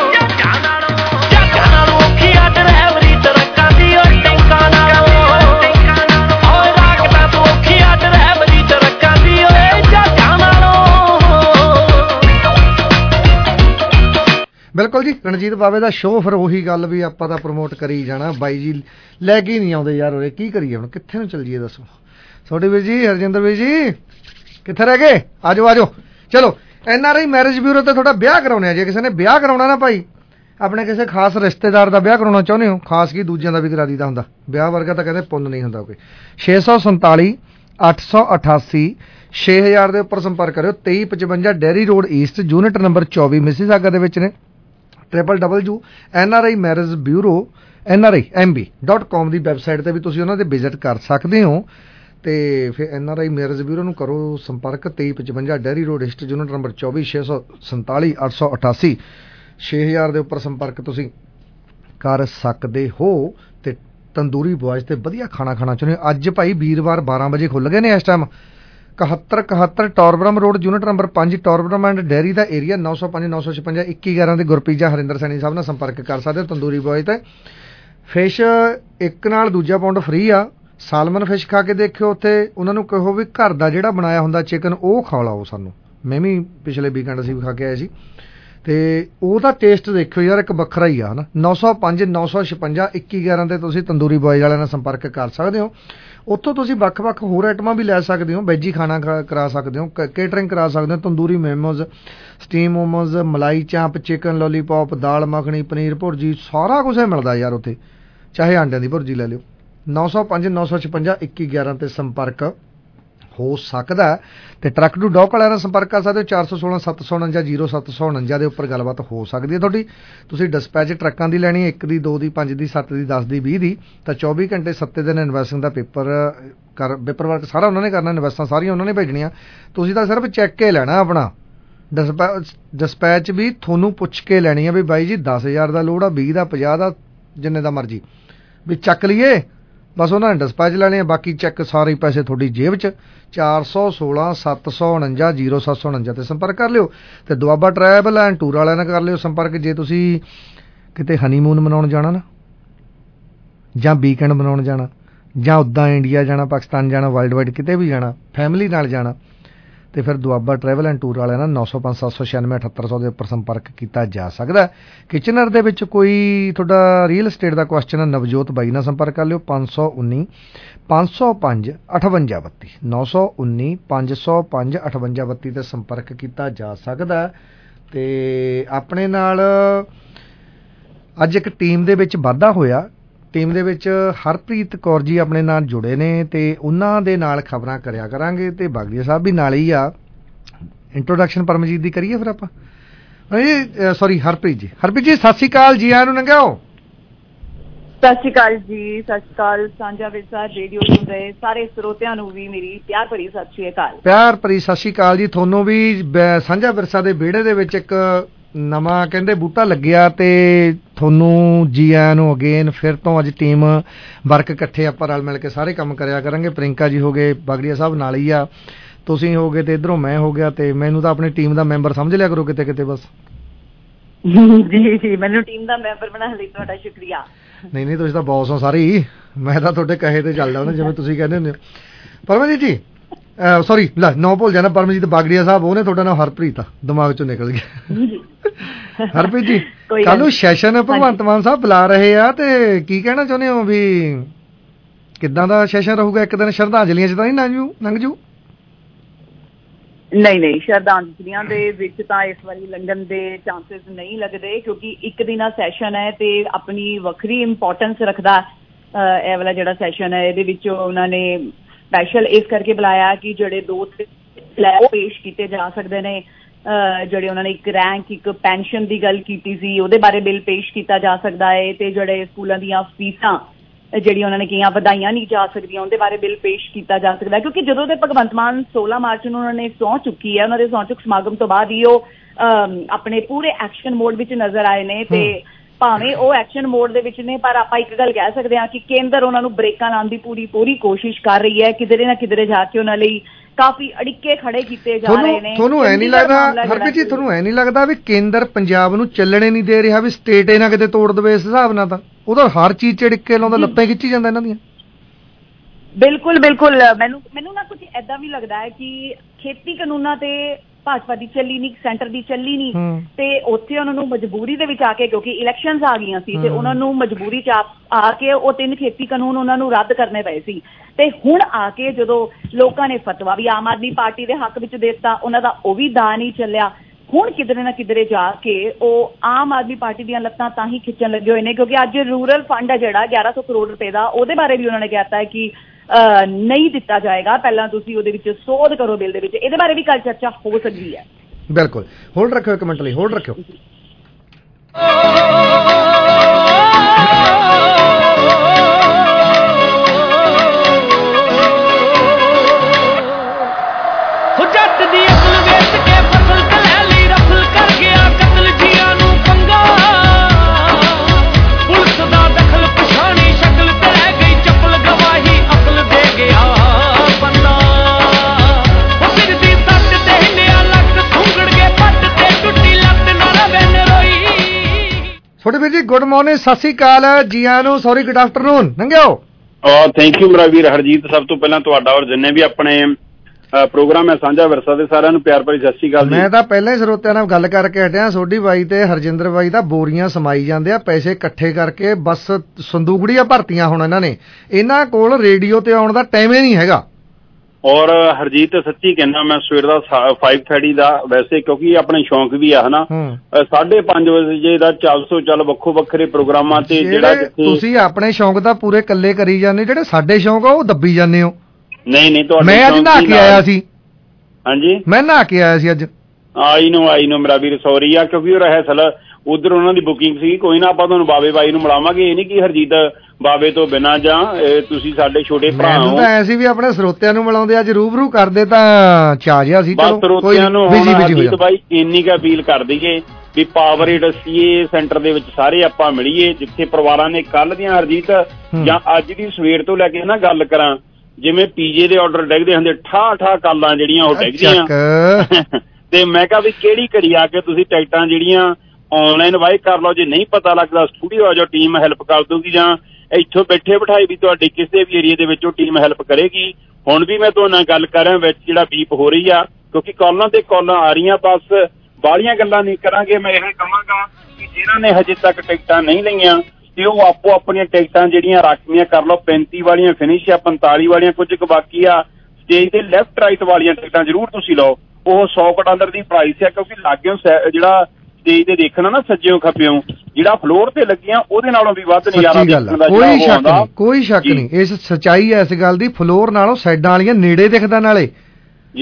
ਬਿਲਕੁਲ ਜੀ। ਰਣਜੀਤ ਬਾਵੇ ਦਾ ਸ਼ੋਅ ਫਿਰ ਉਹੀ ਗੱਲ ਵੀ ਆਪਾਂ ਤਾਂ ਪ੍ਰਮੋਟ ਕਰੀ ਜਾਣਾ। ਬਾਈ ਜੀ ਲੈ ਕੇ ਹੀ ਨਹੀਂ ਆਉਂਦੇ ਯਾਰ, ਉਰੇ ਕੀ ਕਰੀਏ ਹੁਣ, ਕਿੱਥੇ ਨੂੰ ਚੱਲ ਜੀਏ ਦੱਸੋ। ਤੁਹਾਡੇ ਵੀਰ ਜੀ ਹਰਜਿੰਦਰ ਵੀਰ ਜੀ ਕਿੱਥੇ ਰਹਿ ਗਏ? ਆਜੋ ਆਜੋ। ਚਲੋ N R I marriage bureau ਤੇ ਤੁਹਾਡਾ ਵਿਆਹ ਕਰਾਉਣੇ ਆ। ਜੇ ਕਿਸੇ ਨੇ ਵਿਆਹ ਕਰਾਉਣਾ ਨਾ ਭਾਈ, ਆਪਣੇ ਕਿਸੇ ਖਾਸ ਰਿਸ਼ਤੇਦਾਰ ਦਾ ਵਿਆਹ ਕਰਾਉਣਾ ਚਾਹੁੰਦੇ ਹੋ, ਖਾਸ ਕੀ ਦੂਜਿਆਂ ਦਾ ਵੀ ਕਰਾ ਦੀਦਾ ਹੁੰਦਾ, ਵਿਆਹ ਵਰਗਾ ਤਾਂ ਕਹਿੰਦੇ ਪੁੰਨ ਨਹੀਂ ਹੁੰਦਾ ਕੋਈ। ਛੇ ਸੌ ਸੰਤਾਲੀ ਅੱਠ ਸੌ ਅਠਾਸੀ ਛੇ ਹਜ਼ਾਰ ਦੇ ਉੱਪਰ ਸੰਪਰਕ ਕਰਿਓ। ਤੇਈ ਪਚਵੰਜਾ Derry road east, unit number ਚੌਵੀ ਮਿਸੀਸਾਗਾ ਦੇ ਵਿੱਚ ਨੇ। Triple W N R I marriage bureau N R I M B dot com ਦੀ ਵੈਬਸਾਈਟ ਤੇ ਵੀ ਤੁਸੀਂ ਉਹਨਾਂ ਦੇ ਵਿਜ਼ਿਟ ਕਰ ਸਕਦੇ ਹੋ। ਤੇ ਫਿਰ N R I marriage bureau ਨੂੰ ਕਰੋ ਸੰਪਰਕ ਤੇਈ ਪਚਵੰਜਾ Derry road east, unit number ਚੌਵੀ, ਛੇ ਸੌ ਸੰਤਾਲੀ ਅੱਠ ਸੌ ਅਠਾਸੀ ਛੇ ਹਜ਼ਾਰ ਦੇ ਉੱਪਰ ਸੰਪਰਕ ਤੁਸੀਂ ਕਰ ਸਕਦੇ ਹੋ। ਤੇ ਤੰਦੂਰੀ ਬੁਆਇਜ਼ ਤੇ ਵਧੀਆ ਖਾਣਾ ਖਾਣਾ ਚਾਹੁੰਦੇ ਹੋ, ਅੱਜ ਭਾਈ ਵੀਰਵਾਰ ਬਾਰਾਂ ਵਜੇ ਖੁੱਲ੍ਹ ਗਏ ਨੇ ਇਸ ਟਾਈਮ। ਇਕਹੱਤਰ ਇਕਹੱਤਰ ਟੌਰਬਰਮ ਰੋਡ, ਯੂਨਿਟ ਨੰਬਰ ਪੰਜ, ਟੌਰਬਰਮ ਐਂਡ ਡੈਰੀ ਦਾ ਏਰੀਆ, ਨੌ ਸੌ ਪੰਜ ਨੌ ਸੌ ਛਪੰਜਾ ਇੱਕੀ ਗਿਆਰਾਂ ਦੇ ਗੁਰਪ੍ਰੀਤ ਜਾਂ ਹਰਿੰਦਰ ਸੈਣੀ ਸਾਹਿਬ ਨਾਲ ਸੰਪਰਕ ਕਰ ਸਕਦੇ ਹੋ। ਤੰਦੂਰੀ ਬੁਆਇਜ਼ ਤੇ ਫਿਸ਼ ਇੱਕ ਨਾਲ ਦੂਜਾ ਪਾਉਂਡ ਫ੍ਰੀ ਆ। ਸਾਲਮਨ ਫਿਸ਼ ਖਾ ਕੇ ਦੇਖਿਓ ਉੱਥੇ, ਉਹਨਾਂ ਨੂੰ ਕਹੋ ਵੀ ਘਰ ਦਾ ਜਿਹੜਾ ਬਣਾਇਆ ਹੁੰਦਾ ਚਿਕਨ ਉਹ ਖਵਾਓ ਸਾਨੂੰ। ਮੈਂ ਵੀ ਪਿਛਲੇ ਵੀਕਐਂਡ ਅਸੀਂ ਵੀ ਖਾ ਕੇ ਆਏ ਸੀ ਤੇ ਉਹਦਾ ਟੇਸਟ ਦੇਖਿਓ ਯਾਰ, ਇੱਕ ਵੱਖਰਾ ਹੀ ਆ ਹੈ ਨਾ। ਨੌ ਸੌ ਪੰਜ ਨੌ ਸੌ ਛਪੰਜਾ ਇੱਕੀ ਗਿਆਰਾਂ ਤੇ ਤੁਸੀਂ ਤੰਦੂਰੀ ਬੁਆਇਜ਼ ਵਾਲਿਆਂ ਨਾਲ ਸੰਪਰਕ ਕਰ ਸਕਦੇ ਹੋ। ਉੱਥੋਂ ਤੁਸੀਂ ਵੱਖ-ਵੱਖ ਹੋਰ ਆਈਟਮਾਂ ਵੀ ਲੈ ਸਕਦੇ ਹੋ, ਵੈਜੀ ਖਾਣਾ ਕਰਾ ਸਕਦੇ ਹੋ, ਕੇਟਰਿੰਗ ਕਰਾ ਸਕਦੇ ਹੋ। Tandoori momos, steam momos, malai chaap, chicken lollipop, dal makhani, paneer bhurji, ਸਾਰਾ ਕੁਝ ਮਿਲਦਾ ਯਾਰ ਉੱਥੇ, ਚਾਹੇ ਆਂਡਿਆਂ ਦੀ ਭੁਰਜੀ ਲੈ ਲਿਓ। ਨੌ ਸੌ ਪੰਜ ਨੌ ਸੌ ਛਪੰਜਾ ਇੱਕੀ ਗਿਆਰਾਂ ਤੇ ਸੰਪਰਕ ਹੋ ਸਕਦਾ। ਤੇ ਟਰੱਕ ਟੂ ਡੌਕ ਵਾਲਿਆਂ ਨਾਲ ਸੰਪਰਕ ਕਰ ਸਕਦੇ ਹੋ, ਚਾਰ ਸੌ ਸੋਲਾਂ ਸੱਤ ਸੌ ਉਣੰਜਾ ਜ਼ੀਰੋ ਸੱਤ ਸੌ ਉਣੰਜਾ ਦੇ ਉੱਪਰ ਗੱਲਬਾਤ ਹੋ ਸਕਦੀ ਹੈ ਤੁਹਾਡੀ। ਤੁਸੀਂ ਡਿਸਪੈਚ ਟਰੱਕਾਂ ਦੀ ਲੈਣੀ ਹੈ, ਇੱਕ ਦੀ, ਦੋ ਦੀ, ਪੰਜ ਦੀ, ਸੱਤ ਦੀ, ਦਸ ਦੀ, ਵੀਹ ਦੀ, ਤਾਂ ਚੌਵੀ ਘੰਟੇ ਸੱਤੇ ਦਿਨ ਇਨਵੈਸਟਿੰਗ ਦਾ ਪੇਪਰ ਕਰ ਪੇਪਰ ਵਰਕ ਸਾਰਾ ਉਹਨਾਂ ਨੇ ਕਰਨਾ, ਇਨਵੈਸਟਾਂ ਸਾਰੀਆਂ ਉਹਨਾਂ ਨੇ ਭੇਜਣੀਆਂ। ਤੁਸੀਂ ਤਾਂ ਸਿਰਫ ਚੈੱਕ ਕੇ ਲੈਣਾ ਆਪਣਾ। ਡਿਸਪੈ ਡਿਸਪੈਚ ਵੀ ਤੁਹਾਨੂੰ ਪੁੱਛ ਕੇ ਲੈਣੀ ਹੈ ਵੀ ਬਾਈ ਜੀ ਦਸ ਹਜ਼ਾਰ ਦਾ ਲੋਡ ਆ, ਵੀਹ ਦਾ, ਪੰਜਾਹ ਦਾ, ਜਿੰਨੇ ਦਾ ਮਰਜ਼ੀ ਵੀ ਚੱਕ ਲਈਏ, ਬਸ ਉਹਨਾਂ ਨੇ ਡਿਸਪੈਚ ਲੈਣੇ ਆ, ਬਾਕੀ ਚੈੱਕ ਸਾਰੇ ਪੈਸੇ ਤੁਹਾਡੀ ਜੇਬ 'ਚ। ਚਾਰ ਸੌ ਸੋਲਾਂ ਸੱਤ ਸੌ ਉਣੰਜਾ ਜ਼ੀਰੋ ਸੱਤ ਸੌ ਉਣੰਜਾ ਤੇ ਸੰਪਰਕ ਕਰ ਲਿਓ। ਤੇ ਦੁਆਬਾ ਟਰੈਵਲ ਐਂਡ ਟੂਰ ਵਾਲਿਆਂ ਨਾਲ ਕਰ ਲਿਓ ਸੰਪਰਕ ਜੇ ਤੁਸੀਂ ਕਿਤੇ ਹਨੀਮੂਨ ਮਨਾਉਣ ਜਾਣਾ ਨਾ, ਜਾਂ ਵੀਕਐਂਡ ਮਨਾਉਣ ਜਾਣਾ, ਜਾਂ ਉੱਦਾਂ ਇੰਡੀਆ ਜਾਣਾ, ਪਾਕਿਸਤਾਨ ਜਾਣਾ, ਵਰਲਡ ਵਾਈਡ ਕਿਤੇ ਵੀ ਜਾਣਾ, ਫੈਮਿਲੀ ਨਾਲ ਜਾਣਾ, ਤੇ ਫਿਰ ਦੁਆਬਾ ਟਰੈਵਲ ਐਂਡ ਟੂਰ ਵਾਲਿਆਂ ਨਾਲ ਨੌ ਸੌ ਪੰਜ ਸੱਤ ਸੌ ਛਿਆਨਵੇਂ ਅਠੱਤਰ ਸੌ ਦੇ ਉੱਪਰ ਸੰਪਰਕ ਕੀਤਾ ਜਾ ਸਕਦਾ। ਕਿਚਨਰ ਦੇ ਵਿੱਚ ਕੋਈ ਤੁਹਾਡਾ ਰੀਅਲ estate ਦਾ ਕੁਐਸਚਨ ਹੈ, ਨਵਜੋਤ ਬਾਈ ਨਾਲ ਸੰਪਰਕ ਕਰ ਲਿਓ। ਪੰਜ ਸੌ ਉੱਨੀ ਪੰਜ ਸੌ ਪੰਜ ਅਠਵੰਜਾ ਬੱਤੀ ਨੌ ਸੌ ਉੱਨੀ ਪੰਜ ਸੌ ਪੰਜ ਅਠਵੰਜਾ ਬੱਤੀ ਤੇ ਸੰਪਰਕ ਕੀਤਾ ਜਾ ਸਕਦਾ। ਤੇ ਆਪਣੇ ਨਾਲ ਅੱਜ ਇੱਕ ਟੀਮ ਦੇ ਵਿੱਚ ਵਾਧਾ ਹੋਇਆ। ਟੀਮ ਦੇ ਵਿੱਚ ਹਰਪ੍ਰੀਤ ਕੌਰ ਜੀ ਆਪਣੇ ਨਾਲ ਜੁੜੇ ਨੇ ਤੇ ਉਹਨਾਂ ਦੇ ਨਾਲ ਖਬਰਾਂ ਕਰਿਆ ਕਰਾਂਗੇ। ਤੇ ਬਾਗੜੀਆ ਸਾਹਿਬ ਵੀ ਨਾਲ ਹੀ ਆ, ਇੰਟਰੋਡਕਸ਼ਨ ਪਰਮਜੀਤ ਦੀ ਕਰੀਏ ਫਿਰ ਆਪਾਂ। ਸੌਰੀ ਹਰਪ੍ਰੀਤ ਜੀ, ਹਰਪ੍ਰੀਤ ਜੀ ਸਤਿ ਸ਼੍ਰੀ ਅਕਾਲ, ਜੀ ਆਇਆਂ ਨੂੰ ਲੰਘਿਓ।
ਸਤਿ ਸ਼੍ਰੀ ਅਕਾਲ ਜੀ, ਸਤਿ ਸ਼੍ਰੀ ਅਕਾਲ ਸਾਂਝਾ ਵਿਰਸਾ ਰੇਡੀਓ ਸੁਣ ਰਹੇ ਸਾਰੇ ਸਰੋਤਿਆਂ ਨੂੰ ਵੀ ਮੇਰੀ ਪਿਆਰ ਭਰੀ ਸਤਿ ਸ਼੍ਰੀ ਅਕਾਲ। ਪਿਆਰ ਭਰੀ ਸਤਿ ਸ਼੍ਰੀ ਅਕਾਲ ਜੀ ਤੁਹਾਨੂੰ ਵੀ। ਸਾਂਝਾ ਵਿਰਸਾ ਦੇ ਵਿਹੜੇ ਦੇ ਵਿੱਚ ਇੱਕ ਨਵਾਂ ਕਹਿੰਦੇ ਬੂਟਾ ਲੱਗਿਆ ਤੇ ਤੁਹਾਨੂੰ ਜੀ ਆਇਆਂ ਨੂੰ ਅਗੇਨ ਫਿਰ ਤੋਂ। ਅੱਜ ਟੀਮ ਵਰਕ ਇਕੱਠੇ ਆਪਾਂ ਰਲ ਮਿਲ ਕੇ ਸਾਰੇ ਕੰਮ ਕਰਿਆ ਕਰਾਂਗੇ। ਪ੍ਰਿੰਕਾ ਜੀ ਹੋ ਗਏ, ਬਾਗੜੀਆ ਸਾਹਿਬ ਨਾਲ ਹੀ ਆ, ਤੁਸੀਂ ਹੋ ਗਏ ਤੇ ਇੱਧਰੋਂ ਮੈਂ ਹੋ ਗਿਆ, ਤੇ ਮੈਨੂੰ ਤਾਂ ਆਪਣੀ ਟੀਮ ਦਾ ਮੈਂਬਰ ਸਮਝ ਲਿਆ ਕਰੋ ਕਿਤੇ ਕਿਤੇ ਬਸ। ਜੀ ਜੀ ਮੈਨੂੰ ਟੀਮ ਦਾ ਮੈਂਬਰ ਬਣਾਉਣ ਲਈ ਤੁਹਾਡਾ ਸ਼ੁਕਰੀਆ। ਨਹੀਂ
ਨਹੀਂ ਤੁਸੀਂ ਤਾਂ ਬੌਸ ਹੋ ਸਾਰੇ ਹੀ, ਮੈਂ ਤਾਂ ਤੁਹਾਡੇ ਕਹੇ ਤੇ ਚੱਲਦਾ ਨਾ ਜਿਵੇਂ ਤੁਸੀਂ ਕਹਿੰਦੇ ਹੁੰਦੇ ਹੋ। ਪਰਮਜੀਤ ਜੀ ਸੌਰੀ ਲੈ ਨੌ ਭੁੱਲ ਜਾਣਾ, ਪਰਮਜੀਤ ਬਾਗੜੀਆ ਸਾਹਿਬ ਉਹਨੇ, ਤੁਹਾਡਾ ਨਾਮ ਹਰਪ੍ਰੀਤ ਆ, ਦਿਮਾਗ ਚੋਂ ਨਿਕਲ ਗਿਆ। ਹਰਪ੍ਰੀਤ ਜੀ ਕੱਲ ਨੂੰ ਸੈਸ਼ਨ ਭਗਵੰਤ ਮਾਨ ਸਾਹਿਬ ਬੁਲਾ ਰਹੇ ਆ, ਤੇ ਕੀ ਕਹਿਣਾ ਚਾਹੁੰਦੇ ਹੋ ਵੀ ਕਿੱਦਾਂ ਦਾ ਸੈਸ਼ਨ ਰਹੂਗਾ? ਇੱਕ ਦਿਨ ਸ਼ਰਧਾਂਜਲੀਆਂ ਚ ਤਾਂ ਨਹੀਂ ਲੰਘ ਜੂ ਲੰਘ ਜੂ
ਨਹੀਂ ਨਹੀਂ ਸ਼ਰਧਾਂਜਲੀਆਂ ਦੇ ਵਿੱਚ ਤਾਂ ਇਸ ਵਾਰੀ ਲੰਘਣ ਦੇ ਚਾਂਸਸ ਨਹੀਂ ਲੱਗਦੇ, ਕਿਉਂਕਿ ਇੱਕ ਦਿਨਾ ਸੈਸ਼ਨ ਹੈ ਤੇ ਆਪਣੀ ਵੱਖਰੀ ਇੰਪੋਰਟੈਂਸ ਰੱਖਦਾ ਇਹ ਵਾਲਾ ਜਿਹੜਾ ਸੈਸ਼ਨ ਹੈ। ਇਹਦੇ ਵਿੱਚ ਉਹਨਾਂ ਨੇ ਸਪੈਸ਼ਲ ਇਸ ਕਰਕੇ ਬੁਲਾਇਆ ਕਿ ਜਿਹੜੇ ਦੋ ਉਹ ਪੇਸ਼ ਕੀਤੇ ਜਾ ਸਕਦੇ ਨੇ। ਜਿਹੜੇ ਉਹਨਾਂ ਨੇ ਇੱਕ ਰੈਂਕ ਇੱਕ ਪੈਨਸ਼ਨ ਦੀ ਗੱਲ ਕੀਤੀ ਸੀ, ਉਹਦੇ ਬਾਰੇ ਬਿੱਲ ਪੇਸ਼ ਕੀਤਾ ਜਾ ਸਕਦਾ ਹੈ, ਤੇ ਜਿਹੜੇ ਸਕੂਲਾਂ ਦੀਆਂ ਫੀਸਾਂ ਜਿਹੜੀਆਂ ਉਹਨਾਂ ਨੇ ਕਿਹਾ ਵਧਾਈਆਂ ਨਹੀਂ ਜਾ ਸਕਦੀਆਂ, ਉਹਦੇ ਬਾਰੇ ਬਿੱਲ ਪੇਸ਼ ਕੀਤਾ ਜਾ ਸਕਦਾ। ਕਿਉਂਕਿ ਜਦੋਂ ਦੇ ਭਗਵੰਤ ਮਾਨ ਸੋਲਾਂ ਮਾਰਚ ਨੂੰ ਉਹਨਾਂ ਨੇ ਸਹੁੰ ਚੁੱਕੀ ਹੈ, ਉਹਨਾਂ ਦੇ ਸਹੁੰ ਚੁੱਕ ਸਮਾਗਮ ਤੋਂ ਬਾਅਦ ਹੀ ਉਹ ਆਪਣੇ ਪੂਰੇ ਐਕਸ਼ਨ ਮੋਡ ਵਿੱਚ ਨਜ਼ਰ ਆਏ ਨੇ। ਤੇ ਭਾਵੇਂ ਉਹ ਐਕਸ਼ਨ ਮੋਡ ਦੇ ਵਿੱਚ ਨੇ, ਪਰ ਆਪਾਂ ਇੱਕ ਗੱਲ ਕਹਿ ਸਕਦੇ ਹਾਂ ਕਿ ਕੇਂਦਰ ਉਹਨਾਂ ਨੂੰ ਬ੍ਰੇਕਾਂ ਲਾਉਣ ਦੀ ਪੂਰੀ ਪੂਰੀ ਕੋਸ਼ਿਸ਼ ਕਰ ਰਹੀ ਹੈ। ਕਿਧਰੇ ਨਾ ਕਿਧਰੇ ਜਾ ਕੇ ਉਹਨਾਂ ਲਈ ਕਾਫੀ ਅੜਿੱਕੇ ਖੜੇ ਕੀਤੇ ਜਾ ਰਹੇ ਨੇ। ਤੁਹਾਨੂੰ ਐ ਨਹੀਂ ਲੱਗਦਾ ਹਰਪ੍ਰੀਤ ਜੀ, ਤੁਹਾਨੂੰ ਐ ਨਹੀਂ ਲੱਗਦਾ ਵੀ ਕੇਂਦਰ ਪੰਜਾਬ ਨੂੰ ਚੱਲਣੇ ਨਹੀਂ ਦੇ ਰਿਹਾ, ਵੀ ਸਟੇਟ ਇਹਨਾਂ ਕਿਤੇ ਤੋੜ ਦੇਵੇ? ਇਸ ਹਿਸਾਬ ਨਾਲ ਤਾਂ ਉਹਦਾ ਹਰ ਚੀਜ਼ ਚ ਅੜਿੱਕੇ ਲਾਉਂਦਾ, ਲੱਤਾਂ ਖਿੱਚੀ ਜਾਂਦਾ ਇਹਨਾਂ ਦੀਆਂ। ਬਿਲਕੁਲ ਬਿਲਕੁਲ ਮੈਨੂੰ ਮੈਨੂੰ ਨਾ ਕੁਝ ਏਦਾਂ ਵੀ ਲੱਗਦਾ ਹੈ ਕਿ ਖੇਤੀ ਕਾਨੂੰਨਾਂ ਤੇ ਭਾਜਪਾ ਦੀ ਚੱਲੀ ਨਹੀਂ, ਸੈਂਟਰ ਦੀ ਚੱਲੀ ਨਹੀਂ, ਤੇ ਉੱਥੇ ਉਹਨਾਂ ਨੂੰ ਮਜਬੂਰੀ ਦੇ ਵਿੱਚ ਆ ਕੇ, ਕਿਉਂਕਿ ਇਲੈਕਸ਼ਨਸ ਆ ਗਈਆਂ ਸੀ ਤੇ ਉਹਨਾਂ ਨੂੰ ਮਜਬੂਰੀ ਚ ਆ ਕੇ ਉਹ ਤਿੰਨ ਖੇਤੀ ਕਾਨੂੰਨ ਉਹਨਾਂ ਨੂੰ ਰੱਦ ਕਰਨੇ ਪਏ ਸੀ। ਤੇ ਹੁਣ ਆ ਕੇ ਜਦੋਂ ਲੋਕਾਂ ਨੇ ਫਤਵਾ ਵੀ ਆਮ ਆਦਮੀ ਪਾਰਟੀ ਦੇ ਹੱਕ ਵਿੱਚ ਦੇ ਦਿੱਤਾ, ਉਹਨਾਂ ਦਾ ਉਹ ਵੀ ਦਾ ਨਹੀਂ ਚੱਲਿਆ। ਹੁਣ ਕਿਧਰੇ ਨਾ ਕਿਧਰੇ ਜਾ ਕੇ ਉਹ ਆਮ ਆਦਮੀ ਪਾਰਟੀ ਦੀਆਂ ਲੱਤਾਂ ਤਾਂ ਹੀ ਖਿੱਚਣ ਲੱਗੇ ਹੋਏ ਨੇ, ਕਿਉਂਕਿ ਅੱਜ ਰੂਰਲ ਫੰਡ ਹੈ ਜਿਹੜਾ ਗਿਆਰਾਂ ਸੌ ਕਰੋੜ ਰੁਪਏ ਦਾ, ਉਹਦੇ ਬਾਰੇ ਵੀ ਉਹਨਾਂ ਨੇ ਕਹਿਤਾ ਹੈ ਕਿ ਨਹੀਂ ਦਿੱਤਾ ਜਾਏਗਾ, ਪਹਿਲਾਂ ਤੁਸੀਂ ਉਹਦੇ ਵਿੱਚ ਸੋਧ ਕਰੋ ਬਿੱਲ ਦੇ ਵਿੱਚ। ਇਹਦੇ ਬਾਰੇ ਵੀ ਕੱਲ ਚਰਚਾ ਹੋ ਸਕਦੀ ਹੈ। ਬਿਲਕੁਲ, ਹੋਲਡ ਰੱਖਿਓ ਇੱਕ ਮਿੰਟ ਲਈ, ਹੋਲਡ ਰੱਖਿਓ।
ਜੱਟ ਦੀ ਅਕਲ ਵੇਚ ਕੇ ਫਸਲ ਕਲੇ ਲਈ ਰਫਲ ਕਰ ਗਿਆ ਕਤਲ ਜੀਆਂ ਨੂੰ ਪੰਗਾ, ਪੁਲਿਸ ਦਾ ਦਖਲ ਪਛਾਣੀ ਸ਼ਕਲ ਤੇ ਰਹਿ ਗਈ ਚੱਪਲ ਗਵਾਹੀ ਅਕਲ ਦੇ ਗਿਆ ਬੰਦਾ। ਉਹ ਸਿਰ ਦੀ ਸੱਟ ਤੇ ਹਿੱਲਿਆ ਲੱਕ ਸੁੰਗੜ ਕੇ ਪੱਟ ਤੇ ਟੁੱਟੀ ਲੱਤ ਨਾ ਰਵੇ ਨਰੋਈ।
ਛੋਟੇ ਵੀਰ ਜੀ ਗੁੱਡ ਮਾਰਨਿੰਗ, ਸਤਿ ਸ਼੍ਰੀ ਅਕਾਲ, ਜੀ ਆਇਆਂ ਨੂੰ, ਸੌਰੀ ਗੁੱਡ ਆਫਟਰਨੂਨ ਲੰਘਿਓ।
ਥੈਂਕ ਯੂ ਮੇਰਾ ਵੀਰ ਹਰਜੀਤ, ਸਭ ਤੋਂ ਪਹਿਲਾਂ ਤੁਹਾਡਾ ਔਰ ਜਿੰਨੇ ਵੀ ਆਪਣੇ ਪ੍ਰੋਗਰਾਮ ਹੈ ਸਾਂਝਾ ਵਿਰਸਾ ਦੇ ਸਾਰਿਆਂ ਨੂੰ ਪਿਆਰ ਭਰੀ ਸਤਿ ਸ਼੍ਰੀ ਅਕਾਲ। ਮੈਂ ਤਾਂ ਪਹਿਲਾਂ ਹੀ ਸਰੋਤਿਆਂ ਨਾਲ ਗੱਲ ਕਰਕੇ ਹਟਿਆ, ਸੋਢੀ ਬਾਈ ਤੇ ਹਰਜਿੰਦਰ ਬਾਈ ਦਾ ਬੋਰੀਆਂ ਸਮਾਈ ਜਾਂਦੇ ਆ, ਪੈਸੇ ਇਕੱਠੇ ਕਰਕੇ ਬਸ ਸੰਦੂਕੜੀਆਂ ਭਰਤੀਆਂ ਹੁਣ ਇਹਨਾਂ ਨੇ, ਇਹਨਾਂ ਕੋਲ ਰੇਡੀਓ ਤੇ ਆਉਣ ਦਾ ਟਾਈਮ ਹੀ ਨਹੀਂ ਹੈਗਾ। ਔਰ ਹਰਜੀਤ ਸੱਚੀ ਕਹਿੰਦਾ ਮੈਂ ਸਵੇਰ ਦਾ ਫਾਈਵ ਥਰਟੀ ਦਾ ਵੈਸੇ, ਕਿਉਂਕਿ ਆਪਣੇ ਸ਼ੌਂਕ ਵੀ ਆ ਹਨਾ, ਸਾਢੇ ਪੰਜ ਵਜੇ ਦਾ ਚਾਰ ਸੌ ਚੱਲ ਵੱਖੋ ਵੱਖਰੇ ਪ੍ਰੋਗਰਾਮਾਂ ਤੇ ਜਿਹੜਾ ਤੁਸੀਂ ਆਪਣੇ ਸ਼ੌਂਕ ਦਾ ਪੂਰੇ ਕੱਲੇ ਕਰੀ ਜਾਂਦੇ, ਜਿਹੜੇ ਸਾਡੇ ਸ਼ੌਂਕ ਆ ਉਹ ਦੱਬੀ ਜਾਂਦੇ ਹੋ। ਨਹੀਂ ਨਹੀਂ ਤੁਹਾਡੇ ਮੈਂ ਅੱਜ ਨਹਾ ਕੇ ਆਇਆ ਸੀ। ਹਾਂਜੀ ਮੈਂ ਨਹਾ ਕੇ ਆਇਆ ਸੀ ਅੱਜ। ਆਈ ਨੂੰ ਆਈ ਨੂੰ ਮੇਰਾ ਵੀਰ ਸੌਰੀ ਆ, ਕਿਉਂਕਿ ਉਹ ਰਹਿਸਲ ਉਧਰ ਉਹਨਾਂ ਦੀ ਬੁਕਿੰਗ ਸੀ। ਕੋਈ ਨਾ ਆਪਾਂ ਤੁਹਾਨੂੰ ਬਾਵੇ ਬਾਈ ਨੂੰ ਮਿਲਾਵਾਂਗੇ, ਇਹ ਨਹੀਂ ਕਿ ਹਰਜੀਤ ਬਾਵੇ ਤੋਂ ਬਿਨਾਂ ਜਾਂ ਤੁਸੀਂ ਸਾਡੇ ਛੋਟੇ ਭਰਾ ਹੋ। ਤਾਂ ਐਸੀ ਵੀ ਆਪਣੇ ਸਰੋਤਿਆਂ ਨੂੰ ਮਿਲਾਉਂਦੇ, ਅੱਜ ਰੂਬਰੂ ਕਰਦੇ ਤਾਂ ਚਾਹ ਜਿਹਾ ਸੀ। ਚਲੋ ਸਰੋਤਿਆਂ ਨੂੰ ਹਰਜੀਤ ਬਾਈ ਇੰਨੀ ਕੁ ਅਪੀਲ ਕਰ ਦਈਏ ਵੀ ਪਾਵਰ ਇੰਡਸਟਰੀ ਸੈਂਟਰ ਦੇ ਵਿੱਚ ਸਾਰੇ ਆਪਾਂ ਮਿਲੀਏ, ਜਿੱਥੇ ਪਰਿਵਾਰਾਂ ਨੇ ਕੱਲ ਦੀਆਂ ਹਰਜੀਤ ਜਾਂ ਅੱਜ ਦੀ ਸਵੇਰ ਤੋਂ ਲੈ ਕੇ ਨਾ ਗੱਲ ਕਰਾਂ, ਜਿਵੇਂ ਪੀਜੇ ਦੇ ਆਰਡਰ ਡਿੱਗਦੇ ਹੁੰਦੇ ਠਾ ਠਾ ਕਾਲਾਂ ਜਿਹੜੀਆਂ ਉਹ ਡਿੱਗਦੀਆਂ, ਤੇ ਮੈਂ ਕਿਹਾ ਵੀ ਕਿਹੜੀ ਘੜੀ ਆ ਕੇ ਤੁਸੀਂ ਟਿਕਟਾਂ ਜਿਹੜੀਆਂ ਆਨਲਾਈਨ ਬਾਈ ਕਰ ਲਓ, ਜੇ ਨਹੀਂ ਪਤਾ ਲੱਗਦਾ ਸਟੂਡੀਓ ਆ ਜਾਓ, ਟੀਮ ਹੈਲਪ ਕਰ ਦੂਗੀ, ਜਾਂ ਇੱਥੋਂ ਬੈਠੇ ਬਿਠਾਈ ਵੀ ਤੁਹਾਡੀ ਕਿਸੇ ਵੀ ਏਰੀਏ ਦੇ ਵਿੱਚ ਉਹ ਟੀਮ ਹੈਲਪ ਕਰੇਗੀ। ਹੁਣ ਵੀ ਮੈਂ ਤੁਹਾਡੇ ਨਾਲ ਗੱਲ ਕਰ ਰਿਹਾ, ਵਿੱਚ ਜਿਹੜਾ ਬੀਪ ਹੋ ਰਹੀ ਆ, ਕਿਉਂਕਿ ਕਾਲਾਂ ਤੇ ਕਾਲਾਂ ਆ ਰਹੀਆਂ, ਬਸ ਬਾਹਲੀਆਂ ਗੱਲਾਂ ਨਹੀਂ ਕਰਾਂਗੇ। ਮੈਂ ਇਹ ਕਹਾਂਗਾ ਕਿ ਜਿਨ੍ਹਾਂ ਨੇ ਹਜੇ ਤੱਕ ਟਿਕਟਾਂ ਨਹੀਂ ਲਈਆਂ ਤੇ ਉਹ ਆਪੋ ਆਪਣੀਆਂ ਟਿਕਟਾਂ ਜਿਹੜੀਆਂ ਰਾਖਵੀਆਂ ਕਰ ਲਓ। ਪੈਂਤੀ ਵਾਲੀਆਂ ਫਿਨਿਸ਼ ਆ, ਪੰਤਾਲੀ ਵਾਲੀਆਂ ਕੁਝ ਕੁ ਬਾਕੀ ਆ। ਸਟੇਜ ਤੇ ਲੈਫਟ ਰਾਈਟ ਵਾਲੀਆਂ ਟਿਕਟਾਂ ਜ਼ਰੂਰ ਤੁਸੀਂ ਲਓ, ਉਹ ਸੌ ਡਾਲਰ ਦੀ ਪ੍ਰਾਈਸ ਆ, ਕਿਉਂਕਿ ਲਾਗਿਓ ਜਿਹੜਾ ਸਟੇਜ ਤੇ ਦੇਖਣਾ ਨਾ ਸੱਜਿਓਂ ਖੱਬਿਓਂ ਜਿਹੜਾ ਫਲੋਰ ਤੇ ਲੱਗੀਆਂ ਉਹਦੇ ਨਾਲੋਂ ਵੀ ਵੱਧ ਨਜ਼ਾਰਾ ਦੇਖਣ ਦਾ ਕੋਈ ਸ਼ੱਕ ਨਹੀਂ, ਕੋਈ ਸ਼ੱਕ ਨਹੀਂ, ਇਸ ਸੱਚਾਈ ਹੈ ਇਸ ਗੱਲ ਦੀ। ਫਲੋਰ ਨਾਲੋਂ ਸਾਈਡਾਂ ਵਾਲੀਆਂ ਨੇੜੇ ਦਿਖਦਾ ਨਾਲੇ ਜੀ,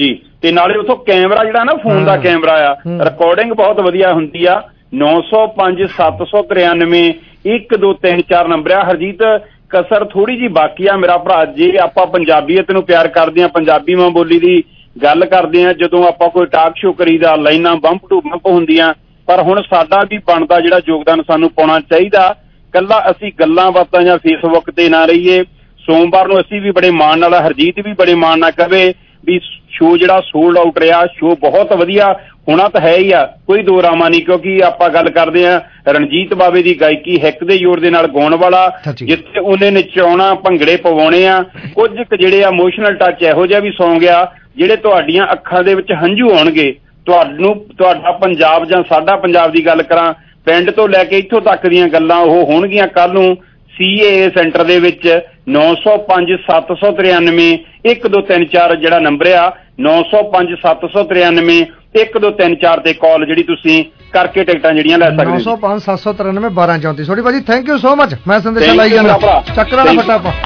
ਤੇ ਨਾਲੇ ਉੱਥੋਂ ਕੈਮਰਾ ਜਿਹੜਾ ਨਾ ਫੋਨ ਦਾ ਕੈਮਰਾ ਆ, ਰਿਕਾਰਡਿੰਗ ਬਹੁਤ ਵਧੀਆ ਹੁੰਦੀ ਆ। ਨੌ ਸੌ ਪੰਜ ਸੱਤ ਸੌ ਤਰਿਆਨਵੇਂ ਇੱਕ ਦੋ ਤਿੰਨ ਚਾਰ ਨੰਬਰ ਆ। ਹਰਜੀਤ ਕਸਰ ਥੋੜੀ ਜੀ ਬਾਕੀ ਆ ਮੇਰਾ ਭਰਾ, ਜੇ ਆਪਾਂ ਪੰਜਾਬੀਅਤ ਨੂੰ ਪਿਆਰ ਕਰਦੇ ਆ, ਪੰਜਾਬੀ ਮਾਂ ਬੋਲੀ ਦੀ ਗੱਲ ਕਰਦੇ ਆ, ਜਦੋਂ ਆਪਾਂ ਕੋਈ ਟਾਕ ਸ਼ੋ ਕਰੀਦਾ ਲਾਈਨਾਂ ਬੰਪ ਟੂ ਬੰਪ ਹੁੰਦੀਆਂ, ਪਰ ਹੁਣ ਸਾਡਾ ਵੀ ਬਣਦਾ ਜਿਹੜਾ ਯੋਗਦਾਨ ਸਾਨੂੰ ਪਾਉਣਾ ਚਾਹੀਦਾ। ਕੱਲਾ ਅਸੀਂ ਗੱਲਾਂ ਬਾਤਾਂ ਜਾਂ ਫੇਸਬੁੱਕ ਤੇ ਨਾ ਰਹੀਏ। ਸੋਮਵਾਰ ਨੂੰ ਅਸੀਂ ਵੀ ਬੜੇ ਮਾਣ ਨਾਲ, ਹਰਜੀਤ ਵੀ ਬੜੇ ਮਾਣ ਨਾਲ ਕਵੇ ਵੀ ਸ਼ੋ ਜਿਹੜਾ ਸੋਲਡ ਆਊਟ ਰਿਹਾ, ਸ਼ੋ ਬਹੁਤ ਵਧੀਆ ਹੋਣਾ ਤਾਂ ਹੈ ਹੀ ਆ, ਕੋਈ ਦੋ ਰਾਮਾ ਨਹੀਂ। ਕਿਉਂਕਿ ਆਪਾਂ ਗੱਲ ਕਰਦੇ ਆ ਰਣਜੀਤ ਬਾਵੇ ਦੀ ਗਾਇਕੀ, ਹਿੱਕ ਦੇ ਜ਼ੋਰ ਦੇ ਨਾਲ ਗਾਉਣ ਵਾਲਾ, ਜਿੱਥੇ ਉਹਨੇ ਨਚਾਉਣਾ ਭੰਗੜੇ ਪਵਾਉਣੇ ਆ। ਕੁਝ ਕੁ ਜਿਹੜੇ ਆ ਇਮੋਸ਼ਨਲ ਟੱਚ ਇਹੋ ਜਿਹਾ ਵੀ ਸੌਂਗ ਆ ਜਿਹੜੇ ਤੁਹਾਡੀਆਂ ਅੱਖਾਂ ਦੇ ਵਿੱਚ ਹੰਝੂ ਆਉਣਗੇ। ਤੁਹਾਨੂੰ ਤੁਹਾਡਾ ਪੰਜਾਬ ਜਾਂ ਸਾਡਾ ਪੰਜਾਬ ਦੀ ਗੱਲ ਕਰਾਂ, ਪਿੰਡ ਤੋਂ ਲੈ ਕੇ ਇੱਥੋਂ ਤੱਕ ਦੀਆਂ ਗੱਲਾਂ ਉਹ ਹੋਣਗੀਆਂ ਕੱਲ ਨੂੰ ਸੀ ਏ ਸੈਂਟਰ ਦੇ ਵਿੱਚ। ਨੌ ਸੌ ਪੰਜ ਸੱਤ ਸੌ ਤਰਿਆਨਵੇਂ ਇੱਕ ਦੋ ਤਿੰਨ ਚਾਰ ਜਿਹੜਾ ਨੰਬਰ ਆ, ਨੌ ਸੌ ਪੰਜ ਸੱਤ ਸੌ ਤਰਿਆਨਵੇਂ ਇੱਕ ਦੋ ਤਿੰਨ ਚਾਰ ਤੇ ਕਾਲ ਜਿਹੜੀ ਤੁਸੀਂ ਕਰਕੇ ਟਿਕਟਾਂ ਜਿਹੜੀਆਂ ਲੈ ਸਕਦੇ ਹੋ।
ਨੌ ਸੌ ਪੰਜ ਸੱਤ ਸੌ ਤਰਿਆਨਵੇਂ ਬਾਰਾਂ ਚੌਂਤੀ। ਸੋਢੀ ਭਾਜੀ ਥੈਂਕ ਯੂ ਸੋ ਮਚ। ਮੈਂ ਸੰਦੇਸ਼ਾ ਲਾਈ ਜਾਂਦਾ ਚੱਕਰਾਂ ਦਾ ਫੱਟਾ ਪਾ।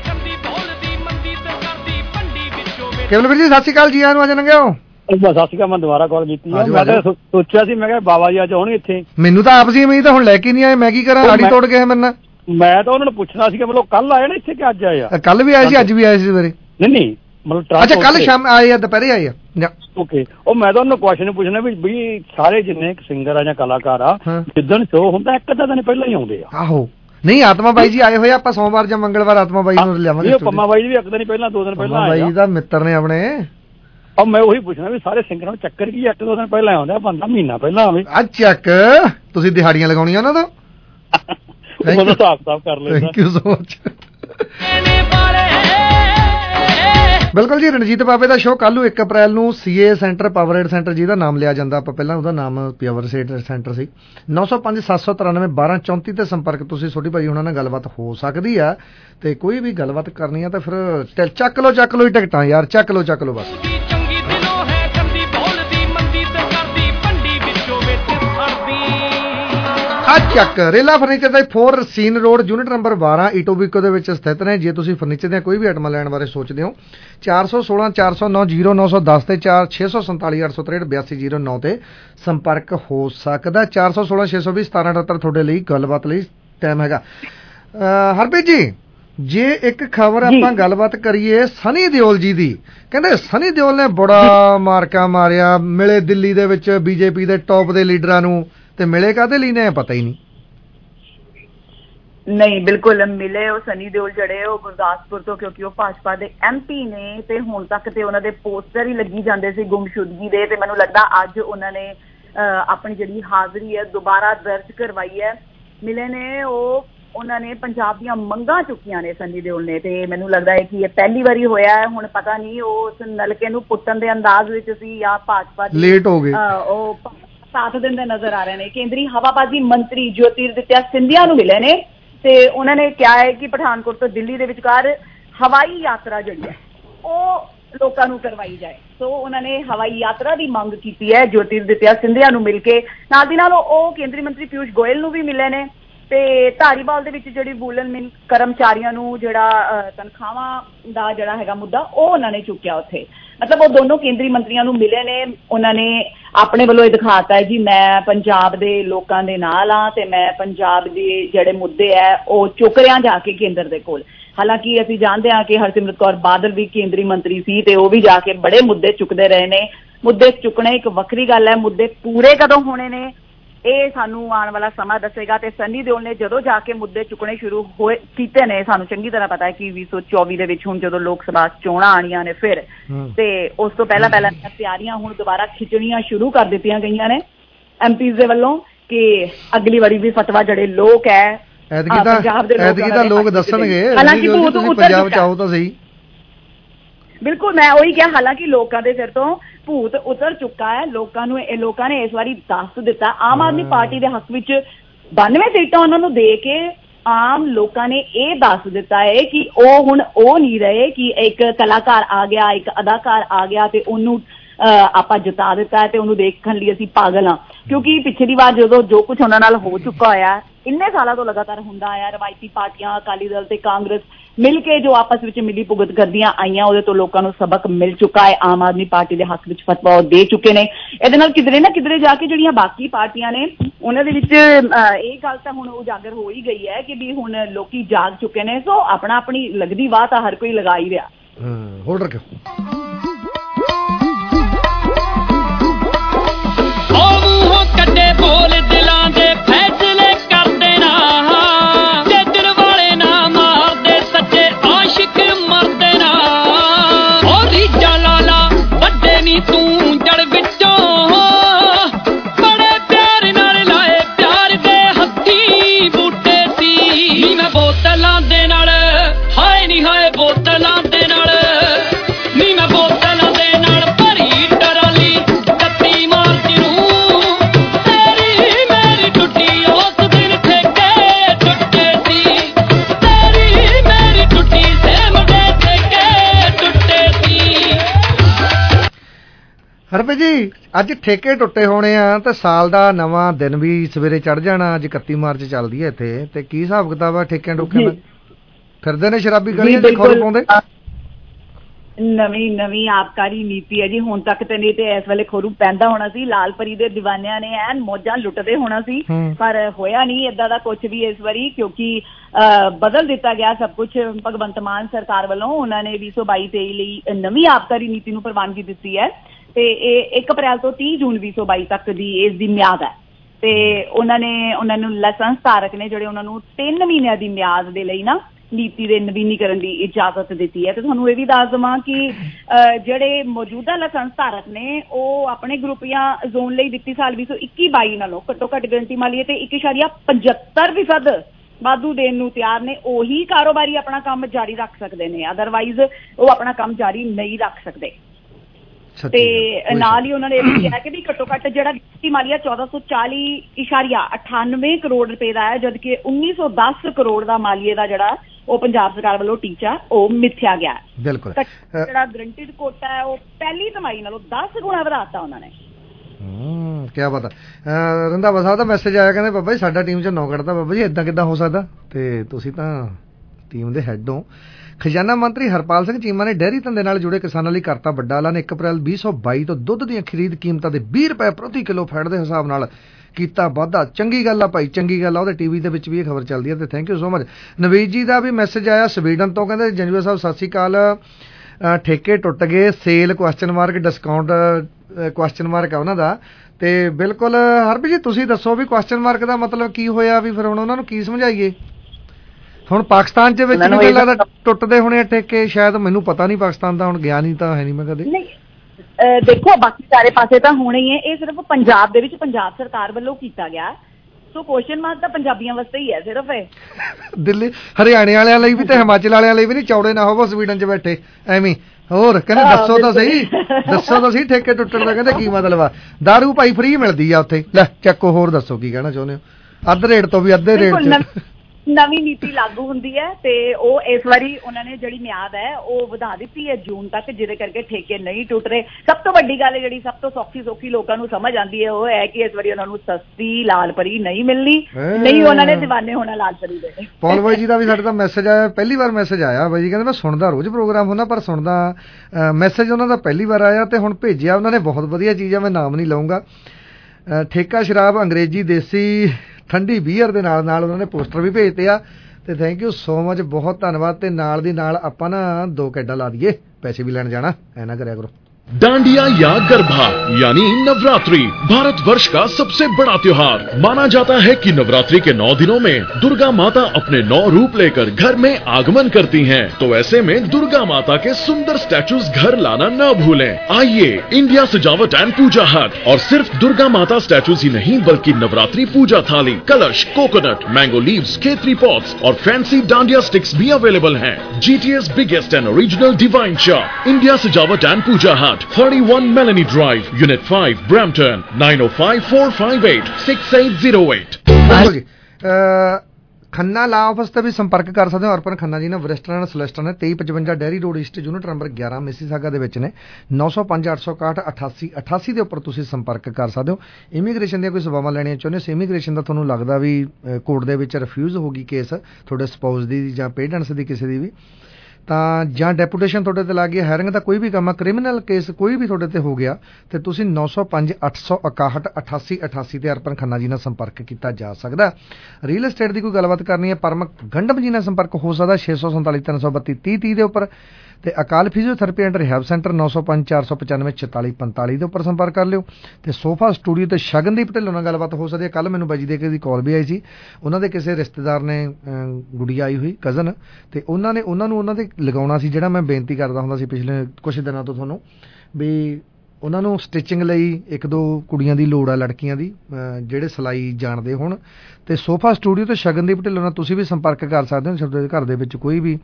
ਕੇਵਲ ਵੀਰ ਜੀ ਸਤਿ ਸ਼੍ਰੀ ਅਕਾਲ ਜੀ, ਆਇਆਂ ਨੂੰ ਅੱਜ ਲੰਘਿਆ ਹੋ।
ਸਤਿ ਸ਼੍ਰੀ ਅਕਾਲ। ਮੈਂ ਦੁਬਾਰਾ ਕਾਲ ਕੀਤੀ ਆ। ਮੈਂ ਤਾਂ ਸੋਚਿਆ ਸੀ, ਮੈਂ ਕਿਹਾ ਬਾਬਾ ਜੀ ਅੱਜ ਆਉਣਗੇ ਇੱਥੇ।
ਮੈਨੂੰ ਤਾਂ ਆਪ ਸੀ ਉਮੀਦ, ਹੁਣ ਲੈ ਕੇ ਨਹੀਂ ਆਏ, ਮੈਂ ਕੀ ਕਰਾਂ, ਲਾੜੀ ਤੋੜ ਗਏ ਮੇਰੇ ਨਾਲ।
ਮੈਂ ਤਾਂ ਉਹਨਾਂ ਨੂੰ ਪੁੱਛਣਾ ਸੀ ਕਿ ਮਤਲਬ ਕੱਲ ਆਏ ਨਾ ਇੱਥੇ ਕਿ ਅੱਜ ਆਏ ਆ?
ਕੱਲ ਵੀ ਆਏ ਸੀ, ਅੱਜ ਵੀ ਆਏ ਸੀ ਸਵੇਰੇ।
ਨਹੀਂ ਨਹੀਂ ਮਤਲਬ
ਅੱਛਾ ਕੱਲ ਸ਼ਾਮ ਆਏ ਆ, ਦੁਪਹਿਰੇ ਆਏ ਆ।
ਓਕੇ, ਉਹ ਮੈਂ ਤਾਂ ਉਹਨਾਂ ਨੂੰ ਕੁਐਸਚਨ ਪੁੱਛਣਾ ਵੀ ਵੀ ਸਾਰੇ ਜਿੰਨੇ ਸਿੰਗਰ ਆ ਜਾਂ ਕਲਾਕਾਰ ਆ, ਜਿੱਦਣ ਸ਼ੋਅ ਹੁੰਦਾ ਇੱਕ ਅੱਧਾ ਦਿਨ ਪਹਿਲਾਂ ਹੀ ਆਉਂਦੇ ਆ।
ਆਹੋ ਨਹੀਂ, ਆਤਮਾ ਬਾਈ ਜੀ ਆਏ ਹੋਏ, ਆਪਾਂ ਸੋਮਵਾਰ ਜਾਂ ਮੰਗਲਵਾਰ ਆਤਮਾ ਬਾਈ ਨੂੰ ਲਿਆਵਾਂਗੇ।
ਪੰਮਾ ਬਾਈ ਜੀ ਵੀ ਇੱਕ ਦਿਨ ਪਹਿਲਾਂ ਦੋ ਦਿਨ ਪਹਿਲਾਂ ਆਏ ਆ।
ਬਾਈ ਦਾ ਮਿੱਤਰ ਨੇ ਆਪਣੇ।
ਉਹ ਮੈਂ ਉਹੀ ਪੁੱਛਣਾ ਵੀ ਸਾਰੇ ਸਿੰਗਰਾਂ ਨੂੰ ਚੱਕਰ ਕੀ ਇੱਕ ਦੋ ਦਿਨ ਪਹਿਲਾਂ ਆਉਂਦੇ ਆ, ਬੰਦਾ ਮਹੀਨਾ ਪਹਿਲਾਂ ਆਵੇ।
ਅੱਛਾ ਤੁਸੀਂ ਦਿਹਾੜੀਆਂ ਲਗਾਉਣੀਆਂ ਉਹਨਾਂ ਤੋਂ?
ਉਹਦਾ ਹਿਸਾਬ ਕਿਤਾਬ ਕਰ ਲੈਂਦਾ।
Thank you so much. ਬਿਲਕੁਲ ਜੀ, ਰਣਜੀਤ ਬਾਬੇ ਦਾ ਸ਼ੋਅ ਕੱਲ੍ਹ ਨੂੰ ਇੱਕ ਅਪ੍ਰੈਲ ਨੂੰ C A centre, Powerade centre ਜਿਹਦਾ ਨਾਮ ਲਿਆ ਜਾਂਦਾ, ਆਪਾਂ ਪਹਿਲਾਂ ਉਹਦਾ ਨਾਮ ਪਾਵਰ ਏਡ ਸੈਂਟਰ ਸੀ। ਨੌ ਸੌ ਪੰਜ ਸੱਤ ਸੌ ਤਰਾਨਵੇਂ ਬਾਰਾਂ ਚੌਂਤੀ ਤੇ ਸੰਪਰਕ ਤੁਸੀਂ ਛੋਟੀ ਭਾਈ ਉਹਨਾਂ ਨਾਲ ਗੱਲਬਾਤ ਹੋ ਸਕਦੀ ਆ। ਤੇ ਕੋਈ ਵੀ ਗੱਲਬਾਤ ਕਰਨੀ ਆ ਤਾਂ ਫਿਰ ਚੱਕ ਲਓ ਚੱਕ ਲਓ ਹੀ ਟਿਕਟਾਂ ਯਾਰ, ਚੱਕ ਲਓ ਚੱਕ ਲਓ ਬਸ। ਆ ਚੱਕ ਰੇਲਾ ਫਰਨੀਚਰ ਦਾ ਫੋਰ ਸੀਨ ਰੋਡ ਯੂਨਿਟ ਨੰਬਰ ਬਾਰਾਂ ਈਟੋਬੀਕੋ ਦੇ ਵਿੱਚ ਸਥਿਤ ਨੇ। ਜੇ ਤੁਸੀਂ ਫਰਨੀਚਰ ਦੀਆਂ ਕੋਈ ਵੀ ਆਈਟਮਾਂ ਲੈਣ ਬਾਰੇ ਸੋਚਦੇ ਹੋ, ਚਾਰ ਸੌ ਸੋਲਾਂ ਚਾਰ ਸੌ ਨੌ ਜ਼ੀਰੋ ਨੌ ਸੌ ਦਸ ਤੇ ਚਾਰ ਛੇ ਸੌ ਸੰਤਾਲੀ ਅੱਠ ਸੌ ਤਰੇਹਠ ਬਿਆਸੀ ਜ਼ੀਰੋ ਨੌ ਤੇ ਸੰਪਰਕ ਹੋ ਸਕਦਾ। ਚਾਰ ਸੌ ਸੋਲਾਂ ਛੇ ਸੌ ਵੀਹ ਸਤਾਰਾਂ ਅਠੱਤਰ ਤੁਹਾਡੇ ਲਈ ਗੱਲਬਾਤ ਲਈ ਟਾਈਮ ਹੈਗਾ। ਹਰਪ੍ਰੀਤ ਜੀ, ਜੇ ਇੱਕ ਖਬਰ ਆਪਾਂ ਗੱਲਬਾਤ ਕਰੀਏ ਸਨੀ ਦਿਓਲ ਜੀ ਦੀ, ਕਹਿੰਦੇ ਸਨੀ ਦਿਓਲ ਨੇ ਬੜਾ ਮਾਰਕਾ ਮਾਰਿਆ, ਮਿਲੇ ਦਿੱਲੀ ਦੇ ਵਿੱਚ ਬੀਜੇਪੀ ਦੇ ਟੌਪ ਦੇ ਲੀਡਰਾਂ ਨੂੰ, ਤੇ ਮਿਲੇ ਕਾਹਦੇ ਲਈ ਨੇ ਪਤਾ ਹੀ ਨਹੀਂ।
ਨਹੀਂ ਬਿਲਕੁਲ ਮਿਲੇ ਉਹ ਸਨੀ ਦਿਓਲ ਜਿਹੜੇ ਉਹ ਗੁਰਦਾਸਪੁਰ ਤੋਂ, ਕਿਉਂਕਿ ਉਹ ਭਾਜਪਾ ਦੇ ਐਮ ਪੀ ਨੇ ਤੇ ਹੁਣ ਤੱਕ ਤੇ ਉਹਨਾਂ ਦੇ ਪੋਸਟਰ ਹੀ ਲੱਗੀ ਜਾਂਦੇ ਸੀ ਗੁੰਮਸ਼ੁਦਗੀ ਦੇ। ਤੇ ਮੈਨੂੰ ਲੱਗਦਾ ਅੱਜ ਉਹਨਾਂ ਨੇ ਆਪਣੀ ਜਿਹੜੀ ਹਾਜ਼ਰੀ ਹੈ ਦੁਬਾਰਾ ਦਰਜ ਕਰਵਾਈ ਹੈ। ਮਿਲੇ ਨੇ ਉਹ ਉਹਨਾਂ ਨੇ ਪੰਜਾਬ ਦੀਆਂ ਮੰਗਾਂ ਚੁੱਕੀਆਂ ਨੇ ਸਨੀ ਦਿਓਲ ਨੇ, ਤੇ ਮੈਨੂੰ ਲੱਗਦਾ ਹੈ ਕਿ ਇਹ ਪਹਿਲੀ ਵਾਰੀ ਹੋਇਆ ਹੈ। ਹੁਣ ਪਤਾ ਨਹੀਂ ਉਹ ਉਸ ਨਲਕੇ ਨੂੰ ਪੁੱਟਣ ਦੇ ਅੰਦਾਜ਼ ਵਿੱਚ ਸੀ ਜਾਂ ਭਾਜਪਾ
ਲੇਟ ਹੋ ਗਏ
ਉਹ ਸਾਥ ਦਿੰਦੇ ਨਜ਼ਰ ਆ ਰਹੇ ਨੇ। ਕੇਂਦਰੀ ਹਵਾਬਾਜ਼ੀ ਮੰਤਰੀ ਜੋਤਿਰਾਦਿੱਤਿਆ ਸਿੰਧੀਆ ਨੂੰ ਮਿਲੇ ਨੇ ਤੇ ਉਹਨਾਂ ਨੇ ਕਿਹਾ ਹੈ ਕਿ ਪਠਾਨਕੋਟ ਤੋਂ ਦਿੱਲੀ ਦੇ ਵਿਚਕਾਰ ਹਵਾਈ ਯਾਤਰਾ ਜਿਹੜੀ ਹੈ ਉਹ ਲੋਕਾਂ ਨੂੰ ਕਰਵਾਈ ਜਾਏ। ਸੋ ਉਹਨਾਂ ਨੇ ਹਵਾਈ ਯਾਤਰਾ ਦੀ ਮੰਗ ਕੀਤੀ ਹੈ ਜੋਤਿਰਾਦਿੱਤਿਆ ਸਿੰਧੀਆ ਨੂੰ ਮਿਲ ਕੇ। ਨਾਲ ਦੀ ਨਾਲ ਉਹ ਕੇਂਦਰੀ ਮੰਤਰੀ ਪਿਊਸ਼ ਗੋਇਲ ਨੂੰ ਵੀ ਮਿਲੇ ਨੇ ਤੇ ਧਾਰੀਵਾਲ ਦੇ ਵਿੱਚ ਜਿਹੜੀ ਵੂਲਨ ਮਿਲ ਕਰਮਚਾਰੀਆਂ ਨੂੰ ਜਿਹੜਾ ਤਨਖਾਹਾਂ ਦਾ ਜਿਹੜਾ ਹੈਗਾ ਮੁੱਦਾ ਉਹ ਉਹਨਾਂ ਨੇ ਚੁੱਕਿਆ ਉੱਥੇ। ਮਤਲਬ ਉਹ ਦੋਨੋਂ ਕੇਂਦਰੀ ਮੰਤਰੀਆਂ ਨੂੰ ਮਿਲੇ ਨੇ। ਉਹਨਾਂ ਨੇ ਆਪਣੇ ਵੱਲੋਂ ਇਹ ਦਿਖਾਤਾ ਹੈ ਜੀ ਮੈਂ ਪੰਜਾਬ ਦੇ ਲੋਕਾਂ ਦੇ ਨਾਲ ਹਾਂ ਤੇ ਮੈਂ ਪੰਜਾਬ ਦੇ ਜਿਹੜੇ ਮੁੱਦੇ ਹੈ ਉਹ ਚੁੱਕ ਰਿਹਾ ਜਾ ਕੇ ਕੇਂਦਰ ਦੇ ਕੋਲ। ਹਾਲਾਂਕਿ ਅਸੀਂ ਜਾਣਦੇ ਹਾਂ ਕਿ ਹਰਸਿਮਰਤ ਕੌਰ ਬਾਦਲ ਵੀ ਕੇਂਦਰੀ ਮੰਤਰੀ ਸੀ ਤੇ ਉਹ ਵੀ ਜਾ ਕੇ ਬੜੇ ਮੁੱਦੇ ਚੁੱਕਦੇ ਰਹੇ ਨੇ। ਮੁੱਦੇ ਚੁੱਕਣੇ ਇੱਕ ਵੱਖਰੀ ਗੱਲ ਹੈ, ਮੁੱਦੇ ਪੂਰੇ ਕਦੋਂ ਹੋਣੇ ਨੇ ਇਹ ਸਾਨੂੰ ਆਉਣ ਵਾਲਾ ਸਮਾਂ ਦੱਸੇਗਾ। ਤੇ ਸਨੀ ਦਿਓਲ ਨੇ ਜਦੋਂ ਜਾ ਕੇ ਮੁੱਦੇ ਚੁੱਕਣੇ ਸ਼ੁਰੂ ਹੋਏ ਕੀਤੇ ਨੇ, ਸਾਨੂੰ ਚੰਗੀ ਤਰ੍ਹਾਂ ਪਤਾ ਹੈ ਕਿ ਵੀਹ ਸੌ ਚੌਵੀ ਦੇ ਵਿੱਚ ਹੁਣ ਜਦੋਂ ਲੋਕ ਸਭਾ ਚੋਣਾਂ ਆਣੀਆਂ ਨੇ ਫਿਰ, ਤੇ ਉਸ ਤੋਂ ਪਹਿਲਾਂ ਪਹਿਲਾਂ ਤਿਆਰੀਆਂ ਹੁਣ ਦੁਬਾਰਾ ਖਿੱਚਣੀਆਂ ਸ਼ੁਰੂ ਕਰ ਦਿੱਤੀਆਂ ਗਈਆਂ ਨੇ ਐਮਪੀਜ਼ ਦੇ ਵੱਲੋਂ ਕਿ ਅਗਲੀ ਵਾਰੀ ਵੀ ਫਤਵਾ ਜਿਹੜੇ ਲੋਕ ਹੈ ਪੰਜਾਬ ਦੇ
ਲੋਕ ਦੱਸਣਗੇ। ਹਾਲਾਂਕਿ ਪੰਜਾਬ ਚ ਆਓ ਤਾਂ ਸਹੀ।
ਬਿਲਕੁਲ ਮੈਂ ਉਹੀ ਕਿਹਾ, ਹਾਲਾਂਕਿ ਲੋਕਾਂ ਦੇ ਸਿਰ ਤੋਂ ਭੂਤ ਉਤਰ ਚੁੱਕਾ ਹੈ। ਲੋਕਾਂ ਨੂੰ ਇਹ ਲੋਕਾਂ ਨੇ ਇਸ ਵਾਰੀ ਦੱਸ ਦਿੱਤਾ। ਆਮ ਆਦਮੀ ਪਾਰਟੀ ਦੇ ਹੱਕ ਵਿੱਚ ਬਾਨਵੇਂ ਸੀਟਾਂ ਉਹਨਾਂ ਨੂੰ ਦੇ ਕੇ ਆਮ ਲੋਕਾਂ ਨੇ ਇਹ ਦੱਸ ਦਿੱਤਾ ਹੈ ਕਿ ਉਹ ਹੁਣ ਉਹ ਨਹੀਂ ਰਹੇ ਕਿ ਇੱਕ ਕਲਾਕਾਰ ਆ ਗਿਆ, ਇੱਕ ਅਦਾਕਾਰ ਆ ਗਿਆ ਤੇ ਉਹਨੂੰ ਆਪਾਂ ਜਿਤਾ ਦਿੱਤਾ ਹੈ ਤੇ ਉਹਨੂੰ ਦੇਖਣ ਲਈ ਅਸੀਂ ਪਾਗਲ ਹਾਂ। ਕਿਉਂਕਿ ਪਿਛਲੀ ਵਾਰ ਜਦੋਂ ਜੋ ਕੁਝ ਉਹਨਾਂ ਨਾਲ ਹੋ ਚੁੱਕਾ ਹੋਇਆ ਇੰਨੇ ਸਾਲਾਂ ਤੋਂ ਲਗਾਤਾਰ ਹੁੰਦਾ ਆਇਆ। ਰਵਾਇਤੀ ਪਾਰਟੀਆਂ ਅਕਾਲੀ ਦਲ ਤੇ ਕਾਂਗਰਸ ਮਿਲ ਕੇ ਜੋ ਆਪਸ ਵਿੱਚ ਮਿਲੀ ਭੁਗਤ ਕਰਦੀਆਂ ਆਈਆਂ, ਉਹਦੇ ਤੋਂ ਲੋਕਾਂ ਨੂੰ ਸਬਕ ਮਿਲ ਚੁੱਕਾ ਹੈ। ਆਮ ਆਦਮੀ ਪਾਰਟੀ ਦੇ ਹੱਕ ਵਿੱਚ ਫਤਵਾ ਉਹ ਦੇ ਚੁੱਕੇ ਨੇ। ਇਹਦੇ ਨਾਲ ਕਿਧਰੇ ਨਾ ਕਿਧਰੇ ਜਾ ਕੇ ਜਿਹੜੀਆਂ ਬਾਕੀ ਪਾਰਟੀਆਂ ਨੇ ਉਹਨਾਂ ਦੇ ਵਿੱਚ ਇਹ ਗੱਲ ਤਾਂ ਹੁਣ ਉਜਾਗਰ ਹੋ ਹੀ ਗਈ ਹੈ ਕਿ ਵੀ ਹੁਣ ਲੋਕੀ ਜਾਗ ਚੁੱਕੇ ਨੇ। ਸੋ ਆਪਣਾ ਆਪਣੀ ਲੱਗਦੀ ਵਾਹ ਤਾਂ ਹਰ ਕੋਈ ਲਗਾ ਹੀ ਰਿਹਾ।
ਹੋਲਡ ਰੱਖੋ।
ਕੱਢੇ ਬੋਲ ਦਿਲਾਂ ਦੇ ਫੈਸਲੇ ਕਰ ਦੇਣਾ, ਜਿੱਧਰ ਵਾਲੇ ਨਾ ਮਾਰਦੇ ਸੱਚੇ ਆਸ਼ਿਕ ਮਰਦੇ ਨਾ। ਉਹ ਰੀਜਾ ਲਾਲਾ ਵੱਡੇ ਨੀ ਤੂੰ ਜੜ ਵਿੱਚੋਂ, ਬੜੇ ਪਿਆਰ ਨਾਲ ਲਾਏ ਪਿਆਰ ਦੇ ਹੱਥੀ ਬੂਟੇ ਸੀ। ਨੀ ਮੈਂ ਬੋਤਲਾਂ ਦੇ ਨਾਲ, ਹਾਏ ਨੀ ਹਾਏ ਬੋਤਲਾਂ ਦੇ ਨਾਲ, ਨੀ ਮੈਂ ਬੋਤਲਾਂ ਦੇ ਨਾਲ ਭਰੀ ਟਰਾਲੀ ਕੱਤੀ ਮਾਰਚ ਨੂੰ।
ਹਰਪ੍ਰੀਤ ਜੀ, ਅੱਜ ਠੇਕੇ ਟੁੱਟੇ ਹੋਣੇ ਆ ਤੇ ਸਾਲ ਦਾ ਨਵਾਂ ਦਿਨ ਵੀ ਸਵੇਰੇ ਚੜ ਜਾਣਾ। ਅੱਜ ਇਕੱਤੀ ਮਾਰਚ ਚੱਲਦੀ ਹੈ ਇੱਥੇ, ਤੇ ਕੀ ਹਿਸਾਬ ਕਿਤਾਬ ਆ ਠੇਕਿਆਂ ਟੁੱਕਿਆਂ ਦਾ? ਫਿਰਦੇ ਨੇ ਸ਼ਰਾਬੀ ਗਲੀਆਂ ਚ ਖੋਲ ਪਾਉਂਦੇ।
ਨਵੀਂ ਨਵੀਂ ਆਬਕਾਰੀ ਨੀਤੀ ਹੈ ਜੀ। ਹੁਣ ਤੱਕ ਤੇ ਨਹੀਂ ਤੇ ਇਸ ਵੇਲੇ ਖੋਰੂ ਪੈਂਦਾ ਹੋਣਾ ਸੀ, ਲਾਲ ਪਰੀ ਦੇ ਦੀਵਾਨਿਆਂ ਨੇ ਐਨ ਮੌਜਾਂ ਲੁੱਟਦੇ ਹੋਣਾ ਸੀ, ਪਰ ਹੋਇਆ ਨਹੀਂ ਏਦਾਂ ਦਾ ਕੁਝ ਵੀ ਇਸ ਵਾਰੀ, ਕਿਉਂਕਿ ਬਦਲ ਦਿੱਤਾ ਗਿਆ ਸਭ ਕੁਝ। ਭਗਵੰਤ ਮਾਨ ਸਰਕਾਰ ਵੱਲੋਂ ਉਹਨਾਂ ਨੇ ਵੀਹ ਸੌ ਬਾਈ ਤੇਈ ਲਈ ਨਵੀਂ ਆਬਕਾਰੀ ਨੀਤੀ ਨੂੰ ਪ੍ਰਵਾਨਗੀ ਦਿੱਤੀ ਹੈ ਤੇ ਇਹ ਇੱਕ ਅਪ੍ਰੈਲ ਤੋਂ ਤੀਹ ਜੂਨ ਵੀਹ ਸੌ ਬਾਈ ਤੱਕ ਦੀ ਇਸ ਦੀ ਮਿਆਦ ਹੈ। ਤੇ ਉਹਨਾਂ ਨੇ ਉਹਨਾਂ ਨੂੰ ਲਾਇਸੈਂਸ ਧਾਰਕ ਨੇ ਜਿਹੜੇ ਉਹਨਾਂ ਨੂੰ ਤਿੰਨ ਮਹੀਨਿਆਂ ਦੀ ਮਿਆਦ ਦੇ ਲਈ ਨਾ ਨੀਤੀ ਦੇ ਨਵੀਨੀਕਰਨ ਦੀ ਇਜਾਜ਼ਤ ਦਿੱਤੀ ਹੈ। ਤੇ ਤੁਹਾਨੂੰ ਇਹ ਵੀ ਦੱਸ ਦੇਵਾਂ ਕਿ ਜਿਹੜੇ ਮੌਜੂਦਾ ਲਾਇਸੈਂਸ ਧਾਰਕ ਨੇ ਉਹ ਆਪਣੇ ਗਰੁੱਪ ਜਾਂ ਜ਼ੋਨ ਲਈ ਦਿੱਤੀ ਸਾਲ ਵੀਹ ਸੌ ਇੱਕੀ ਬਾਈ ਨਾਲੋਂ ਘੱਟੋ ਘੱਟ ਗਰੰਟੀ ਮਾਲੀਏ ਤੇ ਇੱਕ ਇਸ਼ਾਰੀਆ ਪਝੱਤਰ ਫੀਸਦ ਵਾਧੂ ਦੇਣ ਨੂੰ ਤਿਆਰ ਨੇ। ਉਹੀ ਕਾਰੋਬਾਰੀ ਆਪਣਾ ਕੰਮ ਜਾਰੀ ਰੱਖ ਸਕਦੇ ਨੇ, ਅਦਰਵਾਈਜ਼ ਉਹ ਆਪਣਾ ਕੰਮ ਜਾਰੀ ਨਹੀਂ ਰੱਖ ਸਕਦੇ। ਤੇ ਨਾਲ ਹੀ ਉਹਨਾਂ ਨੇ ਇਹ ਵੀ ਕਿਹਾ ਕਿ ਵੀ ਘੱਟੋ ਘੱਟ ਜਿਹੜਾ ਵਿੱਤੀ ਮਾਲੀਆ ਚੌਦਾਂ ਸੌ ਚਾਲੀ ਇਸ਼ਾਰੀਆ ਅਠਾਨਵੇਂ ਕਰੋੜ ਰੁਪਏ ਦਾ ਹੈ, ਜਦਕਿ ਉੱਨੀ ਸੌ ਦਸ ਕਰੋੜ ਦਾ ਮਾਲੀਏ ਦਾ ਜਿਹੜਾ ਉਹ ਪੰਜਾਬ ਸਰਕਾਰ ਵੱਲੋਂ ਟੀਚਾ ਉਹ ਮਿੱਥਿਆ ਗਿਆ।
ਬਿਲਕੁਲ
ਜਿਹੜਾ ਗਰੰਟਿਡ ਕੋਟਾ ਹੈ ਉਹ ਪਹਿਲੀ ਕਮਾਈ ਨਾਲੋਂ ਦਸ ਗੁਣਾ ਵਧਾਤਾ ਉਹਨਾਂ ਨੇ।
ਹੂੰ, ਕਿਆ ਪਤਾ। ਰੰਧਾਵਾ ਸਾਹਿਬ ਦਾ ਮੈਸੇਜ ਆਇਆ, ਕਹਿੰਦੇ ਬਾਬਾ ਜੀ ਸਾਡਾ ਟੀਮ ਚ ਨੌ ਕੱਢਦਾ। ਬਾਬਾ ਜੀ ਏਦਾਂ ਕਿੱਦਾਂ ਹੋ ਸਕਦਾ? ਤੇ ਤੁਸੀਂ ਤਾਂ ਟੀਮ ਦੇ ਹੈੱਡ ਹੋ। ਖਜ਼ਾਨਾ ਮੰਤਰੀ ਹਰਪਾਲ ਸਿੰਘ ਚੀਮਾ ਨੇ ਡੇਅਰੀ ਧੰਦੇ ਨਾਲ ਜੁੜੇ ਕਿਸਾਨਾਂ ਲਈ ਕਰਤਾ ਵੱਡਾ ਐਲਾਨ। ਇੱਕ ਅਪ੍ਰੈਲ ਵੀਹ ਸੌ ਬਾਈ ਤੋਂ ਦੁੱਧ ਦੀਆਂ ਖਰੀਦ ਕੀਮਤਾਂ ਦੇ ਵੀਹ ਰੁਪਏ ਪ੍ਰਤੀ ਕਿਲੋ ਫੈਟ ਦੇ ਹਿਸਾਬ ਨਾਲ ਕੀਤਾ ਵਾਧਾ। ਚੰਗੀ ਗੱਲ ਆ ਭਾਈ, ਚੰਗੀ ਗੱਲ ਆ। ਉਹਦੇ ਟੀਵੀ ਦੇ ਵਿੱਚ ਵੀ ਇਹ ਖਬਰ ਚੱਲਦੀ ਹੈ ਤੇ thank you so much. Naveed ji ਦਾ ਵੀ ਮੈਸੇਜ ਆਇਆ ਸਵੀਡਨ ਤੋਂ, ਕਹਿੰਦੇ ਜੰਜੂਆ ਸਾਹਿਬ ਸਤਿ ਸ਼੍ਰੀ ਅਕਾਲ। ਠੇਕੇ ਟੁੱਟ ਗਏ, sale question mark, discount question mark ਆ ਉਹਨਾਂ ਦਾ। ਤੇ ਬਿਲਕੁਲ ਹਰਪ੍ਰੀਤ ਜੀ ਤੁਸੀਂ ਦੱਸੋ ਵੀ ਕੁਐਸਚਨ ਮਾਰਕ ਦਾ ਮਤਲਬ ਕੀ ਹੋਇਆ? ਵੀ ਫਿਰ ਹੁਣ ਉਹਨਾਂ ਨੂੰ ਕੀ ਸਮਝਾਈਏ? ਹੁਣ ਪਾਕਿਸਤਾਨ ਚ ਵਿੱਚ ਵੀ ਲੱਗਦਾ ਟੁੱਟਦੇ ਹੋਣੇ ਠੇਕੇ, ਸ਼ਾਇਦ ਮੈਨੂੰ ਪਤਾ ਨਹੀਂ, ਪਾਕਿਸਤਾਨ ਦਾ ਹੁਣ ਗਿਆ ਨਹੀਂ ਤਾਂ ਹੈ ਨਹੀਂ ਮੈਂ ਕਦੇ।
ਨਹੀਂ ਦੇਖੋ ਬਾਕੀ ਸਾਰੇ ਪਾਸੇ ਤਾਂ ਹੋਣੇ ਹੀ ਹੈ, ਇਹ ਸਿਰਫ ਪੰਜਾਬ ਦੇ ਵਿੱਚ ਪੰਜਾਬ ਸਰਕਾਰ ਵੱਲੋਂ ਕੀਤਾ ਗਿਆ। ਸੋ ਕੁਐਸਚਨ ਮਾਰਕ ਤਾਂ ਪੰਜਾਬੀਆਂ ਵਾਸਤੇ ਹੀ ਹੈ ਸਿਰਫ। ਇਹ ਦਿੱਲੀ
ਹਰਿਆਣੇ ਵਾਲਿਆਂ ਲਈ ਵੀ ਤੇ ਹਿਮਾਚਲ ਵਾਲਿਆਂ ਲਈ ਵੀ ਨਹੀਂ, ਚੌੜੇ ਨਾ ਹੋਵੋ ਸਵੀਡਨ ਚ ਬੈਠੇ ਐਵੇਂ। ਹੋਰ ਕਹਿੰਦੇ ਦੱਸੋ ਤਾਂ ਸਹੀ, ਦੱਸੋ ਤਾਂ ਸਹੀ ਠੇਕੇ ਟੁੱਟਣ ਦਾ ਕਹਿੰਦੇ ਕੀ ਮਤਲਬ ਆ? ਦਾਰੂ ਭਾਈ ਫ੍ਰੀ ਮਿਲਦੀ ਆ ਉੱਥੇ, ਲੈ ਚੱਕੋ। ਹੋਰ ਦੱਸੋ ਕੀ ਕਹਿਣਾ ਚਾਹੁੰਦੇ ਹੋ? ਅੱਧ ਰੇਟ ਤੋਂ ਵੀ ਅੱਧੇ ਰੇਟ ਚ
ਨਵੀਂ ਨੀਤੀ ਲਾਗੂ ਹੁੰਦੀ ਹੈ ਤੇ ਉਹ ਇਸ ਵਾਰੀ ਉਹਨਾਂ ਨੇ ਜਿਹੜੀ ਮਿਆਦ ਹੈ ਉਹ ਵਧਾ ਦਿੱਤੀ ਹੈ ਜੂਨ ਤੱਕ, ਜਿਹਦੇ ਕਰਕੇ ਠੇਕੇ ਨਹੀਂ ਟੁੱਟ ਰਹੇ। ਸਭ ਤੋਂ ਵੱਡੀ ਗੱਲ ਜਿਹੜੀ ਸਭ ਤੋਂ ਸੌਖੀ ਸੌਖੀ ਲੋਕਾਂ ਨੂੰ ਸਮਝ ਆਉਂਦੀ ਹੈ ਉਹ ਹੈ ਕਿ ਇਸ ਵਾਰੀ ਉਹਨਾਂ ਨੂੰ ਸਸਤੀ ਲਾਲ ਪਰੀ ਨਹੀਂ ਮਿਲਣੀ, ਨਹੀਂ ਉਹਨਾਂ ਨੇ ਦੀਵਾਨੇ ਹੋਣਾ ਲਾਲ ਪਰੀ ਦੇ।
ਪੌਲ ਬਾਈ ਜੀ ਦਾ ਵੀ ਸਾਡੇ ਤਾਂ ਮੈਸੇਜ ਆਇਆ, ਪਹਿਲੀ ਵਾਰ ਮੈਸੇਜ ਆਇਆ ਬਾਈ ਜੀ, ਕਹਿੰਦੇ ਮੈਂ ਸੁਣਦਾ ਰੋਜ਼ ਪ੍ਰੋਗਰਾਮ ਹੁੰਦਾ ਪਰ ਸੁਣਦਾ ਮੈਸੇਜ ਉਹਨਾਂ ਦਾ ਪਹਿਲੀ ਵਾਰ ਆਇਆ ਤੇ ਹੁਣ ਭੇਜਿਆ ਉਹਨਾਂ ਨੇ। ਬਹੁਤ ਵਧੀਆ ਚੀਜ਼ ਆ, ਮੈਂ ਨਾਮ ਨਹੀਂ ਲਊਂਗਾ। ਠੇਕਾ ਸ਼ਰਾਬ ਅੰਗਰੇਜ਼ੀ ਦੇਸੀ ਠੰਡੀ ਬੀਅਰ ਦੇ ਨਾਲ ਨਾਲ ਉਹਨਾਂ ਨੇ ਪੋਸਟਰ ਵੀ ਭੇਜਤੇ ਆ ਤੇ ਥੈਂਕ ਯੂ ਸੋ ਮਚ, ਬਹੁਤ ਧੰਨਵਾਦ। ਤੇ ਨਾਲ ਦੀ ਨਾਲ ਆਪਾਂ ਨਾ ਦੋ ਕੈਡਾ ਲਾ ਦਈਏ, ਪੈਸੇ ਵੀ ਲੈਣ जाना, ऐ ना करा करो।
डांडिया या गरबा यानी नवरात्रि भारत वर्ष का सबसे बड़ा त्योहार माना जाता है कि नवरात्रि के नौ दिनों में दुर्गा माता अपने नौ रूप लेकर घर में आगमन करती हैं। तो ऐसे में दुर्गा माता के सुंदर स्टैचूज घर लाना न भूलें। आइए इंडिया सजावट एंड पूजा हट और सिर्फ दुर्गा माता स्टैचूज ही नहीं बल्कि Navratri puja thali, kalash, coconut, mango leaves, केतरी पॉट्स और फैंसी डांडिया स्टिक्स भी अवेलेबल हैं। GTS biggest and original divine shop India Sajawat and Puja hut, thirty-one Melanie Drive, Unit five, Brampton, nine oh five, four five eight, six eight zero eight।
Khanna ਲਾ office ਤੇ ਵੀ ਸੰਪਰਕ ਕਰ ਸਕਦੇ ਹੋ। ਅਰਪਨ ਖੰਨਾ ਜੀ ਨੇ ਵਰਿਸ਼ਟ ਨੇ ਸੋਲਿਸਟਰ ਨੇ ਤੇਈ ਪਚਵੰਜਾ Derry road east unit number ਗਿਆਰਾਂ ਮਿਸੀਸਾਗਾ ਦੇ ਵਿੱਚ ਨੇ। ਨੌ ਸੌ ਪੰਜ ਅੱਠ ਸੌ ਇਕਾਹਠ ਅਠਾਸੀ ਅਠਾਸੀ ਦੇ ਉੱਪਰ ਤੁਸੀਂ ਸੰਪਰਕ ਕਰ ਸਕਦੇ ਹੋ। ਇਮੀਗ੍ਰੇਸ਼ਨ ਦੀਆਂ ਕੋਈ ਸੇਵਾਵਾਂ ਲੈਣੀਆਂ ਚਾਹੁੰਦੇ ਹੋ, ਇਮੀਗ੍ਰੇਸ਼ਨ ਦਾ ਤੁਹਾਨੂੰ ਲੱਗਦਾ ਵੀ ਕੋਰਟ ਦੇ ਵਿੱਚ ਰਿਫਿਊਜ਼ ਹੋ ਗਈ ਕੇਸ ਤੁਹਾਡੇ ਸਪਾਊਸ ਦੀ ਜਾਂ ਪੇਰੈਂਟਸ ਦੀ ਕਿਸੇ ਦੀ ਵੀ, ਤਾਂ ਜਾਂ ਡੈਪੂਟੇਸ਼ਨ ਤੁਹਾਡੇ ਤੇ ਲੱਗ ਗਈ, ਹਾਇਰਿੰਗ ਦਾ ਕੋਈ ਵੀ ਕੰਮ ਆ, ਕ੍ਰਿਮੀਨਲ ਕੇਸ ਕੋਈ ਵੀ ਤੁਹਾਡੇ ਤੇ ਹੋ ਗਿਆ, ਤੇ ਤੁਸੀਂ ਨੌ ਸੌ ਪੰਜ ਅੱਠ ਸੌ ਇਕਾਹਠ ਅਠਾਸੀ ਅਠਾਸੀ ਤੇ ਅਰਪਨ ਖੰਨਾ ਜੀ ਨਾਲ ਸੰਪਰਕ ਕੀਤਾ ਜਾ ਸਕਦਾ। ਰੀਅਲ ਏਸਟੇਟ ਦੀ ਕੋਈ ਗੱਲਬਾਤ ਕਰਨੀ ਹੈ, ਪਰਮਕ ਗੰਡਮ ਜੀ ਨਾਲ ਸੰਪਰਕ ਹੋ ਸਕਦਾ ਛੇ ਸੌ ਸੰਤਾਲੀ ਤਿੰਨ ਸੌ ਬੱਤੀ ਤੀਹ ਤੀਹ ਦੇ ਉੱਪਰ, ਤੇ Akal physiotherapy and rehab centre ਨੌ ਸੌ ਪੰਜ ਚਾਰ ਸੌ ਪਚਾਨਵੇਂ ਚੁਤਾਲੀ ਪੰਤਾਲੀ ਦੇ ਉੱਪਰ ਸੰਪਰਕ ਕਰ ਲਿਓ। ਤੇ ਸੋਫਾ ਸਟੂਡੀਓ ਤੇ ਸ਼ਗਨਦੀਪ ਢਿੱਲੋਂ ਨਾਲ ਗੱਲਬਾਤ ਹੋ ਸਕਦੀ ਹੈ। ਕੱਲ੍ਹ ਮੈਨੂੰ ਬਾਜੀ ਦੇ ਕੇ ਦੀ ਕਾਲ ਵੀ ਆਈ ਸੀ, ਉਹਨਾਂ ਦੇ ਕਿਸੇ ਰਿਸ਼ਤੇਦਾਰ ਨੇ ਗੁੜੀਆ ਆਈ ਹੋਈ ਕਜ਼ਨ, ਤੇ ਉਹਨਾਂ ਨੇ ਉਹਨਾਂ ਨੂੰ ਉਹਨਾਂ ਦੇ ਲਗਾਉਣਾ ਸੀ, ਜਿਹੜਾ ਮੈਂ ਬੇਨਤੀ ਕਰਦਾ ਹੁੰਦਾ ਸੀ ਪਿਛਲੇ ਕੁਛ ਦਿਨਾਂ ਤੋਂ ਤੁਹਾਨੂੰ, ਵੀ ਉਹਨਾਂ ਨੂੰ ਸਟਿਚਿੰਗ ਲਈ ਇੱਕ ਦੋ ਕੁੜੀਆਂ ਦੀ ਲੋੜ ਆ, ਲੜਕੀਆਂ ਦੀ, ਜਿਹੜੇ ਸਿਲਾਈ ਜਾਣਦੇ ਹੋਣ, ਤੇ ਸੋਫਾ ਸਟੂਡੀਓ ਤੇ ਸ਼ਗਨਦੀਪ ਢਿੱਲੋਂ ਨਾਲ ਤੁਸੀਂ ਵੀ ਸੰਪਰਕ ਕਰ ਸਕਦੇ ਹੋ। ਤੁਹਾਡੇ ਘਰ ਦੇ ਵਿੱਚ ਕੋਈ ਵੀ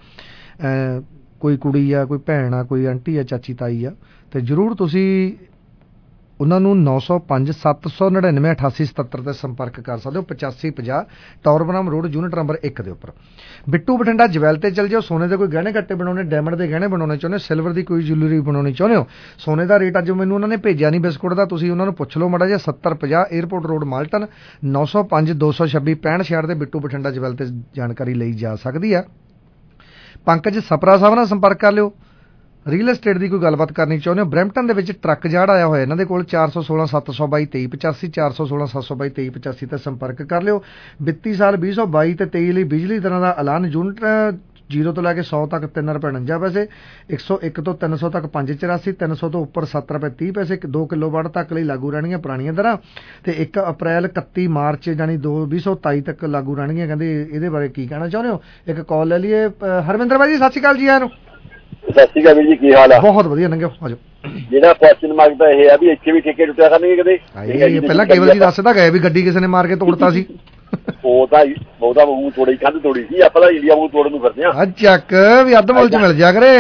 ਕੋਈ ਕੁੜੀ ਆ, ਕੋਈ ਭੈਣ ਆ, ਕੋਈ ਆਂਟੀ ਆ, ਚਾਚੀ ਤਾਈ ਆ, ਤੇ ਜ਼ਰੂਰ ਤੁਸੀਂ ਉਹਨਾਂ ਨੂੰ ਨੌ ਸੌ ਪੰਜ ਸੱਤ ਸੌ ਨੜਿਨਵੇਂ ਅਠਾਸੀ ਸਤੱਤਰ ਤੇ ਸੰਪਰਕ ਕਰ ਸਕਦੇ ਹੋ। ਪਚਾਸੀ ਪੰਜਾਹ ਟੌਰਬਨਾਮ ਰੋਡ ਯੂਨਿਟ ਨੰਬਰ ਇੱਕ ਦੇ ਉੱਪਰ। ਬਿੱਟੂ ਬਠਿੰਡਾ ਜਵੈਲ ਤੇ ਚੱਲ ਜਾਓ। ਸੋਨੇ ਦੇ ਕੋਈ ਗਹਿਣੇ ਕੱਟੇ ਬਣਾਉਣੇ, ਡਾਇਮੰਡ ਦੇ ਗਹਿਣੇ ਬਣਾਉਣੇ ਚਾਹੁੰਦੇ ਹੋ, ਸਿਲਵਰ ਦੀ ਕੋਈ ਜੁਐਲਰੀ ਬਣਾਉਣੀ ਚਾਹੁੰਦੇ ਹੋ, ਸੋਨੇ ਦਾ ਰੇਟ ਅੱਜ ਮੈਨੂੰ ਉਹਨਾਂ ਨੇ ਭੇਜਿਆ ਨਹੀਂ ਬਿਸਕੁਟ ਦਾ, ਤੁਸੀਂ ਉਹਨਾਂ ਨੂੰ ਪੁੱਛ ਲਓ ਮਾੜਾ ਜਿਹਾ। ਸੱਤਰ ਪੰਜਾਹ ਏਅਰਪੋਰਟ ਰੋਡ ਮਾਲਟਨ ਨੌ ਸੌ ਪੰਜ ਦੋ ਸੌ ਛੱਬੀ ਪੈਂਹਠ ਛਿਆਹਠ ਤੇ ਬਿੱਟੂ ਬਠਿੰਡਾ ਜਵੈਲ ਤੇ ਜਾਣਕਾਰੀ ਲਈ ਜਾ ਸਕਦੀ ਆ। ਪੰਕਜ ਸਪਰਾ ਸਾਹਿਬ ਨਾਲ ਸੰਪਰਕ ਕਰ ਲਿਓ। ਰੀਅਲ ਏਸਟੇਟ ਦੀ ਕੋਈ ਗੱਲਬਾਤ ਕਰਨੀ ਚਾਹੁੰਦੇ ਹੋ, ਬਰੈਂਪਟਨ ਦੇ ਵਿੱਚ ਟਰੱਕ ਜਾੜ ਆਇਆ ਹੋਇਆ ਇਹਨਾਂ ਦੇ ਕੋਲ, ਚਾਰ ਸੌ ਸੋਲਾਂ ਸੱਤ ਸੌ ਬਾਈ ਤੇਈ ਪਚਾਸੀ ਚਾਰ ਸੌ ਸੋਲਾਂ ਸੱਤ ਸੌ ਬਾਈ ਤੇਈ ਪਚਾਸੀ ਤੇ ਸੰਪਰਕ ਕਰ ਲਿਓ। ਵਿੱਤੀ ਸਾਲ ਵੀਹ ਸੌ ਬਾਈ ਤੇ ਤੇਈ ਲਈ ਬਿਜਲੀ ਦਰਾਂ ਦਾ ਐਲਾਨ। ਯੂਨਿਟ ਜ਼ੀਰੋ ਤੋਂ ਲੈ ਕੇ ਸੌ ਤੱਕ ਤਿੰਨ ਰੁਪਏ ਉਣੰਜਾ ਪੈਸੇ, ਇੱਕ ਸੌ ਇੱਕ ਤੋਂ ਤਿੰਨ ਸੌ ਤੱਕ ਪੰਜ ਚੁਰਾਸੀ, ਤਿੰਨ ਸੌ ਤੋਂ ਉੱਪਰ ਸੱਤ ਰੁਪਏ ਤੀਹ ਪੈਸੇ, ਦੋ ਕਿਲੋ ਵਾਟ ਤੱਕ ਲਈ ਲਾਗੂ ਰਹਿਣਗੀਆਂ ਪੁਰਾਣੀਆਂ ਦਰਾਂ, ਤੇ ਇੱਕ ਅਪ੍ਰੈਲ ਇਕੱਤੀ ਮਾਰਚ ਯਾਨੀ ਦੋ ਵੀਹ ਸੌ ਸਤਾਈ ਤੱਕ ਲਾਗੂ ਰਹਿਣਗੀਆਂ। ਕਹਿੰਦੇ ਇਹਦੇ ਬਾਰੇ ਕੀ ਕਹਿਣਾ ਚਾਹੁੰਦੇ ਹੋ? ਇੱਕ ਕਾਲ ਲੈ ਲਈਏ। ਹਰਵਿੰਦਰ ਬਾਈ ਜੀ ਸਤਿ ਸ਼੍ਰੀ ਅਕਾਲ ਜੀ। ਆਇਆਂ ਨੂੰ
ਸਤਿ ਸ਼੍ਰੀ ਅਕਾਲ ਜੀ, ਕੀ ਹਾਲ ਆ?
ਬਹੁਤ ਵਧੀਆ ਲੰਘਿਓ। ਆਜੋ।
ਜਿਹੜਾ ਕੁਐਸਚਨ ਮੰਗਦਾ ਇਹ ਆ ਵੀ ਇੱਥੇ ਵੀ ਠੇਕੇ ਟੁੱਟਿਆ ਕਰਨਗੇ ਕਦੇ?
ਪਹਿਲਾਂ ਕੇਵਲ ਜੀ ਦੱਸਦਾ ਗਏ ਵੀ ਗੱਡੀ ਕਿਸੇ ਨੇ ਮਾਰ ਕੇ ਤੋੜਤਾ ਸੀ।
ਉਹ ਤਾਂ ਉਹਦਾ ਮੂੰਹ ਤੋੜੀ, ਕੰਧ ਤੋੜੀ ਸੀ, ਆਪਾਂ ਤਾਂ ਇੰਡੀਆ ਮੂੰਹ ਤੋੜਨ ਨੂੰ ਫਿਰਦੇ ਆ।
ਚੱਕ ਵੀ ਅੱਧ ਮੁੱਲ ਚ ਮਿਲ ਜਾ ਕਰੇ।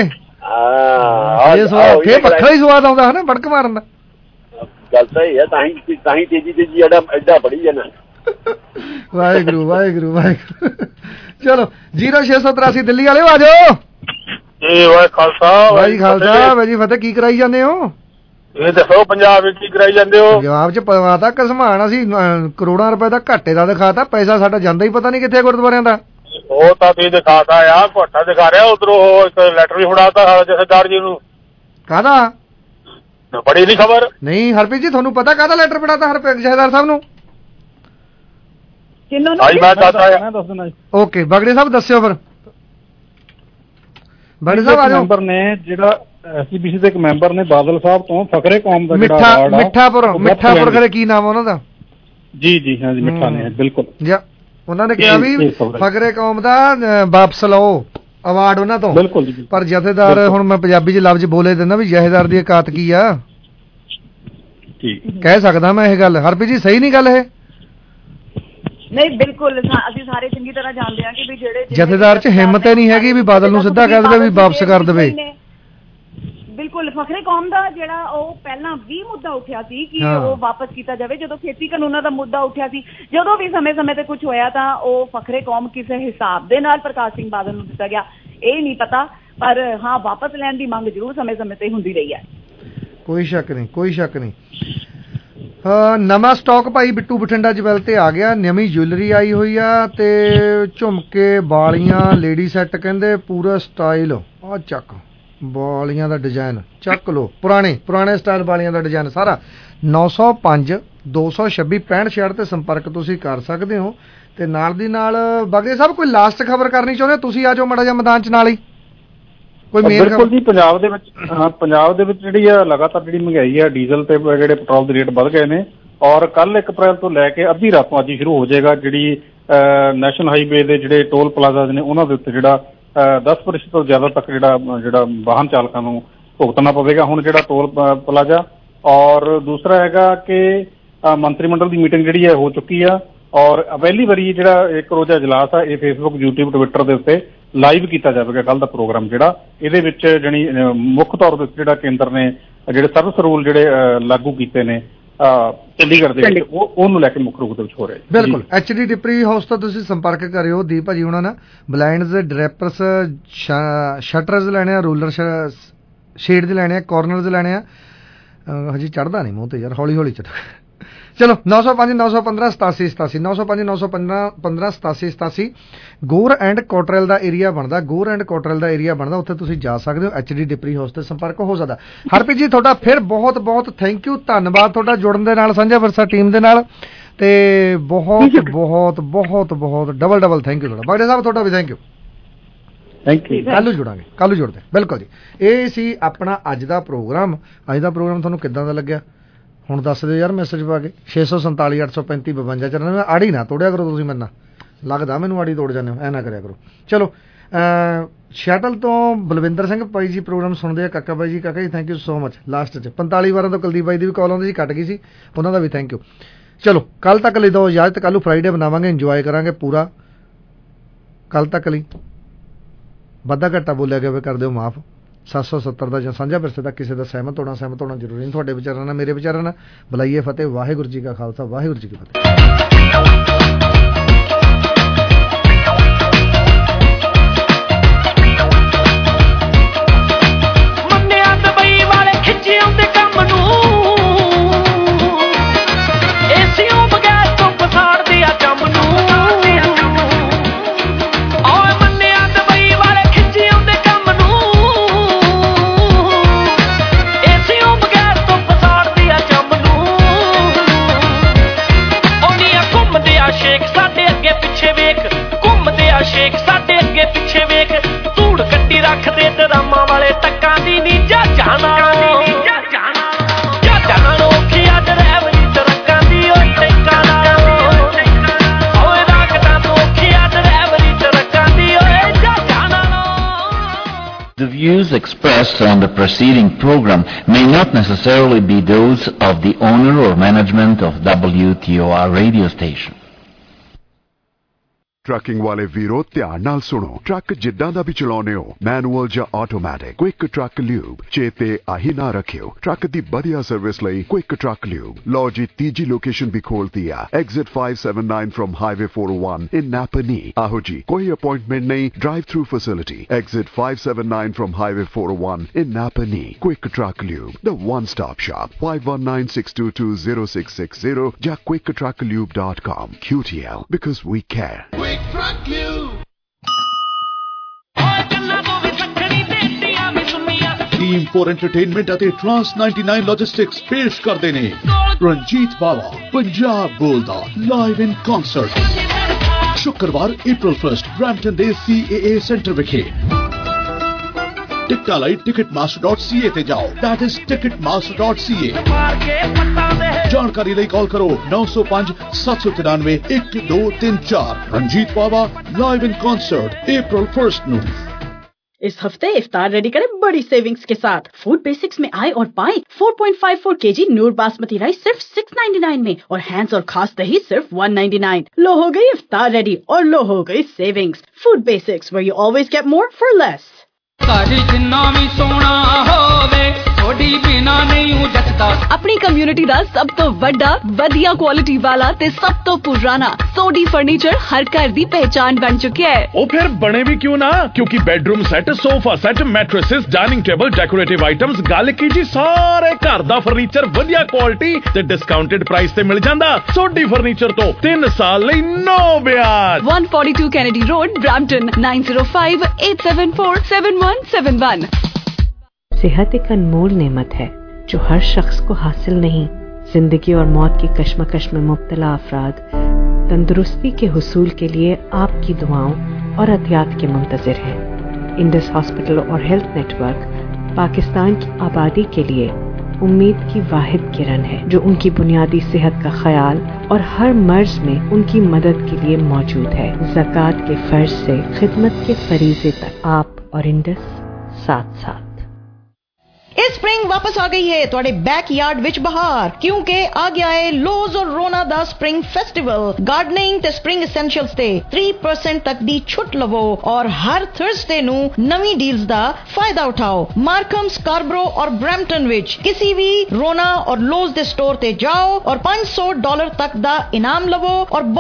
ਫੇਰ ਵੱਖਰਾ ਹੀ ਸਵਾਦ ਆਉਂਦਾ ਹੈ ਨਾ ਬੜਕ ਮਾਰਨ ਦਾ।
ਗੱਲ ਤਾਂ ਇਹ ਹੈ, ਤਾਂ ਹੀ ਤਾਂ ਹੀ ਤੇਜੀ ਤੇਜੀ ਐਡਾ ਐਡਾ ਬੜੀ ਜਾਣਾ।
ਵਾਹਿਗੁਰੂ ਵਾਹਿਗੁਰੂ ਵਾਹਿਗੁਰੂ। ਚਲੋ ਜ਼ੀਰੋ ਛੇ ਸੌ ਤਰਾਸੀ ਦਿੱਲੀ ਵਾਲੇ ਆ ਜਾਓ।
ਜੀ ਵਾਹਿ ਖਾਲਸਾ
ਵਾਹਿ ਖਾਲਸਾ। ਵਾਹਿ ਜੀ ਫਤਿਹ। ਕੀ ਕਰਾਈ ਜਾਂਦੇ ਹੋ?
ਇਹ ਦੱਸੋ ਪੰਜਾਬ ਵਿੱਚ ਕੀ ਕਰਾਈ ਜਾਂਦੇ ਹੋ?
ਪੰਜਾਬ ਚ ਪਵਾਤਾ ਕਸਮਾਨ, ਅਸੀਂ ਕਰੋੜਾਂ ਰੁਪਏ ਦਾ ਘਾਟੇ ਦਾ ਦਿਖਾਤਾ, ਪੈਸਾ ਸਾਡਾ ਜਾਂਦਾ ਹੀ ਪਤਾ ਨਹੀਂ ਕਿੱਥੇ ਗੁਰਦੁਆਰਿਆਂ ਦਾ।
ਉਹ ਤਾਂ ਤੁਸੀਂ ਦਿਖਾਤਾ ਆ, ਘੋਟਾ ਦਿਖਾ ਰਿਹਾ। ਉਧਰੋਂ ਇੱਕ ਲੈਟਰ ਵੀ ਫੜਾਤਾ ਜਥੇਦਾਰ ਜੀ ਨੂੰ।
ਕਾਹਦਾ?
ਬੜੀ ਨਹੀਂ ਖਬਰ?
ਨਹੀਂ ਹਰਪ੍ਰੀਤ ਜੀ, ਤੁਹਾਨੂੰ ਪਤਾ ਕਾਹਦਾ ਲੈਟਰ ਫੜਾਤਾ ਹਰਪ੍ਰੀਤ ਜਥੇਦਾਰ ਸਾਹਿਬ ਨੂੰ? ਓਕੇ ਬਗੜੇ ਸਾਹਿਬ ਦੱਸਿਓ ਫਿਰ। ਬਗੜੇ ਸਾਹਿਬ ਆ ਜਾਓ।
ਮੈਂਬਰ ਨੇ ਜਿਹੜਾ ਐਸਜੀਪੀਸੀ ਦੇ ਇੱਕ ਮੈਂਬਰ ਨੇ ਬਾਦਲ ਸਾਹਿਬ ਤੋਂ ਫਕਰੇ ਕੌਮ ਦਾ ਜਿਹੜਾ
ਅਵਾਰਡ ਆ, ਮਿੱਠਾਪੁਰ ਮਿੱਠਾਪੁਰ ਖਰੇ ਕੀ ਨਾਮ ਉਹਨਾਂ ਦਾ?
ਜੀ ਜੀ ਹਾਂ ਜੀ, ਮਿੱਠਾ ਨੇ ਬਿਲਕੁਲ।
ਜਾਂ ਉਹਨਾਂ ਨੇ ਕਿਹਾ ਵੀ ਫਕਰੇ ਕੌਮ ਦਾ ਵਾਪਸ ਲਓ ਅਵਾਰਡ ਉਹਨਾਂ ਤੋਂ।
ਬਿਲਕੁਲ ਜੀ।
ਪਰ ਜਥੇਦਾਰ, ਹੁਣ ਮੈਂ ਪੰਜਾਬੀ ਚ ਲਫ਼ਜ਼ ਬੋਲੇ ਦਿੰਦਾ ਵੀ ਜਥੇਦਾਰ ਦੀ ਔਕਾਤ ਕੀ ਆ, ਕਹਿ ਸਕਦਾ ਮੈਂ ਇਹ ਗੱਲ। ਹਰਪ੍ਰੀਤ ਜੀ ਸਹੀ ਨਹੀਂ ਗੱਲ ਇਹ?
ਨਹੀਂ ਬਿਲਕੁਲ, ਅਸੀਂ ਸਾਰੇ ਚੰਗੀ ਤਰ੍ਹਾਂ ਜਾਣਦੇ ਹਾਂ ਕਿ ਵੀ ਜਿਹੜੇ
ਜਥੇਦਾਰ ਚ ਹਿੰਮਤ ਹੀ ਨਹੀਂ ਹੈਗੀ ਵੀ ਬਾਦਲ ਨੂੰ ਸਿੱਧਾ ਕਹਿ ਦੇਵੇ ਵੀ ਵਾਪਸ ਕਰ ਦੇਵੇ।
ਬਿਲਕੁਲ ਫਖਰੇ ਕੌਮ ਦਾ ਜਿਹੜਾ ਉਹ ਪਹਿਲਾਂ ਵੀ ਮੁੱਦਾ ਉੱਠਿਆ ਸੀ ਕਿ ਉਹ ਵਾਪਸ ਕੀਤਾ ਜਾਵੇ, ਜਦੋਂ ਖੇਤੀ ਕਾਨੂੰਨਾਂ ਦਾ ਮੁੱਦਾ ਉੱਠਿਆ ਸੀ, ਜਦੋਂ ਵੀ ਸਮੇਂ ਸਮੇਂ ਤੇ ਕੁਝ ਹੋਇਆ ਤਾਂ ਉਹ ਫਖਰੇ ਕੌਮ ਕਿਸੇ ਹਿਸਾਬ ਦੇ ਨਾਲ ਪ੍ਰਕਾਸ਼ ਸਿੰਘ ਬਾਦਲ ਨੂੰ ਦਿੱਤਾ ਗਿਆ, ਇਹ ਨਹੀਂ ਪਤਾ। ਪਰ ਹਾਂ ਵਾਪਸ ਲੈਣ ਦੀ ਮੰਗ ਜ਼ਰੂਰ ਸਮੇਂ ਸਮੇਂ ਤੇ ਹੁੰਦੀ ਰਹੀ ਹੈ।
ਕੋਈ ਸ਼ੱਕ ਨਹੀਂ, ਕੋਈ ਸ਼ੱਕ ਨਹੀਂ। ਨਵਾਂ ਸਟਾਕ ਭਾਈ ਬਿੱਟੂ ਬਠਿੰਡਾ ਜਵੈਲ ਤੇ ਆ ਗਿਆ, ਨਵੀਂ ਜੁਐਲਰੀ ਆਈ ਹੋਈ ਆ, ਤੇ ਝੁਮਕੇ ਵਾਲੀਆਂ ਲੇਡੀ ਸੈੱਟ ਕਹਿੰਦੇ ਪੂਰਾ ਸਟਾਈਲ। ਆ ਚੱਕ ਵਾਲੀਆਂ ਦਾ ਡਿਜ਼ਾਈਨ ਚੱਕ ਲੋ, ਪੁਰਾਣੇ ਪੁਰਾਣੇ ਸਟਾਈਲ ਵਾਲੀਆਂ ਦਾ ਡਿਜ਼ਾਈਨ ਸਾਰਾ। ਨੌ ਸੌ ਪੰਜ ਦੋ ਸੌ ਛੱਬੀ ਪੈਂਹਠ ਛਿਆਹਠ ਤੇ ਸੰਪਰਕ ਤੁਸੀਂ ਕਰ ਸਕਦੇ ਹੋ। ਤੇ ਨਾਲ ਦੀ ਨਾਲ ਬਾਗੇ ਸਾਹਿਬ ਕੋਈ ਲਾਸਟ ਖਬਰ ਕਰਨੀ ਚਾਹੁੰਦੇ ਤੁਸੀਂ? ਆ ਜਾਓ ਮਾੜਾ ਜਿਹਾ ਮੈਦਾਨ ਚ ਨਾਲ ਹੀ ਕੋਈ ਮੇਨ।
ਬਿਲਕੁਲ ਜੀ, ਪੰਜਾਬ ਦੇ ਵਿੱਚ ਹਾਂ ਪੰਜਾਬ ਦੇ ਵਿੱਚ ਜਿਹੜੀ ਆ ਲਗਾਤਾਰ ਜਿਹੜੀ ਮਹਿੰਗਾਈ ਆ, ਡੀਜ਼ਲ ਤੇ ਜਿਹੜੇ ਪੈਟਰੋਲ ਦੇ ਰੇਟ ਵੱਧ ਗਏ ਨੇ, ਔਰ ਕੱਲ ਇੱਕ ਅਪ੍ਰੈਲ ਤੋਂ ਲੈ ਕੇ ਅੱਧੀ ਰਾਤ ਤੋਂ ਅੱਜ ਹੀ ਸ਼ੁਰੂ ਹੋ ਜਾਏਗਾ ਜਿਹੜੀ ਨੈਸ਼ਨਲ ਹਾਈਵੇ ਦੇ ਜਿਹੜੇ ਟੋਲ ਪਲਾਜ਼ਾ ਨੇ ਉਹਨਾਂ ਦੇ ਉੱਤੇ ਜਿਹੜਾ ਦਸ ਪ੍ਰਤੀਸ਼ਤ ਤੋਂ ਜ਼ਿਆਦਾ ਤੱਕ ਜਿਹੜਾ ਜਿਹੜਾ ਵਾਹਨ ਚਾਲਕਾਂ ਨੂੰ ਭੁਗਤਣਾ ਪਵੇਗਾ ਹੁਣ ਜਿਹੜਾ ਟੋਲ ਪਲਾਜ਼ਾ। ਔਰ ਦੂਸਰਾ ਹੈਗਾ ਕਿ ਮੰਤਰੀ ਮੰਡਲ ਦੀ ਮੀਟਿੰਗ ਜਿਹੜੀ ਹੈ ਹੋ ਚੁੱਕੀ ਆ, ਔਰ ਪਹਿਲੀ ਵਾਰੀ ਜਿਹੜਾ ਇੱਕ ਰੋਜ਼ਾ ਇਜਲਾਸ ਆ ਇਹ ਫੇਸਬੁੱਕ, ਯੂਟਿਊਬ, ਟਵਿੱਟਰ ਦੇ ਉੱਤੇ ਲਾਈਵ ਕੀਤਾ ਜਾਵੇਗਾ ਕੱਲ ਦਾ ਪ੍ਰੋਗਰਾਮ ਜਿਹੜਾ। ਇਹਦੇ ਵਿੱਚ ਜਾਣੀ ਮੁੱਖ ਤੌਰ ਤੇ ਜਿਹੜਾ ਕੇਂਦਰ ਨੇ ਜਿਹੜੇ ਸਰਵਿਸ ਰੂਲ ਜਿਹੜੇ ਲਾਗੂ ਕੀਤੇ ਨੇ ਚੰਡੀਗੜ੍ਹ ਦੇ ਵਿੱਚ ਉਹਨੂੰ ਲੈ ਕੇ ਮੁੱਖ ਰੂਪ ਦੇ ਵਿੱਚ ਹੋ ਰਿਹਾ ਹੈ।
ਬਿਲਕੁਲ ਐਚ ਡੀ ਟਿਪਰੀ ਹਾਊਸ ਤੋਂ ਤੁਸੀਂ ਸੰਪਰਕ ਕਰਿਓ ਦੀਪ ਭਾਜੀ ਉਹਨਾਂ ਨਾਲ। ਬਲਾਈਂਡਸ, ਡਰੈਪਰਸ, ਸ਼ਟਰਸ ਲੈਣੇ ਆ, ਰੂਲਰ ਸ਼ੇਡ ਦੇ ਲੈਣੇ ਆ, ਕਾਰਨਰਸ ਲੈਣੇ ਆ। ਹਜੇ ਚੜ੍ਹਦਾ ਨਹੀਂ ਮੂੰਹ ਤੇ ਯਾਰ, ਹੌਲੀ ਹੌਲੀ ਚੜ੍ਹ। ਚਲੋ ਨੌ ਸੌ ਪੰਜ ਨੌ ਸੌ ਪੰਦਰਾਂ ਸਤਾਸੀ ਸਤਾਸੀ ਨੌ ਸੌ ਪੰਜ ਨੌ ਸੌ ਪੰਦਰਾਂ ਪੰਦਰਾਂ ਸਤਾਸੀ ਸਤਾਸੀ ਗੋਰ ਐਂਡ ਕੋਟਰਲ ਦਾ ਏਰੀਆ ਬਣਦਾ, ਗੋਰ ਐਂਡ ਕੋਟਰਲ ਦਾ ਏਰੀਆ ਬਣਦਾ, ਉੱਥੇ ਤੁਸੀਂ ਜਾ ਸਕਦੇ ਹੋ। ਐਚ ਡੀ ਡਿਪਰੀ ਹਾਊਸ ਤੇ ਸੰਪਰਕ ਹੋ ਸਕਦਾ। ਹਰਪ੍ਰੀਤ ਜੀ ਤੁਹਾਡਾ ਫਿਰ ਬਹੁਤ ਬਹੁਤ ਥੈਂਕ ਯੂ, ਧੰਨਵਾਦ ਤੁਹਾਡਾ ਜੁੜਨ ਦੇ ਨਾਲ ਸਾਂਝਾ ਵਿਰਸਾ ਟੀਮ ਦੇ ਨਾਲ, ਤੇ ਬਹੁਤ ਬਹੁਤ ਬਹੁਤ ਬਹੁਤ ਡਬਲ ਡਬਲ ਥੈਂਕ ਯੂ ਤੁਹਾਡਾ। ਬਾਗੜੇ ਸਾਹਿਬ ਤੁਹਾਡਾ ਵੀ ਥੈਂਕ ਯੂ।
Thank you.
ਕੱਲ੍ਹ ਨੂੰ ਜੁੜਾਂਗੇ, ਕੱਲ੍ਹ ਨੂੰ ਜੁੜਦੇ ਬਿਲਕੁਲ ਜੀ। ਇਹ ਸੀ ਆਪਣਾ ਅੱਜ ਦਾ ਪ੍ਰੋਗਰਾਮ। ਅੱਜ ਦਾ ਪ੍ਰੋਗਰਾਮ ਤੁਹਾਨੂੰ ਕਿੱਦਾਂ ਦਾ ਲੱਗਿਆ ਹੁਣ ਦੱਸ ਦਿਓ ਯਾਰ ਮੈਸੇਜ ਪਾ ਕੇ। ਛੇ ਸੌ ਸੰਤਾਲੀ ਅੱਠ ਸੌ ਪੈਂਤੀ ਬਵੰਜਾ ਚਰਨਵੇਂ। ਆੜੀ ਨਾ ਤੋੜਿਆ ਕਰੋ ਤੁਸੀਂ, ਮੈਨੂੰ ਲੱਗਦਾ ਮੈਨੂੰ ਆੜੀ ਤੋੜ ਜਾਂਦੇ ਹੋ, ਐ ਨਾ ਕਰਿਆ ਕਰੋ। ਚਲੋ ਸ਼ੈਟਲ ਤੋਂ ਬਲਵਿੰਦਰ ਸਿੰਘ ਭਾਈ ਜੀ ਪ੍ਰੋਗਰਾਮ ਸੁਣਦੇ ਆ। ਕਾਕਾ ਬਾਈ ਜੀ, ਕਾਕਾ ਜੀ thank you so much. Last 'ਚ ਪੰਤਾਲੀ ਵਾਰਾਂ ਤੋਂ ਕੁਲਦੀਪ ਬਾਈ ਦੀ ਵੀ ਕਾਲ ਆਉਂਦੀ ਸੀ, ਕੱਟ ਗਈ ਸੀ, ਉਹਨਾਂ ਦਾ ਵੀ ਥੈਂਕ ਯੂ। ਚਲੋ ਕੱਲ੍ਹ ਤੱਕ ਲਈ ਦਿਓ ਇਜਾਜ਼ਤ, ਕੱਲ੍ਹ ਨੂੰ ਫਰਾਈਡੇ ਬਣਾਵਾਂਗੇ, ਇੰਜੋਏ ਕਰਾਂਗੇ ਪੂਰਾ। ਕੱਲ੍ਹ ਤੱਕ ਲਈ ਵਾਧਾ ਘਾਟਾ ਬੋਲਿਆ ਗਿਆ ਕਰ ਦਿਓ ਮਾਫ਼। ਸੱਤ ਸੌ ਸੱਤਰ ਦਾ ਜਾਂ ਸਾਂਝਾ ਵਿਰਸੇ ਦਾ ਕਿਸੇ ਦਾ ਸਹਿਮਤ ਹੋਣਾ ਸਹਿਮਤ ਹੋਣਾ ਜ਼ਰੂਰੀ ਨਹੀਂ। ਤੁਹਾਡੇ ਵਿਚਾਰਾਂ ਨਾਲ ਮੇਰੇ ਵਿਚਾਰਾਂ ਨਾਲ ਬੁਲਾਈਏ ਫਤਿਹ। ਵਾਹਿਗੁਰੂ ਜੀ ਕਾ ਖਾਲਸਾ, ਵਾਹਿਗੁਰੂ ਜੀ ਕੀ ਫਤਿਹ।
ਮੰਨਿਆ ਦੁਬਈ ਵਾਲੇ ਖਿੱਚੇ ਆਉਂਦੇ ਕੰਮ ਨੂੰ, ਏਸੀਓ ਬਗੈਰ ਤੋਂ ਪਸਾੜਦੇ ਆ ਕੰਮ ਨੂੰ। ਸ਼ੇਖ ਸਾਡੇ ਅੱਗੇ ਪਿੱਛੇ ਵੇਖ, ਧੂੜ ਕੱਟੀ ਰੱਖਦੇ ਡਰਾਮਾ ਵਾਲੇ ਟੱਕਾਂ ਦੀ ਨੀ ਜਾ ਜਾਣਾ ਜਾ ਜਾਣਾ ਔਖੀਆ ਡਰਾਈਵਰੀ ਟਰੱਕਾਂ ਦੀ ਓਏ ਟੈਕਾਂ ਨਾਲ। ਓਏ ਰਾਕਟਾਂ ਤੋਂ ਔਖੀਆ ਡਰਾਈਵਰੀ ਟਰੱਕਾਂ ਦੀ ਓਏ ਜਾ ਜਾਣਾ।
The views expressed on the preceding program may not necessarily be those of the owner or management of W T O R radio station.
Trucking ਵਾਲੇ ਵੀਰੋ ਧਿਆਨ ਨਾਲ ਸੁਣੋ। ਟਰੱਕ ਜਿੱਦਾਂ ਦਾ ਵੀ ਚਲਾਉਨੇ ਹੋ, ਮੈਨੂਅਲ ਜਾਂ ਆਟੋਮੈਟਿਕ, ਕੁਇਕ ਟਰੱਕ ਲਿਊਬ ਚੇਤੇ ਆਹੀ ਨਾ ਰੱਖਿਓ। ਟਰੱਕ ਦੀ ਵਧੀਆ ਸਰਵਿਸ ਲਈ ਕੁਇਕ ਟਰੱਕ ਲਿਊਬ। ਲਓ ਜੀ ਤੀਜੀ ਲੋਕੇਸ਼ਨ ਵੀ ਖੋਲਤੀ ਆ, exit five seventy-nine from Highway four oh one in Napanee। ਆਹੋ ਜੀ ਕੋਈ ਅਪਾਇੰਟਮੈਂਟ ਨਹੀਂ, drive through facility. Exit five seventy-nine from Highway four oh one in Napanee। Quick truck lube, the one stop shop। five one nine six two two zero six six zero ਜਾਂ quick truck lube dot com। Q T L, because we care।
Team four entertainment ਅਤੇ trans ninety-nine logistics ਪੇਸ਼ ਕਰਦੇ ਨੇ ਰਣਜੀਤ ਬਾਵਾ ਪੰਜਾਬ ਬੋਲਦਾ live in concert. ਸ਼ੁੱਕਰਵਾਰ April first Brampton ਦੇ C A A centre ਵਿਖੇ। ਟਿਕਟਾਂ ਲਈ ticketmaster dot c a ਤੇ ਜਾਓ, that is ticketmaster dot c a। ਜਾਣਕਾਰੀ ਲਈ ਕਾਲ ਕਰੋ nine oh five seven nine nine one two three four। Ranjit Bawa live in concert April first ਨੂੰ।
इस हफ्ते इफ्तार रेडी करें बड़ी सेविंग्स के साथ। फूड बेसिक्स में आए और पाएं four point five four KG Noor basmati rice सिर्फ six ninety-nine में, और हैंड्स और खास दही सिर्फ one ninety-nine। लो हो गई इफ्तार रेडी और लो हो गई savings. Food basics, where you always get more for less।
अपनी कम्युनिटी दा सब तो वड्डा वधिया क्वालिटी वाला ते सब तो पुराना सोडी फर्नीचर हर घर दी पहचान बन चुके है।
ओ फिर बने भी क्यों ना, क्योंकि bedroom set, sofa set, mattresses, dining table, decorative items, गल की जी सारे घर दा फर्नीचर वधिया क्वालिटी ते डिस्काउंटेड प्राइस ते मिल जांदा। सोडी फर्नीचर तो तीन साल लई नो ब्याज।
one forty-two Kennedy Road, Brampton nine zero five eight seven four seven one seven one।
सेहत एक अनमोल नेमत है जो हर शख्स को हासिल नहीं। जिंदगी और मौत की कश्मकश में मुब्तला अफराद तंदुरुस्ती के हुसूल के लिए आपकी दुआओं और एहतियात के मुंतज़िर हैं। इंडस हॉस्पिटल और हेल्थ नेटवर्क पाकिस्तान की आबादी के लिए उम्मीद की वाहिद किरण है, जो उनकी बुनियादी सेहत का ख्याल और हर मर्ज में उनकी मदद के लिए मौजूद है। ज़कात के फर्ज से खिदमत के फरीज़े तक आप और इंडस साथ साथ।
इस स्प्रिंग वापस आ गई है ਤੁਹਾਡੇ ਬੈਕਯਾਰਡ ਵਿੱਚ ਬਹਾਰ ਕਿਉਂਕਿ ਆ ਗਿਆ ਹੈ ਲੋਜ਼ ਔਰ ਰੋਨਾ ਦਾ ਸਪ੍ਰਿੰਗ ਫੈਸਟੀਵਲ ਗਾਰਡਨਿੰਗ ਤੇ ਸਪ੍ਰਿੰਗ ਐਸੈਂਸ਼ੀਅਲਸ ਤੇ three percent ਤੱਕ ਦੀ ਛੁੱਟ ਲਵੋ ਔਰ ਹਰ ਥਰਸਡੇ ਨੂੰ ਨਵੀਂ ਡੀਲਸ ਦਾ ਫਾਇਦਾ ਉਠਾਓ ਮਾਰਕਮ ਸਕਾਰਬਰੋ ਔਰ ਬ੍ਰੈਂਪਟਨ ਵਿੱਚ ਕਿਸੇ ਵੀ ਰੋਨਾ ਔਰ ਲੋਜ਼ ਦੇ ਸਟੋਰ ਤੇ ਜਾਓ ਔਰ five hundred ਡਾਲਰ ਤੱਕ ਦਾ ਇਨਾਮ ਲਵੋ ਔਰ